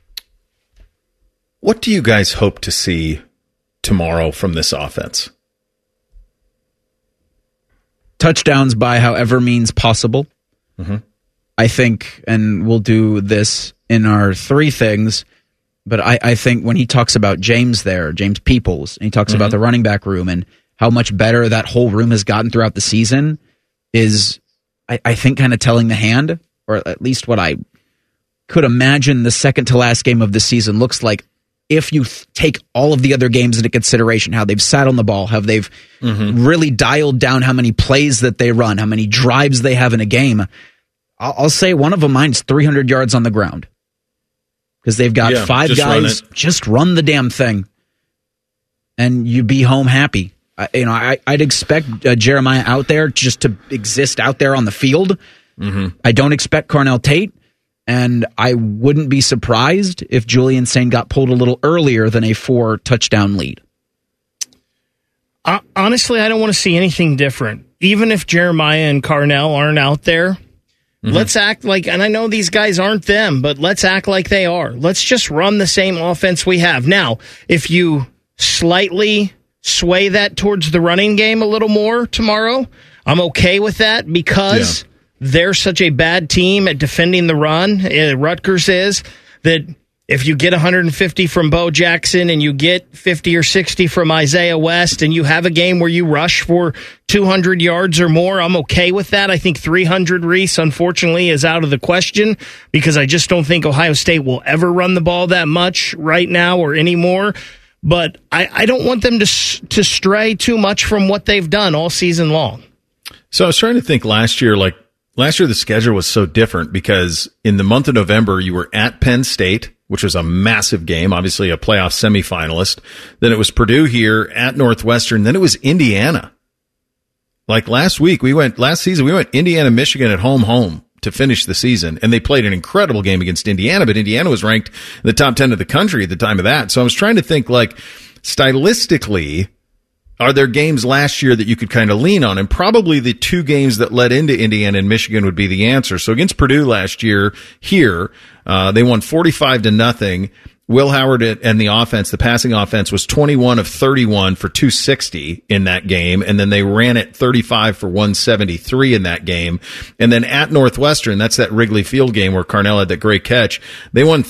What do you guys hope to see tomorrow from this offense? Touchdowns by however means possible. Mm-hmm. I think, and we'll do this in our three things, but I think when he talks about James Peoples, and he talks about the running back room and how much better that whole room has gotten throughout the season is, I think, kind of telling the hand, or at least what I could imagine the second to last game of the season looks like if you take all of the other games into consideration, how they've sat on the ball, how they've really dialed down how many plays that they run, how many drives they have in a game. I'll say one of them mine's 300 yards on the ground because they've got five guys, just run the damn thing, and you be home happy. I'd expect Jeremiah out there just to exist out there on the field. I don't expect Carnell Tate. And I wouldn't be surprised if Julian Saint got pulled a little earlier than a 4-touchdown lead. Honestly, I don't want to see anything different. Even if Jeremiah and Carnell aren't out there, Let's act like, and I know these guys aren't them, but let's act like they are. Let's just run the same offense we have. Now, if you slightly sway that towards the running game a little more tomorrow, I'm okay with that because they're such a bad team at defending the run. Rutgers is that. If you get 150 from Bo Jackson and you get 50 or 60 from Isaiah West and you have a game where you rush for 200 yards or more, I'm okay with that. I think 300, Reese, unfortunately, is out of the question because I just don't think Ohio State will ever run the ball that much right now or anymore. But I don't want them to stray too much from what they've done all season long. So I was trying to think last year the schedule was so different because in the month of November, you were at Penn State, which was a massive game, obviously a playoff semifinalist. Then it was Purdue here at Northwestern. Then it was Indiana. Like last season, we went Indiana, Michigan at home to finish the season. And they played an incredible game against Indiana, but Indiana was ranked in the top 10 of the country at the time of that. So I was trying to think stylistically, are there games last year that you could kind of lean on? And probably the two games that led into Indiana and Michigan would be the answer. So against Purdue last year here, they won 45-0. Will Howard and the offense, the passing offense, was 21 of 31 for 260 in that game. And then they ran it 35 for 173 in that game. And then at Northwestern, that's that Wrigley Field game where Carnell had that great catch. They won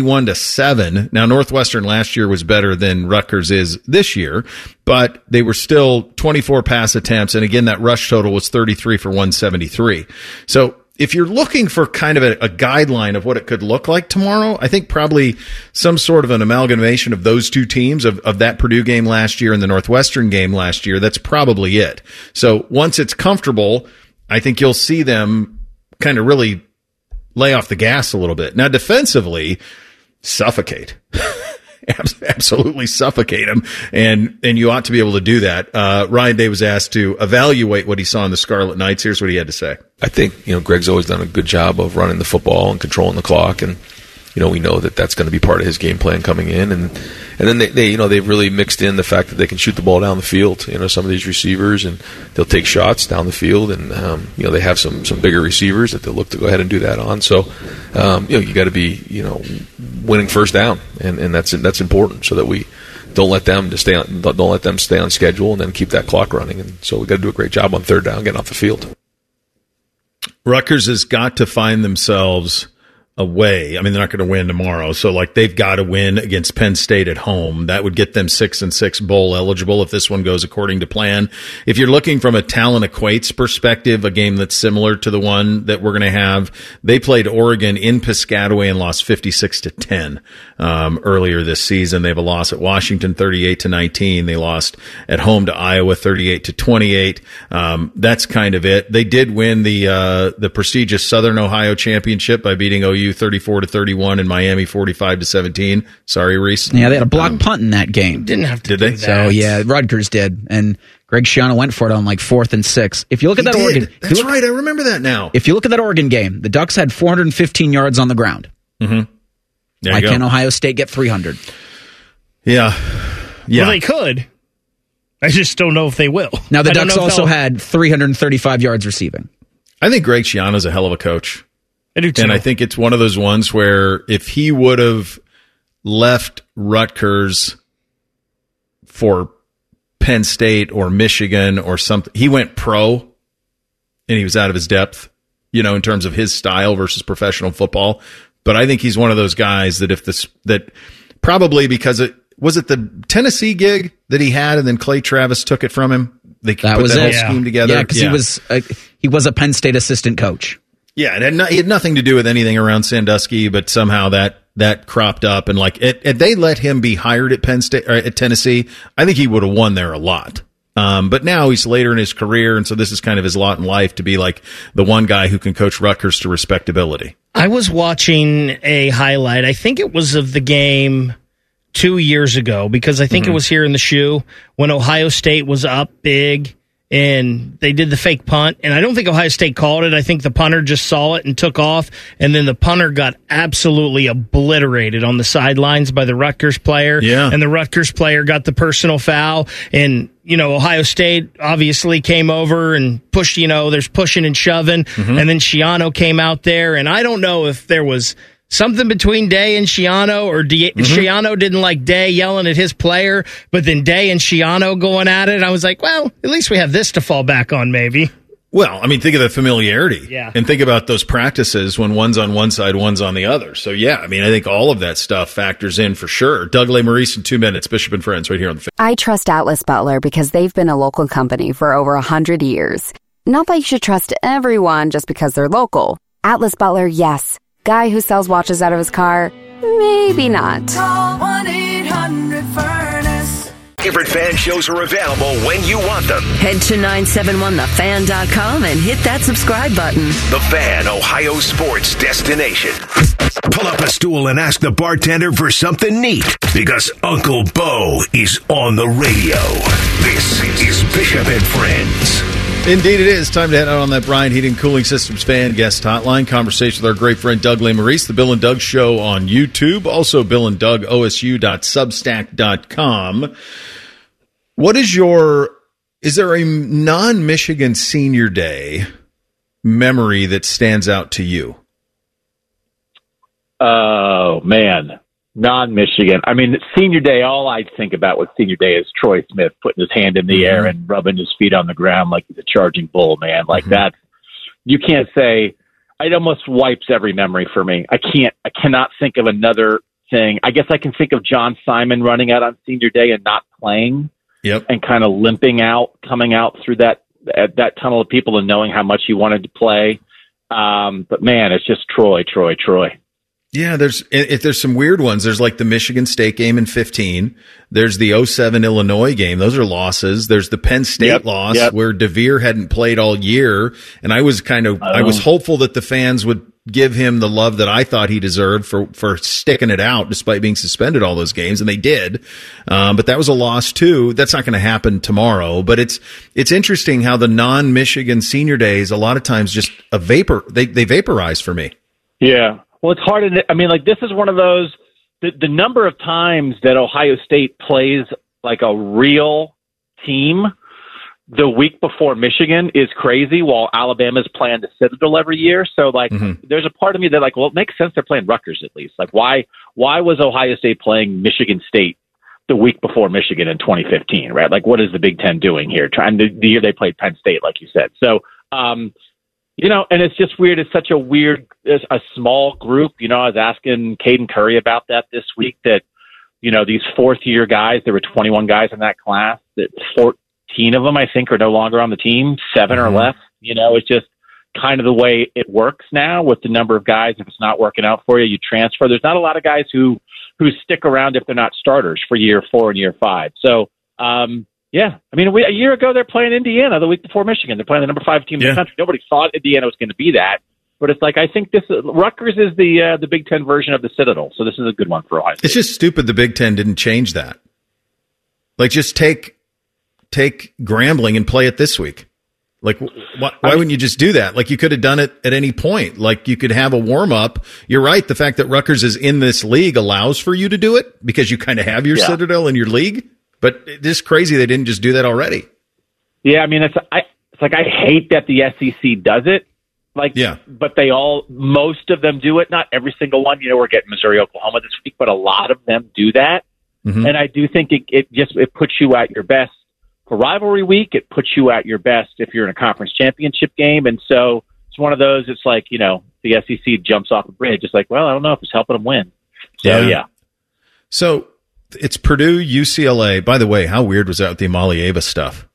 31-7. Now, Northwestern last year was better than Rutgers is this year, but they were still 24 pass attempts. And again, that rush total was 33 for 173. So, if you're looking for kind of a guideline of what it could look like tomorrow, I think probably some sort of an amalgamation of those two teams, of that Purdue game last year and the Northwestern game last year, that's probably it. So once it's comfortable, I think you'll see them kind of really lay off the gas a little bit. Now, defensively, suffocate. Absolutely suffocate them, and you ought to be able to do that. Ryan Day was asked to evaluate what he saw in the Scarlet Knights. Here's what he had to say. I think, Greg's always done a good job of running the football and controlling the clock, and we know that that's going to be part of his game plan coming in, and then they've really mixed in the fact that they can shoot the ball down the field. Some of these receivers, and they'll take shots down the field, and they have some bigger receivers that they'll look to go ahead and do that on. So you got to be winning first down, and that's important so that we don't let them stay on schedule and then keep that clock running. And so we got to do a great job on third down getting off the field. Rutgers has got to find themselves away. I mean, they're not going to win tomorrow. So they've got to win against Penn State at home. That would get them 6-6 bowl eligible if this one goes according to plan. If you're looking from a talent equates perspective, a game that's similar to the one that we're going to have, they played Oregon in Piscataway and lost 56-10, earlier this season. They have a loss at Washington 38-19. They lost at home to Iowa 38-28. That's kind of it. They did win the prestigious Southern Ohio Championship by beating OU 34-31 and Miami 45-17. Sorry, Reese. Yeah, they had a block punt in that game. Didn't have to. Did they? That. So yeah, Rutgers did, and Greg Schiano went for it on 4th and 6. If you look at that Oregon, that's right. I remember that now. If you look at that Oregon game, the Ducks had 415 yards on the ground. Mm-hmm. Why can't Ohio State get 300? Yeah. Well, they could. I just don't know if they will. Now the Ducks also had 335 yards receiving. I think Greg Schiano's a hell of a coach. I do too. And I think it's one of those ones where if he would have left Rutgers for Penn State or Michigan or something, he went pro and he was out of his depth, in terms of his style versus professional football. But I think he's one of those guys that probably because was it the Tennessee gig that he had and then Clay Travis took it from him? They put that whole scheme together. Yeah, because he was a Penn State assistant coach. Yeah, he had nothing to do with anything around Sandusky, but somehow that cropped up, and if they let him be hired at Penn State or at Tennessee, I think he would have won there a lot. But now he's later in his career, and so this is kind of his lot in life to be the one guy who can coach Rutgers to respectability. I was watching a highlight. I think it was of the game 2 years ago because I think it was here in the shoe when Ohio State was up big and they did the fake punt, and I don't think Ohio State called it. I think the punter just saw it and took off, and then the punter got absolutely obliterated on the sidelines by the Rutgers player, and the Rutgers player got the personal foul, and Ohio State obviously came over and pushed, there's pushing and shoving, and then Schiano came out there, and I don't know if there was something between Day and Schiano, or Schiano didn't like Day yelling at his player, but then Day and Schiano going at it. I was like, well, at least we have this to fall back on, maybe. Well, I mean, think of the familiarity. Yeah. And think about those practices when one's on one side, one's on the other. So, yeah, I mean, I think all of that stuff factors in for sure. Doug Lesmerises in 2 minutes, Bishop and Friends, right here on the I trust Atlas Butler because they've been a local company for over 100 years. Not that you should trust everyone just because they're local. Atlas Butler, yes. Guy who sells watches out of his car, maybe not. Call 1-800-FURNACE. Favorite fan shows are available when you want them. Head to 971thefan.com and hit that subscribe button. The Fan, Ohio sports destination. Pull up a stool and ask the bartender for something neat, because Uncle Bo is on the radio. This is Bishop and Friends. Indeed it is. Time to head out on that Bryant Heating Cooling Systems fan guest hotline. Conversation with our great friend Doug Lesmerises, the Bill and Doug Show on YouTube. Also Bill and Doug, OSU.substack.com. What is is there a non-Michigan Senior Day memory that stands out to you? Oh, man. Non-Michigan. I mean, Senior Day, all I think about with Senior Day is Troy Smith putting his hand in the air and rubbing his feet on the ground like he's a charging bull, man. Like that, you can't say, it almost wipes every memory for me. I cannot think of another thing. I guess I can think of John Simon running out on Senior Day and not playing and kind of limping out, coming out through that tunnel of people and knowing how much he wanted to play. But man, it's just Troy. Yeah, there's some weird ones. There's like the Michigan State game in 15. There's the 07 Illinois game. Those are losses. There's the Penn State loss where DeVere hadn't played all year. And I was I was hopeful that the fans would give him the love that I thought he deserved for sticking it out despite being suspended all those games. And they did. But that was a loss too. That's not going to happen tomorrow. But it's interesting how the non-Michigan Senior Days, a lot of times just they vaporize for me. Yeah. Well, it's hard. This is one of those, the number of times that Ohio State plays like a real team the week before Michigan is crazy, while Alabama's playing the Citadel every year. So, there's a part of me that, it makes sense they're playing Rutgers at least. Why was Ohio State playing Michigan State the week before Michigan in 2015, right? What is the Big Ten doing here? The year they played Penn State, like you said. So, and it's just weird. It's such a small group. I was asking Caden Curry about that this week, that, these fourth-year guys, there were 21 guys in that class, that 14 of them, I think, are no longer on the team, 7 or less. It's just kind of the way it works now with the number of guys. If it's not working out for you, you transfer. There's not a lot of guys who stick around if they're not starters for year 4 and year 5. So, yeah, a year ago they're playing Indiana the week before Michigan. They're playing the number 5 team in the country. Nobody thought Indiana was going to be that, but it's I think Rutgers is the Big Ten version of the Citadel, so this is a good one for Ohio State. It's just stupid the Big Ten didn't change that. Just take Grambling and play it this week. Why wouldn't you just do that? You could have done it at any point. You could have a warm up. You're right. The fact that Rutgers is in this league allows for you to do it because you kind of have your Citadel in your league. But it's just crazy they didn't just do that already. Yeah, I hate that the SEC does it. But most of them do it. Not every single one. We're getting Missouri, Oklahoma this week, but a lot of them do that. Mm-hmm. And I do think it puts you at your best for rivalry week. It puts you at your best if you're in a conference championship game. And so it's one of those. It's the SEC jumps off a bridge. It's I don't know if it's helping them win. So yeah. So. It's Purdue, UCLA. By the way, how weird was that with the Amalieva stuff?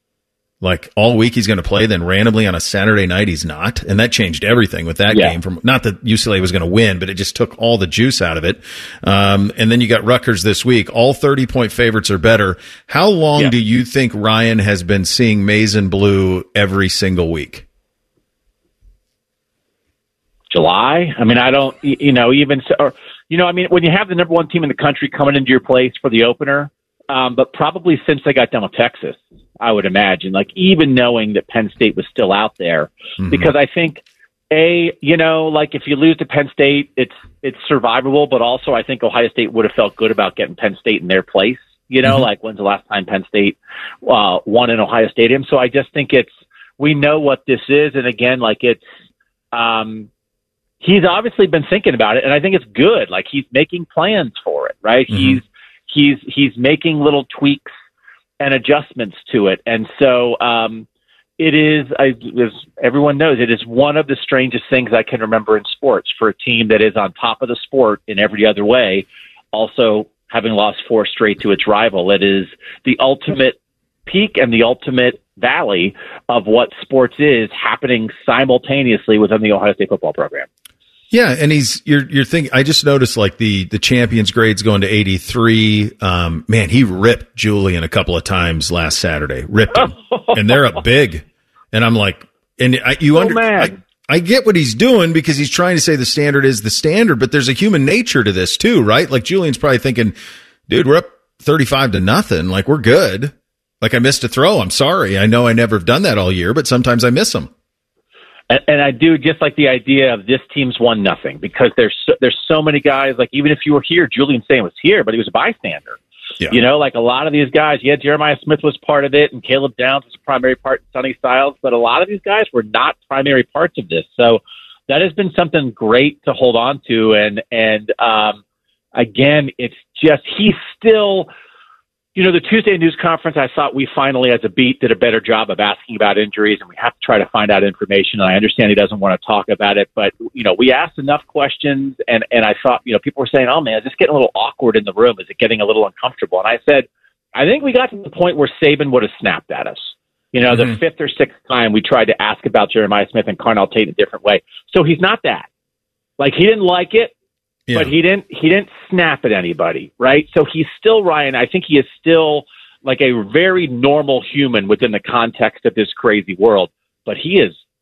All week he's going to play, then randomly on a Saturday night he's not. And that changed everything with that game. Not that UCLA was going to win, but it just took all the juice out of it. And then you got Rutgers this week. All 30-point favorites are better. How long do you think Ryan has been seeing maize and blue every single week? July? I don't, when you have the number 1 team in the country coming into your place for the opener, but probably since they got done with Texas. I would imagine, like even knowing that Penn State was still out there, because I think like if you lose to Penn State, it's survivable, but also I think Ohio State would have felt good about getting Penn State in their place. Like when's the last time Penn State won in Ohio Stadium? So I just think we know what this is, and again, like it's. He's obviously been thinking about it, and I think it's good. Like he's making plans for it, right? He's making little tweaks and adjustments to it, and so it is. As everyone knows, it is one of the strangest things I can remember in sports for a team that is on top of the sport in every other way, also having lost 4 straight to its rival. It is the ultimate peak and the ultimate valley of what sports is happening simultaneously within the Ohio State football program. Yeah, and you're thinking. I just noticed like the champions grade's going to 83. Man, he ripped Julian a couple of times last Saturday. Ripped him, and they're up big. And I'm like, I get what he's doing because he's trying to say the standard is the standard, but there's a human nature to this too, right? Like Julian's probably thinking, dude, we're up 35-0. Like we're good. Like I missed a throw. I'm sorry. I know I never have done that all year, but sometimes I miss them. And I do just like the idea of this team's won nothing because there's so many guys. Like even if you were here, Julian Sain was here, but he was a bystander. Yeah. Like a lot of these guys. Yeah, Jeremiah Smith was part of it, and Caleb Downs was a primary part in Sonny Styles, but a lot of these guys were not primary parts of this. So that has been something great to hold on to. And again, it's just he's still. The Tuesday news conference, I thought we finally, as a beat, did a better job of asking about injuries, and we have to try to find out information. And I understand he doesn't want to talk about it, but, we asked enough questions, and I thought, people were saying, oh, man, is this getting a little awkward in the room? Is it getting a little uncomfortable? And I said, I think we got to the point where Saban would have snapped at us. The fifth or sixth time we tried to ask about Jeremiah Smith and Carnell Tate a different way. So he's not that. Like, he didn't like it. Yeah. But he didn't snap at anybody, right? So he's still, Ryan, I think he is still like a very normal human within the context of this crazy world. But he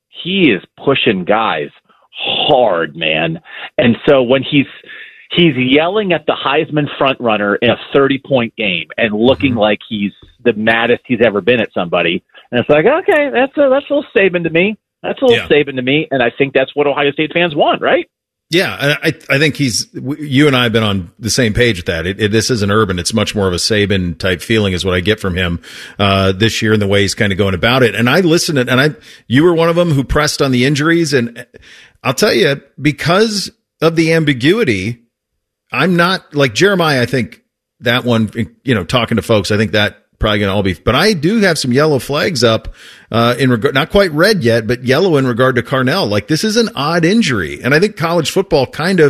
is pushing guys hard, man. And so when he's yelling at the Heisman frontrunner in a 30-point game and looking like he's the maddest he's ever been at somebody, and it's like, okay, that's a little Saban to me. That's a little Saban to me, and I think that's what Ohio State fans want, right? Yeah, I think you and I have been on the same page with that. This isn't Urban. It's much more of a Saban type feeling is what I get from him this year and the way he's kind of going about it. And I listened and you were one of them who pressed on the injuries. And I'll tell you, because of the ambiguity, I'm not like Jeremiah. I think that one, talking to folks, I think that probably going to all be, but I do have some yellow flags up, in regard, not quite red yet, but yellow in regard to Carnell. Like this is an odd injury. And I think college football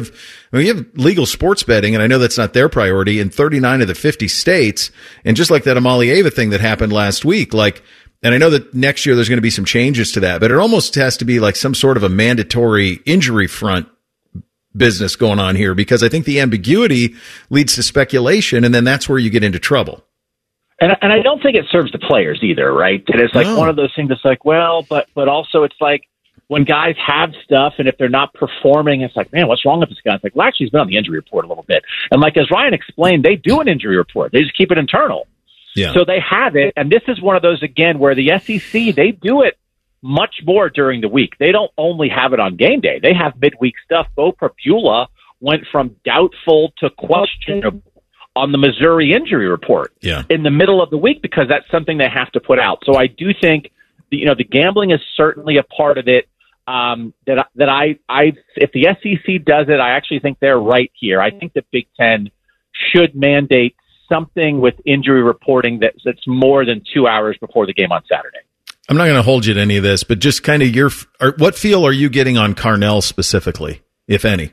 you have legal sports betting, and I know that's not their priority in 39 of the 50 states. And just like that Amalieva thing that happened last week, and I know that next year there's going to be some changes to that, but it almost has to be like some sort of a mandatory injury front business going on here because I think the ambiguity leads to speculation. And then that's where you get into trouble. And I don't think it serves the players either, right? And it's like one of those things that's like, well, but also it's like when guys have stuff and if they're not performing, it's like, man, what's wrong with this guy? It's like, well, actually, he's been on the injury report a little bit. And like as Ryan explained, they do an injury report. They just keep it internal. Yeah. So they have it. And this is one of those, again, where the SEC, they do it much more during the week. They don't only have it on game day. They have midweek stuff. Bo Prabula went from doubtful to questionable on the Missouri injury report in the middle of the week because that's something they have to put out. So I do think, the gambling is certainly a part of it. That I if the SEC does it, I actually think they're right here. I think the Big Ten should mandate something with injury reporting that's more than 2 hours before the game on Saturday. I'm not going to hold you to any of this, but just kind of what feel are you getting on Carnell specifically, if any?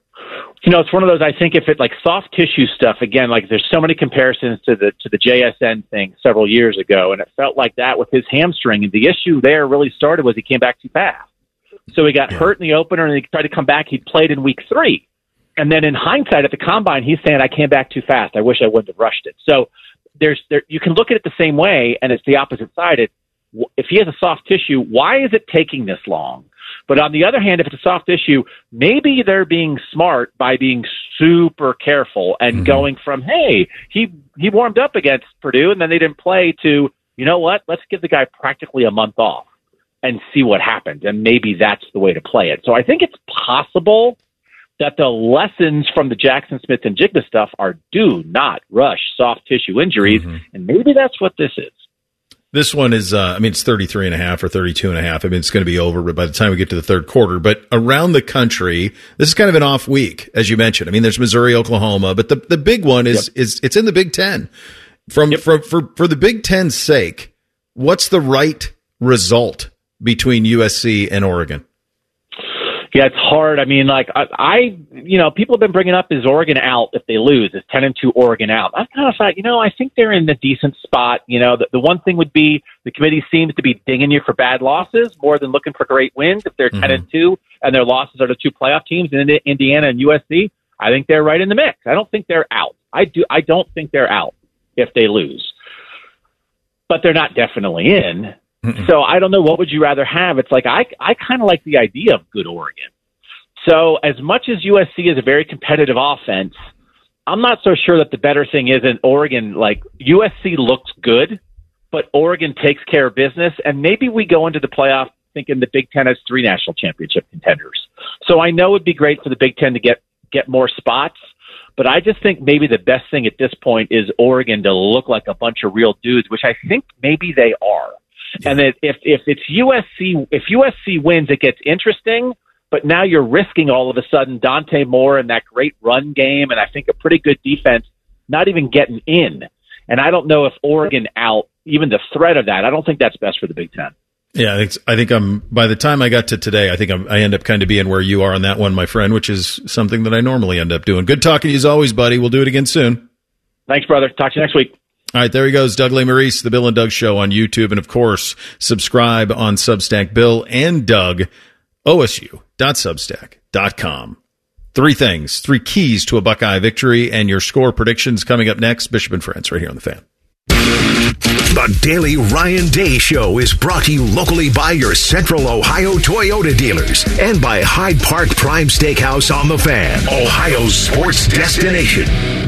It's one of those, I think if it like soft tissue stuff, again, like there's so many comparisons to the JSN thing several years ago, and it felt like that with his hamstring. And the issue there really started was he came back too fast. So he got hurt in the opener and he tried to come back. He played in week 3. And then in hindsight at the combine, he's saying, I came back too fast. I wish I wouldn't have rushed it. So you can look at it the same way, and it's the opposite side. If he has a soft tissue, why is it taking this long? But on the other hand, if it's a soft issue, maybe they're being smart by being super careful and going from, hey, he warmed up against Purdue and then they didn't play to, you know what? Let's give the guy practically a month off and see what happens. And maybe that's the way to play it. So I think it's possible that the lessons from the Jackson Smith and Jigba stuff are do not rush soft tissue injuries. And maybe that's what this is. This one is, it's 33.5 or 32.5. It's going to be over by the time we get to the third quarter. But around the country, this is kind of an off week, as you mentioned. There's Missouri, Oklahoma, but the big one is it's in the Big Ten. For the Big Ten's sake, what's the right result between USC and Oregon? Yeah, it's hard. People have been bringing up, is Oregon out if they lose? Is 10-2 Oregon out? I kind of thought, I think they're in a decent spot. The one thing would be the committee seems to be dinging you for bad losses more than looking for great wins. If they're 10-2 and their losses are the two playoff teams in Indiana and USC, I think they're right in the mix. I don't think they're out. I don't think they're out if they lose, but they're not definitely in. So I don't know. What would you rather have? It's like I kind of like the idea of good Oregon. So as much as USC is a very competitive offense, I'm not so sure that the better thing is in Oregon. Like USC looks good, but Oregon takes care of business, and maybe we go into the playoff thinking the Big Ten has 3 national championship contenders. So I know it'd be great for the Big Ten to get more spots, but I just think maybe the best thing at this point is Oregon to look like a bunch of real dudes, which I think maybe they are. And that if it's USC, if USC wins, it gets interesting. But now you're risking all of a sudden Dante Moore and that great run game, and I think a pretty good defense, not even getting in. And I don't know if Oregon out, even the threat of that. I don't think that's best for the Big Ten. Yeah, I think I'm. By the time I got to today, I think I end up kind of being where you are on that one, my friend, which is something that I normally end up doing. Good talking to you as always, buddy. We'll do it again soon. Thanks, brother. Talk to you next week. All right, there he goes, Doug Lesmerises, the Bill and Doug Show on YouTube. And, of course, subscribe on Substack. Bill and Doug, OSU.substack.com. 3 things, 3 keys to a Buckeye victory, and your score predictions coming up next. Bishop and Friends right here on The Fan. The Daily Ryan Day Show is brought to you locally by your Central Ohio Toyota dealers and by Hyde Park Prime Steakhouse on The Fan, Ohio's sports destination.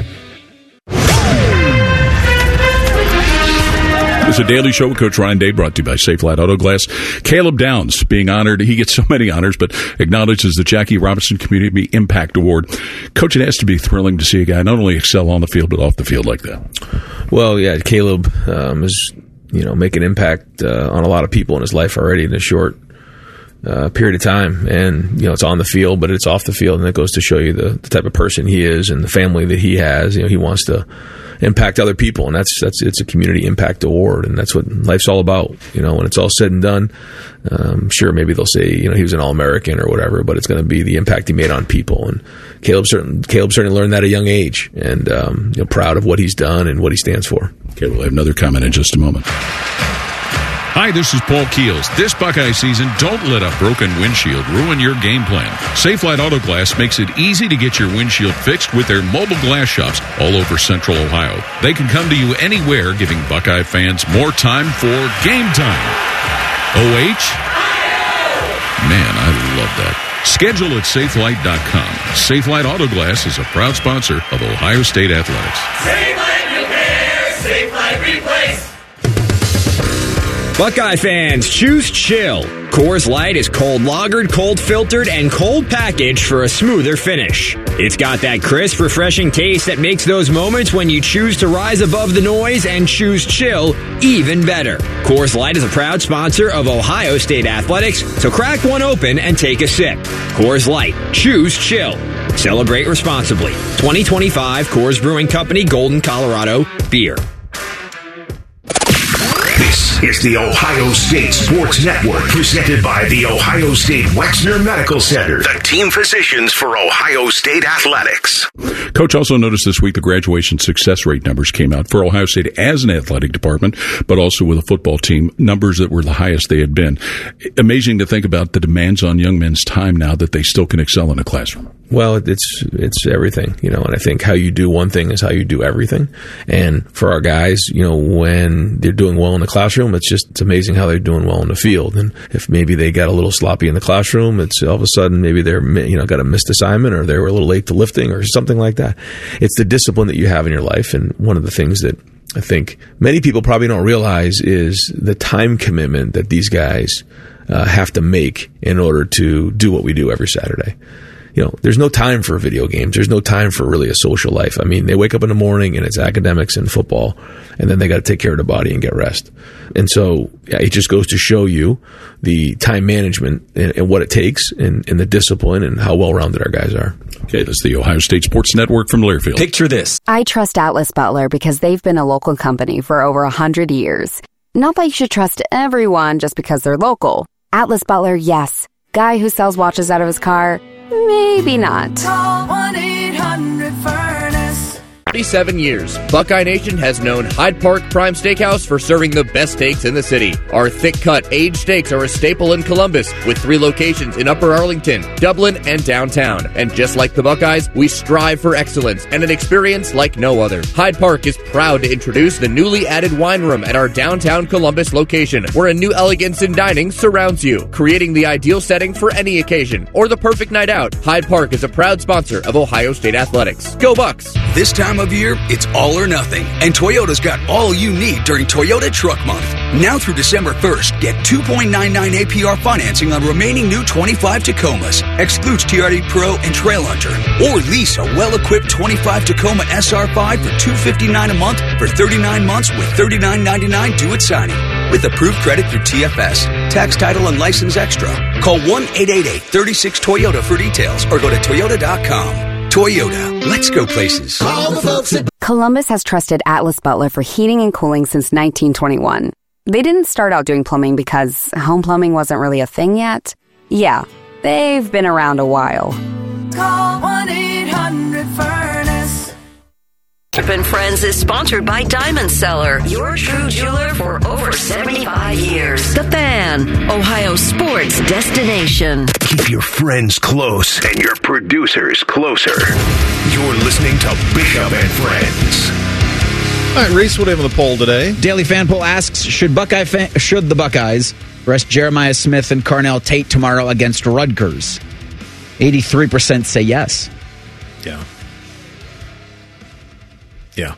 It's a daily show with Coach Ryan Day, brought to you by Safelite Auto Glass. Caleb Downs being honored. He gets so many honors, but acknowledges the Jackie Robinson Community Impact Award. Coach, it has to be thrilling to see a guy not only excel on the field, but off the field like that. Well, yeah, Caleb is, making impact on a lot of people in his life already in a short period of time. And, it's on the field, but it's off the field. And it goes to show you the type of person he is and the family that he has. He wants to impact other people, and it's a community impact award, and that's what life's all about. When it's all said and done, sure, maybe they'll say he was an All-American or whatever, but it's going to be the impact he made on people. And Caleb certainly learned that at a young age, and proud of what he's done and what he stands for. Okay, we'll have another comment in just a moment. Hi, this is Paul Keels. This Buckeye season, don't let a broken windshield ruin your game plan. Safelite Auto Glass makes it easy to get your windshield fixed with their mobile glass shops all over Central Ohio. They can come to you anywhere, giving Buckeye fans more time for game time. OH? Man, I love that. Schedule at safelite.com. Safelite Auto Glass is a proud sponsor of Ohio State Athletics. Safelite Repair, Safelite Replace. Buckeye fans, choose chill. Coors Light is cold lagered, cold filtered, and cold packaged for a smoother finish. It's got that crisp, refreshing taste that makes those moments when you choose to rise above the noise and choose chill even better. Coors Light is a proud sponsor of Ohio State Athletics, so crack one open and take a sip. Coors Light, choose chill. Celebrate responsibly. 2025 Coors Brewing Company, Golden, Colorado. Beer. This is the Ohio State Sports Network, presented by the Ohio State Wexner Medical Center, the team physicians for Ohio State Athletics. Coach also noticed this week the graduation success rate numbers came out for Ohio State as an athletic department, but also with a football team, numbers that were the highest they had been. Amazing to think about the demands on young men's time now that they still can excel in a classroom. Well, it's everything, and I think how you do one thing is how you do everything. And for our guys, when they're doing well in the classroom, it's amazing how they're doing well in the field. And if maybe they got a little sloppy in the classroom, it's all of a sudden maybe they're, got a missed assignment or they were a little late to lifting or something like that. It's the discipline that you have in your life. And one of the things that I think many people probably don't realize is the time commitment that these guys have to make in order to do what we do every Saturday. There's no time for video games. There's no time for really a social life. I mean, they wake up in the morning and it's academics and football, and then they got to take care of the body and get rest. And so it just goes to show you the time management and what it takes and the discipline and how well-rounded our guys are. Okay, that's the Ohio State Sports Network from Learfield. Picture this. I trust Atlas Butler because they've been a local company for over 100 years. Not that you should trust everyone just because they're local. Atlas Butler, yes. Guy who sells watches out of his car, maybe not. Call 1-800-FURNACE. 47 years, Buckeye Nation has known Hyde Park Prime Steakhouse for serving the best steaks in the city. Our thick-cut, aged steaks are a staple in Columbus, with 3 locations in Upper Arlington, Dublin, and downtown. And just like the Buckeyes, we strive for excellence and an experience like no other. Hyde Park is proud to introduce the newly added wine room at our downtown Columbus location, where a new elegance in dining surrounds you, creating the ideal setting for any occasion or the perfect night out. Hyde Park is a proud sponsor of Ohio State Athletics. Go Bucks! This time of year, it's all or nothing, and Toyota's got all you need during Toyota Truck Month. Now through December 1st, get 2.99 APR financing on remaining new 25 Tacomas, excludes TRD Pro and Trail Hunter, or lease a well-equipped 25 Tacoma SR5 for $259 a month for 39 months with $39.99 due at signing. With approved credit through TFS, tax, title, and license extra. Call 1-888-36-TOYOTA for details or go to toyota.com. Toyota, let's go places. Columbus has trusted Atlas Butler for heating and cooling since 1921. They didn't start out doing plumbing because home plumbing wasn't really a thing yet. Yeah, they've been around a while. Call 1-800-FURNACE. And Friends is sponsored by Diamond Seller, your true jeweler for over 75 years. The Fan, Ohio sports destination. Keep your friends close and your producers closer. You're listening to Bishop and Friends. All right, Reese, what do we have on the poll today? Daily Fan Poll asks, should the Buckeyes rest Jeremiah Smith and Carnell Tate tomorrow against Rutgers? 83% say yes. Yeah. Yeah.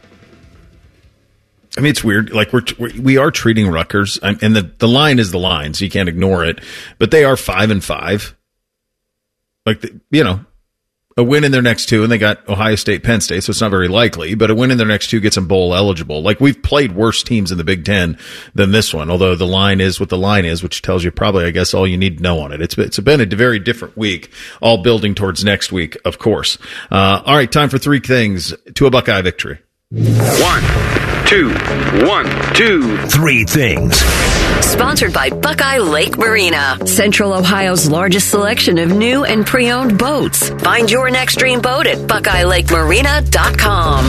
I mean, it's weird. Like we are treating Rutgers, and the line is the line, so you can't ignore it. But they are 5-5. Like a win in their next 2, and they got Ohio State, Penn State, so it's not very likely. But a win in their next 2 gets them bowl eligible. Like we've played worse teams in the Big Ten than this one. Although the line is what the line is, which tells you probably, I guess, all you need to know on it. It's been a very different week, all building towards next week, of course. All right, time for 3 things to a Buckeye victory. 1, 2, 3 things. Sponsored by Buckeye Lake Marina, Central Ohio's largest selection of new and pre-owned boats. Find your next dream boat at BuckeyeLakeMarina.com.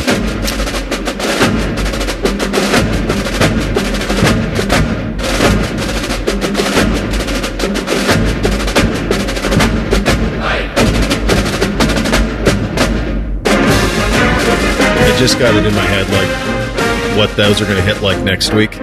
I just got it in my head, like what those are going to hit like next week.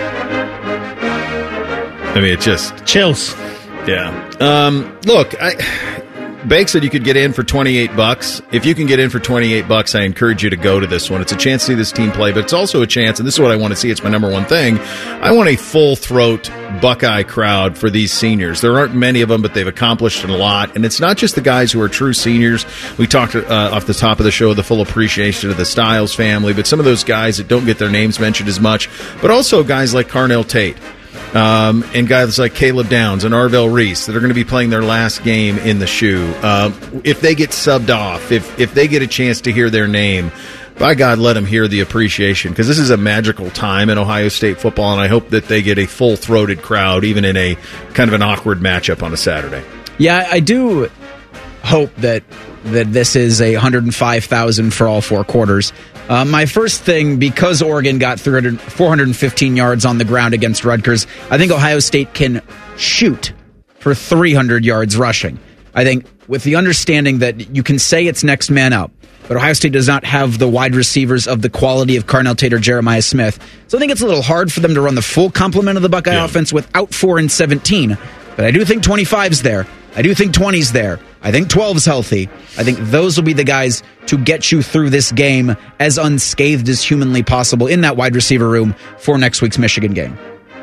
I mean, it just chills. Yeah. Look, Bake said you could get in for $28. If you can get in for $28, I encourage you to go to this one. It's a chance to see this team play, but it's also a chance, and this is what I want to see. It's my number one thing. I want a full throat Buckeye crowd for these seniors. There aren't many of them, but they've accomplished a lot. And it's not just the guys who are true seniors. We talked off the top of the show, the full appreciation of the Stiles family, but some of those guys that don't get their names mentioned as much, but also guys like Carnell Tate. And guys like Caleb Downs and Arvell Reese that are going to be playing their last game in the shoe. If they get subbed off, if they get a chance to hear their name, by God, let them hear the appreciation, because this is a magical time in Ohio State football, and I hope that they get a full-throated crowd, even in a kind of an awkward matchup on a Saturday. Yeah, I do hope that this is a 105,000 for all 4 quarters. My first thing, because Oregon got 415 yards on the ground against Rutgers, I think Ohio State can shoot for 300 yards rushing. I think with the understanding that you can say it's next man up, but Ohio State does not have the wide receivers of the quality of Carnell Tate or Jeremiah Smith. So I think it's a little hard for them to run the full complement of the Buckeye offense without 4 and 17. But I do think 25's there. I do think 20's there. I think 12's healthy. I think those will be the guys to get you through this game as unscathed as humanly possible in that wide receiver room for next week's Michigan game.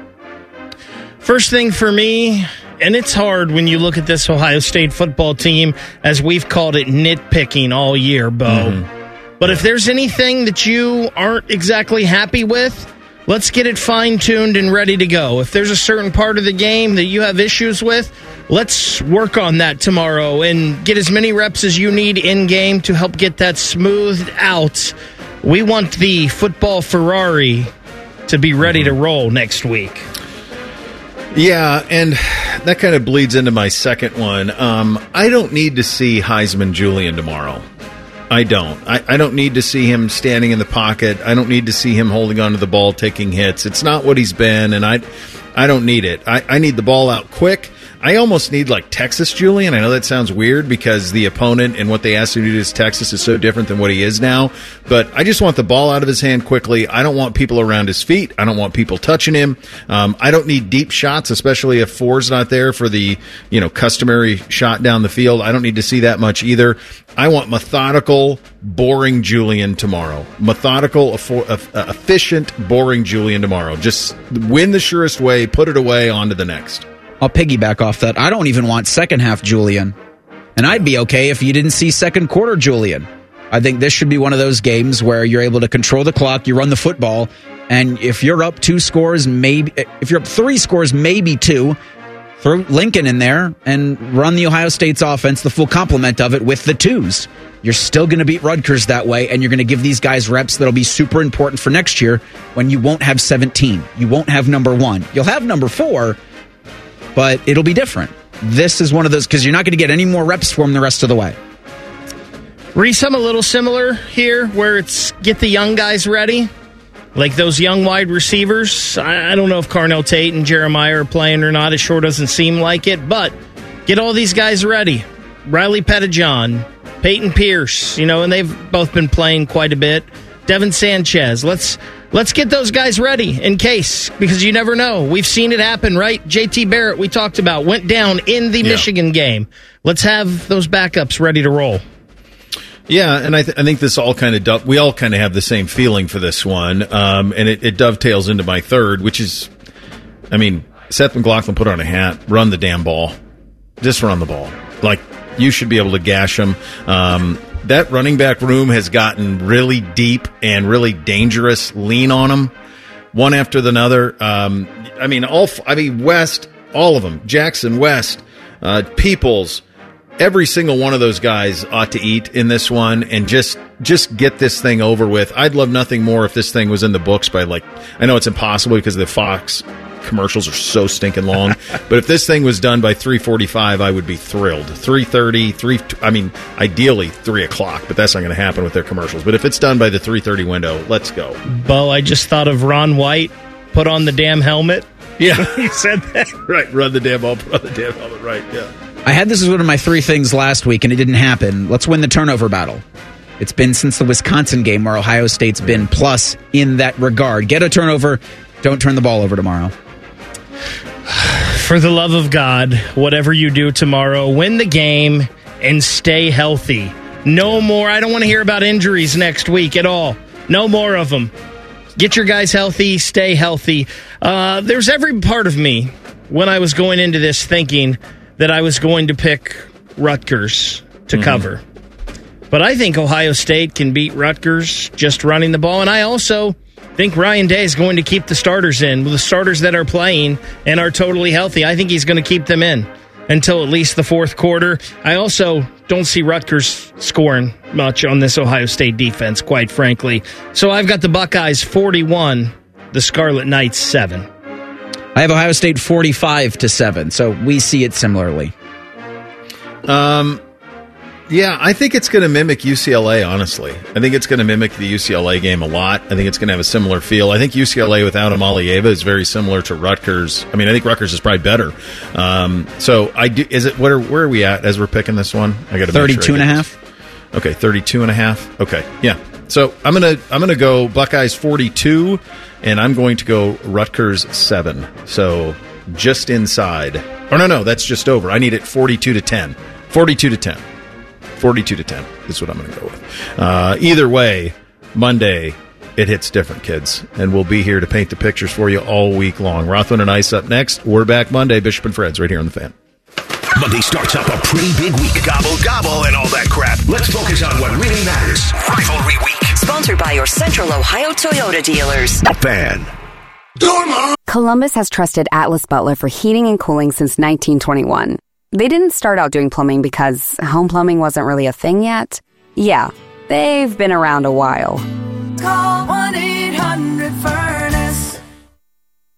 First thing for me, and it's hard when you look at this Ohio State football team, as we've called it, nitpicking all year, Bo. Mm-hmm. But if there's anything that you aren't exactly happy with, let's get it fine-tuned and ready to go. If there's a certain part of the game that you have issues with, let's work on that tomorrow and get as many reps as you need in-game to help get that smoothed out. We want the football Ferrari to be ready to roll next week. Yeah, and that kind of bleeds into my second one. I don't need to see Heisman Julian tomorrow. I don't. I don't need to see him standing in the pocket. I don't need to see him holding onto the ball, taking hits. It's not what he's been, and I don't need it. I need the ball out quick. I almost need like Texas Julian. I know that sounds weird because the opponent and what they asked him to do to Texas is so different than what he is now. But I just want the ball out of his hand quickly. I don't want people around his feet. I don't want people touching him. I don't need deep shots, especially if four's not there for the customary shot down the field. I don't need to see that much either. I want methodical, boring Julian tomorrow. Methodical, efficient, boring Julian tomorrow. Just win the surest way, put it away, on to the next. I'll piggyback off that. I don't even want second half Julian. And I'd be okay if you didn't see second quarter Julian. I think this should be one of those games where you're able to control the clock, you run the football, and if you're up 2 scores, if you're up 3 scores, maybe 2, throw Lincoln in there and run the Ohio State's offense, the full complement of it, with the 2s. You're still going to beat Rutgers that way, and you're going to give these guys reps that'll be super important for next year when you won't have 17. You won't have number 1. You'll have number 4, but it'll be different. This is one of those, because you're not going to get any more reps for them the rest of the way. Reese, I'm a little similar here, where it's get the young guys ready, like those young wide receivers. I don't know if Carnell Tate and Jeremiah are playing or not. It sure doesn't seem like it, but get all these guys ready. Riley Pettijohn, Peyton Pierce, and they've both been playing quite a bit. Devin Sanchez, let's get those guys ready in case, because you never know. We've seen it happen, right? JT Barrett, we talked about, went down in the Michigan game. Let's have those backups ready to roll. Yeah, and I think this all kind of we all kind of have the same feeling for this one, and it dovetails into my third, which is, Seth McLaughlin put on a hat, run the damn ball, just run the ball. Like, you should be able to gash them. That running back room has gotten really deep and really dangerous. Lean on them, one after another. West, all of them. Jackson, West, Peoples. Every single one of those guys ought to eat in this one and just get this thing over with. I'd love nothing more if this thing was in the books by, I know it's impossible because the Fox commercials are so stinking long, but if this thing was done by 3:45, I would be thrilled. 3:30, ideally 3 o'clock, but that's not going to happen with their commercials. But if it's done by the 3:30 window, let's go. Bo, I just thought of Ron White, put on the damn helmet. Yeah. He said that. Right, run the damn ball, put on the damn helmet, right, yeah. I had this as one of my 3 things last week, and it didn't happen. Let's win the turnover battle. It's been since the Wisconsin game where Ohio State's been plus in that regard. Get a turnover, don't turn the ball over tomorrow. For the love of God, whatever you do tomorrow, win the game and stay healthy. No more. I don't want to hear about injuries next week at all. No more of them. Get your guys healthy, stay healthy. There's every part of me when I was going into this thinking that I was going to pick Rutgers to cover. But I think Ohio State can beat Rutgers just running the ball, and I also think Ryan Day is going to keep the starters in, the starters that are playing and are totally healthy. I think he's going to keep them in until at least the fourth quarter. I also don't see Rutgers scoring much on this Ohio State defense, quite frankly. So I've got the Buckeyes 41, the Scarlet Knights 7. I have Ohio State 45-7, so we see it similarly. Yeah, I think it's going to mimic UCLA, honestly. I think it's going to mimic the UCLA game a lot. I think it's going to have a similar feel. I think UCLA without Amalieva is very similar to Rutgers. I think Rutgers is probably better. So I do. Is it? Where are we at as we're picking this one? I got to 32.5. Okay, 32.5. Okay, yeah. So I'm gonna go Buckeyes 42, and I'm going to go Rutgers 7. So just inside. Or no, that's just over. I need it 42-10. 42-10. 42-10 is what I'm going to go with. Either way, Monday, it hits different, kids. And we'll be here to paint the pictures for you all week long. Rothman and Ice up next. We're back Monday. Bishop and Fred's right here on The Fan. Monday starts up a pretty big week. Gobble, gobble, and all that crap. Let's focus on what really matters. Rivalry Week. Sponsored by your Central Ohio Toyota dealers. Fan. Columbus has trusted Atlas Butler for heating and cooling since 1921. They didn't start out doing plumbing because home plumbing wasn't really a thing yet. Yeah, they've been around a while. Call 1-800-FIRST.